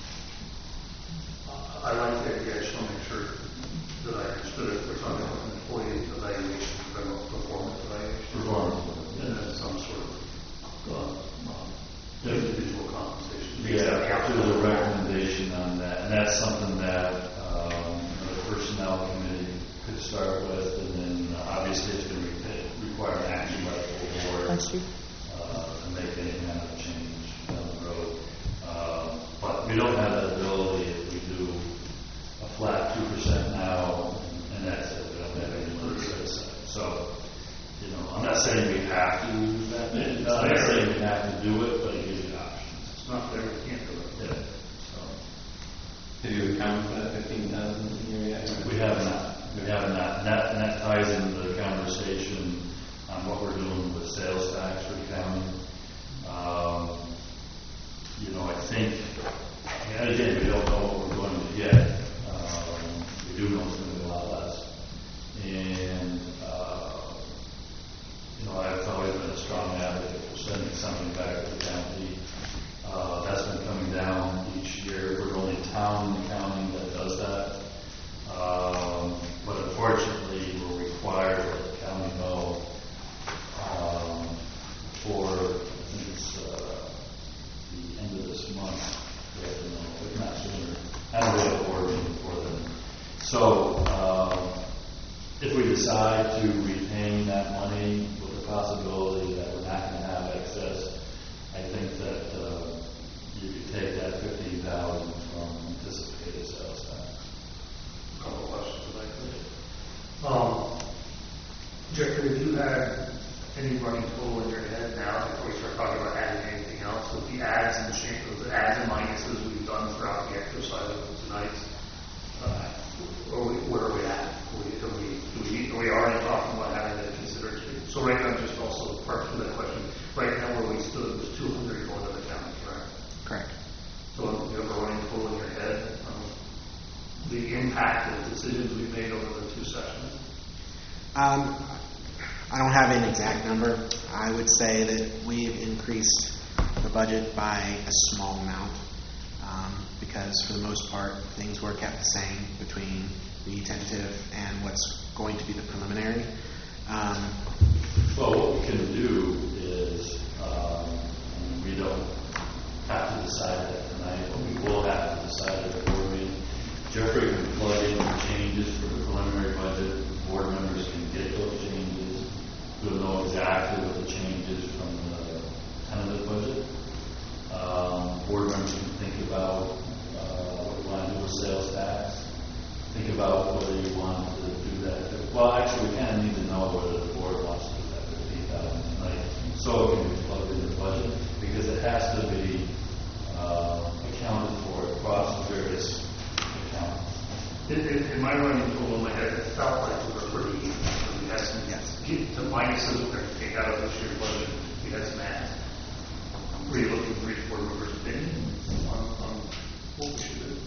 Uh, I like the idea. I just want to make sure that I understood it. We're talking about an employee evaluation, about performance evaluation. Performance. And then some sort of uh, um, individual compensation. Yeah, there's a recommendation on that, and that's something that um, the personnel committee could start with, and then uh, obviously it's going to re- require an action by the full board uh, to make any kind of change down the road. Uh, but we don't have that ability if we do a flat two percent now, and that's it. We don't have any money set aside. So, you know, I'm not saying we have to use that. I'm not saying we have to do it, but it gives you options. It's not there, we can't do it. Yeah. So. Did you account for that fifteen thousand in your yet? We have not. We have not. And that, and that ties into the conversation on what we're doing with sales tax for the county. Um, you know, I think, and again, we don't know what we're going to get. Um, we do know it's going to be a lot less. And, uh, you know, I've always been a strong advocate for sending something back to the county. Uh, that's been coming down each year. We're the only town in the county that does that. Um, but unfortunately, we're required to let the county know um, for, I think it's uh, the end of this month, we have to know, if not sooner. I don't really have a board meeting for them. So, um, if we decide to retain that money with the possibility that we're not going to have excess, I think that uh, you could take that fifteen thousand from anticipated sales tax. A couple of questions, if I could. Um, Jeffrey, have you had any running total in your head now before we start talking about adding anything else with the ads and change, the ads and minuses we've done throughout the exercise of tonight? Uh, where, we, where are we at? Are we, are we, do we, are we already talking about having that considered? So right now, just also part of that question. Right now, where we we stood was two hundred going to the county, correct? Correct. So you have a running total in your head on the impact of decisions we've made over the two sessions? Um, I don't have an exact number. I would say that we've increased the budget by a small amount um, because, for the most part, things were kept the same between the tentative and what's going to be the preliminary. Um, Well, what we can do is, um, we don't have to decide that tonight, but we will have to decide at the board meeting. Jeffrey can plug in the changes for the preliminary budget. Board members can get those changes. We'll know exactly what the changes from the tentative budget. Um, board members can think about uh, what we want to do with sales tax. Think about whether you want to do that. Well, actually, we kind of need to know whether the board wants to do that fifteen thousand tonight, so it can be plugged in the budget, because it has to be uh, accounted for across various accounts. In, in, in my running total in my head, it felt like we were pretty even. So we had some Yes. to minuses we're going to take out of this year's budget. We had some adds. Were you looking for each board member's opinion on, on what we should do?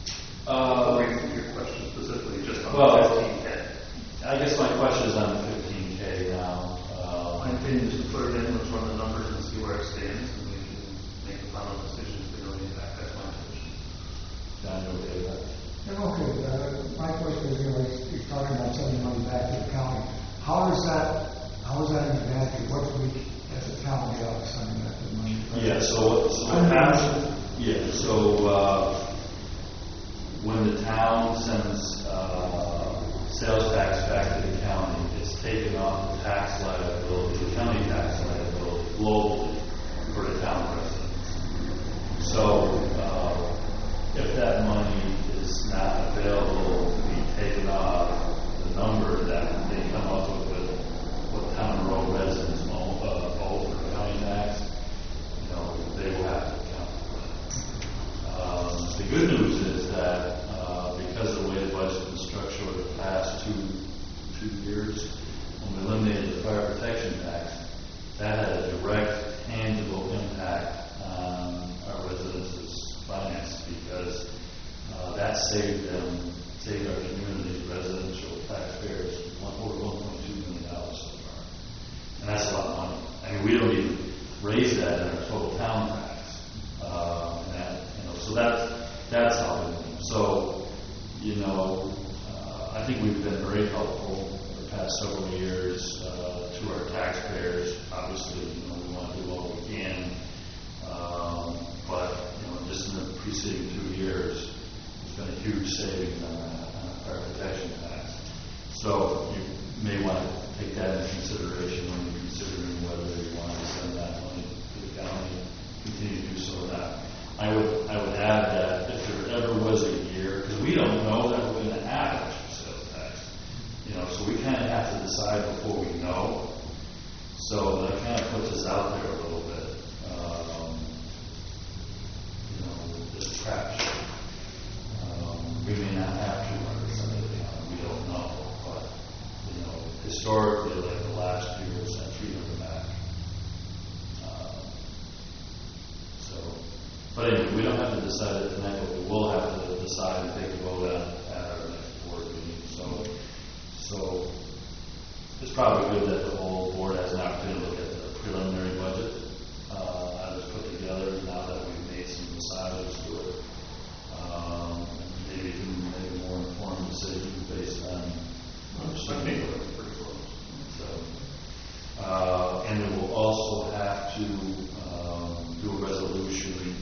Uh, Or your question specifically just on well, the fifteen K? I guess my question is on the fifteen K now. My Um, opinion is to put it in, let's run the numbers and see where it stands, and we can make a final decision if we really impact. That's my position. John, you okay with that? Yeah, okay, uh, my question is, you know, he's he's talking about sending money back to the county. How is that, how is that an advantage? What do we, as a county, get out of sending that to the money? Yeah, so what, so what happens, yeah, so, uh, when the town sends, uh, sales tax back to the county, it's taken off the tax liability, the county tax liability globally for the town residents. So, uh, if that money is not available to be taken off, the number that they come up with, what town road residents owe, uh, owe for the county tax, you know, they will have to account for that. Um, the good news is that, uh, because of the way the budget was structured over the past two, two years, when we eliminated the fire protection tax, that had a direct, tangible impact on our residents' finances, because uh, that saved them, saved our community residential taxpayers one, over one point two million dollars so far. And that's a lot of money. I mean, we don't even raise that in our total town tax. Uh, and that, you know, so that's, that's how we do. So, you know, uh, I think we've been very helpful the past several years uh, to our taxpayers. Obviously, you know, we want to do what we can. Um, but, you know, just in the preceding two years, there's been a huge savings on, on our protection tax. So you may want to take that into consideration when you're considering whether you want to send that money to the county, continue to do so or not. I would, I would add that if there ever was a year, because we don't know that we're going to have extra sales tax, you know, so we kind of have to decide before we know. So that kind of puts us out there a little bit, um, you know, with this crap show. Um, we may not have two hundred percent of the county, we don't know, but, you know, historically, like the last year, we sent three hundred back. Um, so, but anyway, we don't have to decide it tonight, but we will have to decide and take a vote at, at our next board meeting. So, so it's probably good that the whole board has an opportunity to look at the preliminary budget uh, that was put together now that we've made some decisions to it. Um, maybe you can make a more informed decision based on I think we're pretty close. so, uh, and then we'll also have to um, do a resolution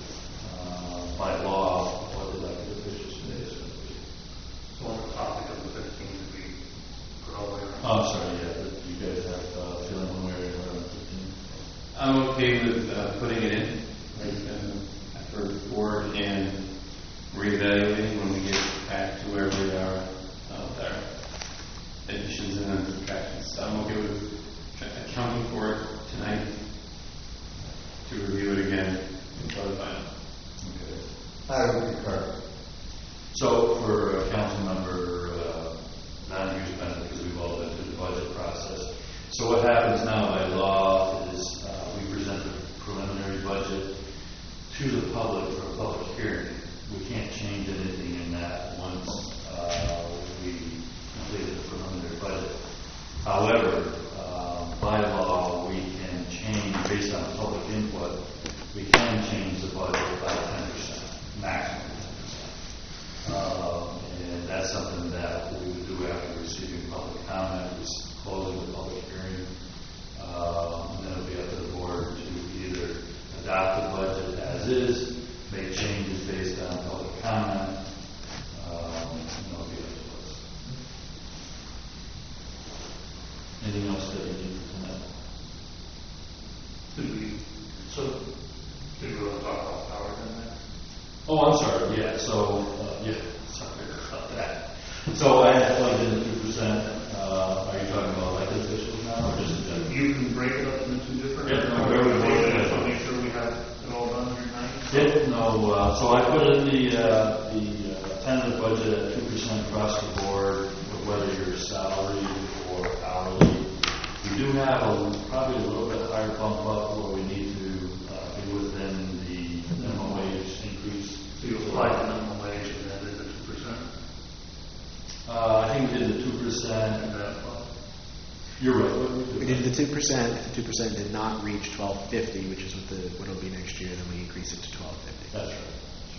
uh, by law of what the elected officials pay is going to be. So on the topic of the fifteen, we put all the way around. Oh, I'm sorry, yeah, but you guys have uh, feeling one way or another on fifteen? I'm okay with uh, putting it in, like, uh, for the board, and reevaluating when we get back to where we are uh, with our additions and then subtractions. So I'm okay with accounting for it tonight, to review it again until the final. Okay. I would concur. So for a council member, uh, not a huge benefit because we've all been through the budget process. So what happens now by law is uh, we present the However, uh, by law, we can change, based on public input, we can change the budget by ten percent, maximum ten percent. Uh, and that's something that we would do after receiving public comment, closing the public hearing. Uh, and then it'll be up to the board to either adopt the budget as is, make changes based on public comment. Um, and it'll be up to us. Anything else that you need to know? Did we, so, did we want to talk about power in that? Oh, I'm sorry. Yeah. So, uh, yeah. Sorry about that. So I had plugged in the two percent. Uh, are you talking about elected officials now, or just in general? You can break it up into two different. Yeah, no, or very we good. make it, so make sure we have it all done here tonight. Yep. No. Uh, so I put in the uh, the uh, tentative budget at two percent across the board, whether you're salary or hourly. We do have a, probably a little bit higher bump up where we need to uh, be within the minimum wage increase. So you apply the minimum wage and then did the two percent? Uh, I think we did the two percent. And that, well, You're right. What did we do? We did the two percent. If the two percent did not reach twelve fifty, which is what the what it'll be next year, then we increase it to twelve fifty. That's right.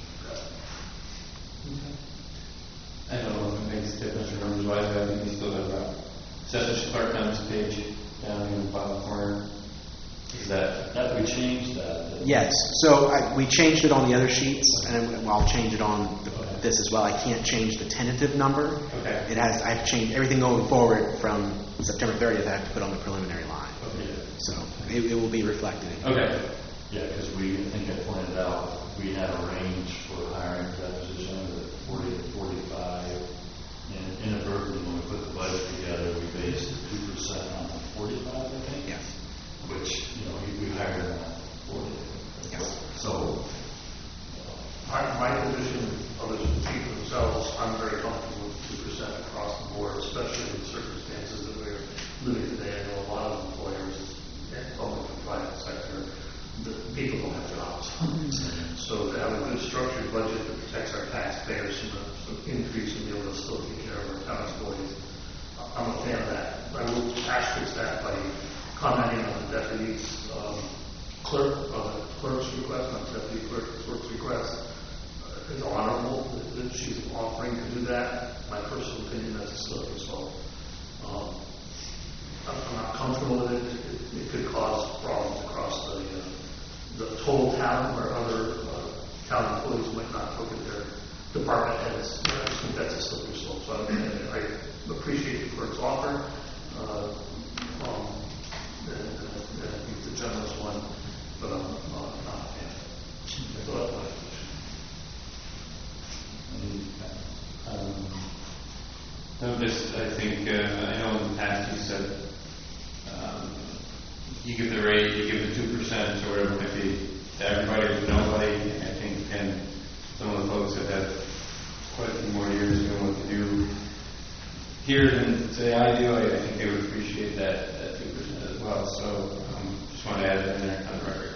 I don't know if it makes a difference numbers wise, but I think we still have that. Assessment clerk on this page down in the bottom corner. Is that That we changed that. Yes. So I, we changed it on the other sheets, and I'll change it on the, this as well. I can't change the tentative number. Okay. It has. I've changed everything going forward from September thirtieth. I have to put on the preliminary line. Okay. So it, it will be reflected. In Okay. Yeah, because we, I think I pointed out, we had a range for hiring for that position of forty to forty-five. And inadvertently, when we put the budget together, we based the two percent on the forty-five, I think. Yes. Which, you know, we, we hired them at forty. Yes. So, my, my position of the people themselves, I'm very comfortable with two percent across the board, especially in the circumstances that we're living today. I know a lot of employers, and public and private sector, the people don't have jobs. So to have a good structured budget that protects our taxpayers from the from increase in being able to still take care of our town employees, I'm a fan of that. I will asterisk that by commenting on the deputy's um, clerk, uh, clerk's request, not deputy clerk, clerk's request. Uh, it's honorable that, that she's offering to do that. My personal opinion, that's a slippery slope. Um, I'm, I'm not comfortable with it. It, it could cause problems across the uh, the total town where other uh, town employees might not look at their department heads. I just think that's a slippery slope. So I, I appreciate the clerk's offer. Uh, um, and, and, and I think the generous one, but I'm not, not a fan. So that's my position. Um, no, just I think uh, I know in the past you said um, you give the rate, you give the two percent or whatever it might be to everybody or to nobody. I think and some of the folks have had quite a few more years doing what they do here than say I do. I, I think they would appreciate that that two percent as well. So um, just want to add that in there on the record.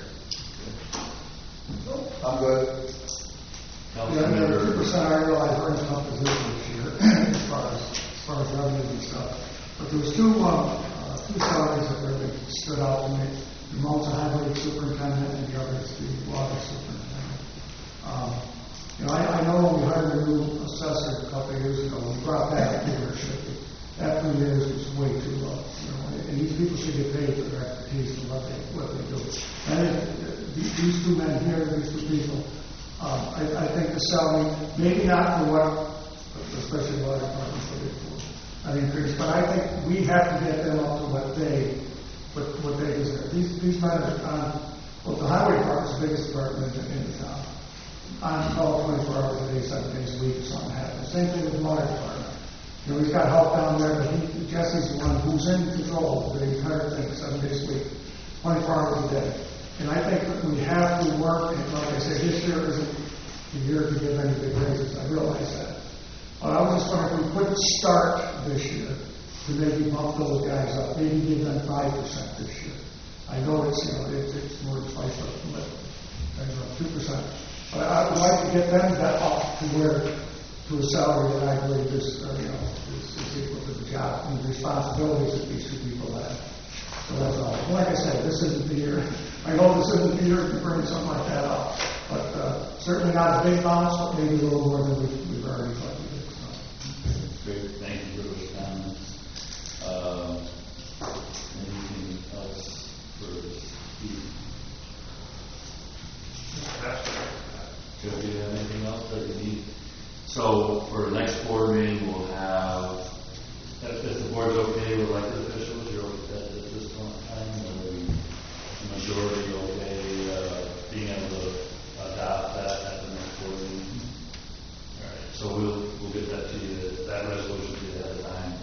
I'm good. Yeah, the two percent I realize we're in a tough position this year as far as, as far as revenues and stuff. But there was two, um, uh, two salaries that really stood out to me. The Malta Highway Superintendent and the other is the Water Superintendent. Um, you know, I, I know when we hired a new assessor a couple of years ago, we brought that leadership. That three years was way too low. You know, and these people should get paid for their expertise and what they, what they do. And it, these two men here, these two people, Um, I, I think the salary, maybe not for what, especially the water department put it for an increase, but I think we have to get them up to what they, what, what they deserve. These, these men are on, well, the highway department is the biggest department in, in the town. On call twenty-four hours a day, seven days a week, if something happens. Same thing with the water department. You know, he's got help down there, but he, Jesse's the one who's in control of the entire thing, seven days a week, twenty-four hours a day. And I think that we have to work, and like I said, this year isn't the year to give any big raises. I realize that. But I was just wondering if we could start this year to maybe bump those guys up, maybe give them five percent this year. I know it's, you know, it's, it's more than twice what the two percent. But I would like to get them that up to where to a salary that I believe is, uh, you know, is, is equal to the job and the responsibilities that these two people have. So that's all. Like I said, this isn't the year. I hope this isn't the year to bring something like that up. But uh, certainly not a big bonus, but maybe a little more than we've, we've already budgeted. So. Great, thank you for those comments. Um, anything else for Steve? Joe, do you have anything else that you need? So for the next board meeting, we'll have, if, if the board's okay with elected officials, you're okay at this point in time, or the majority okay uh, being able to adopt that at the next board meeting? All right, so we'll we'll get that to you, that resolution to you ahead of time.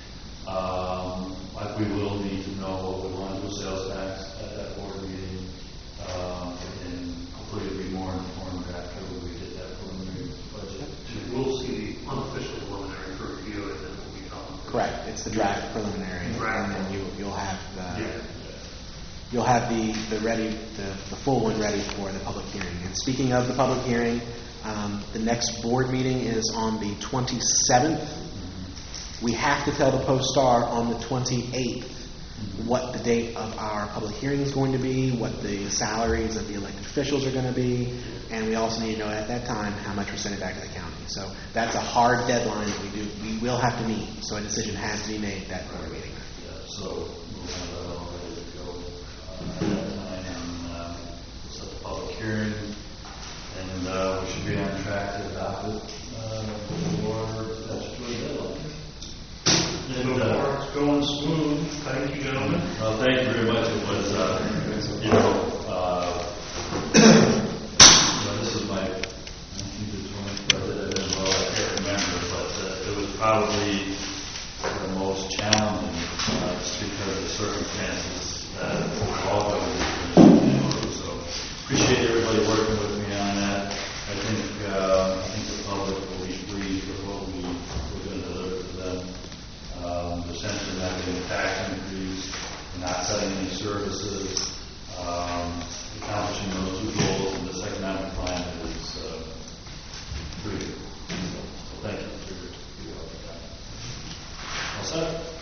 Um, like we will need to know what we want to do with sales tax at that board meeting, um, and hopefully it'll be more informed after we get that preliminary budget. We'll see the unofficial preliminary for review, and then we'll become. Correct. It's the draft preliminary, Draft. and then you, you'll have the, Yeah. you'll have the, the ready, the, the full one ready for the public hearing. And speaking of the public hearing, um, the next board meeting is on the twenty-seventh. We have to tell the Post-Star on the twenty-eighth what the date of our public hearing is going to be, what the salaries of the elected officials are going to be, and we also need to know at that time how much we're sending back to the county. So that's a hard deadline that we do. We will have to meet, so a decision has to be made at that board meeting. Yeah, so we'll have that all ready to go uh, at that time, and uh, we'll set the public hearing, and uh, we should be on track to adopt it uh, before statutory deadline. And, uh, It's going smooth. Thank you, gentlemen. well, thank you very much. It was, uh, you know, uh, you know, this is my nineteenth or twentieth president as well. I can't remember, but uh, it was probably the most challenging uh, just because of the circumstances that all governments were in. So appreciate everybody working with me on that. I think uh, I think the public will be pleased with what we we're going to deliver to them. Um, essentially not getting a tax increase, not setting any services, um, accomplishing those two goals in this economic climate is uh, pretty good. So thank you for your, for your help. All set?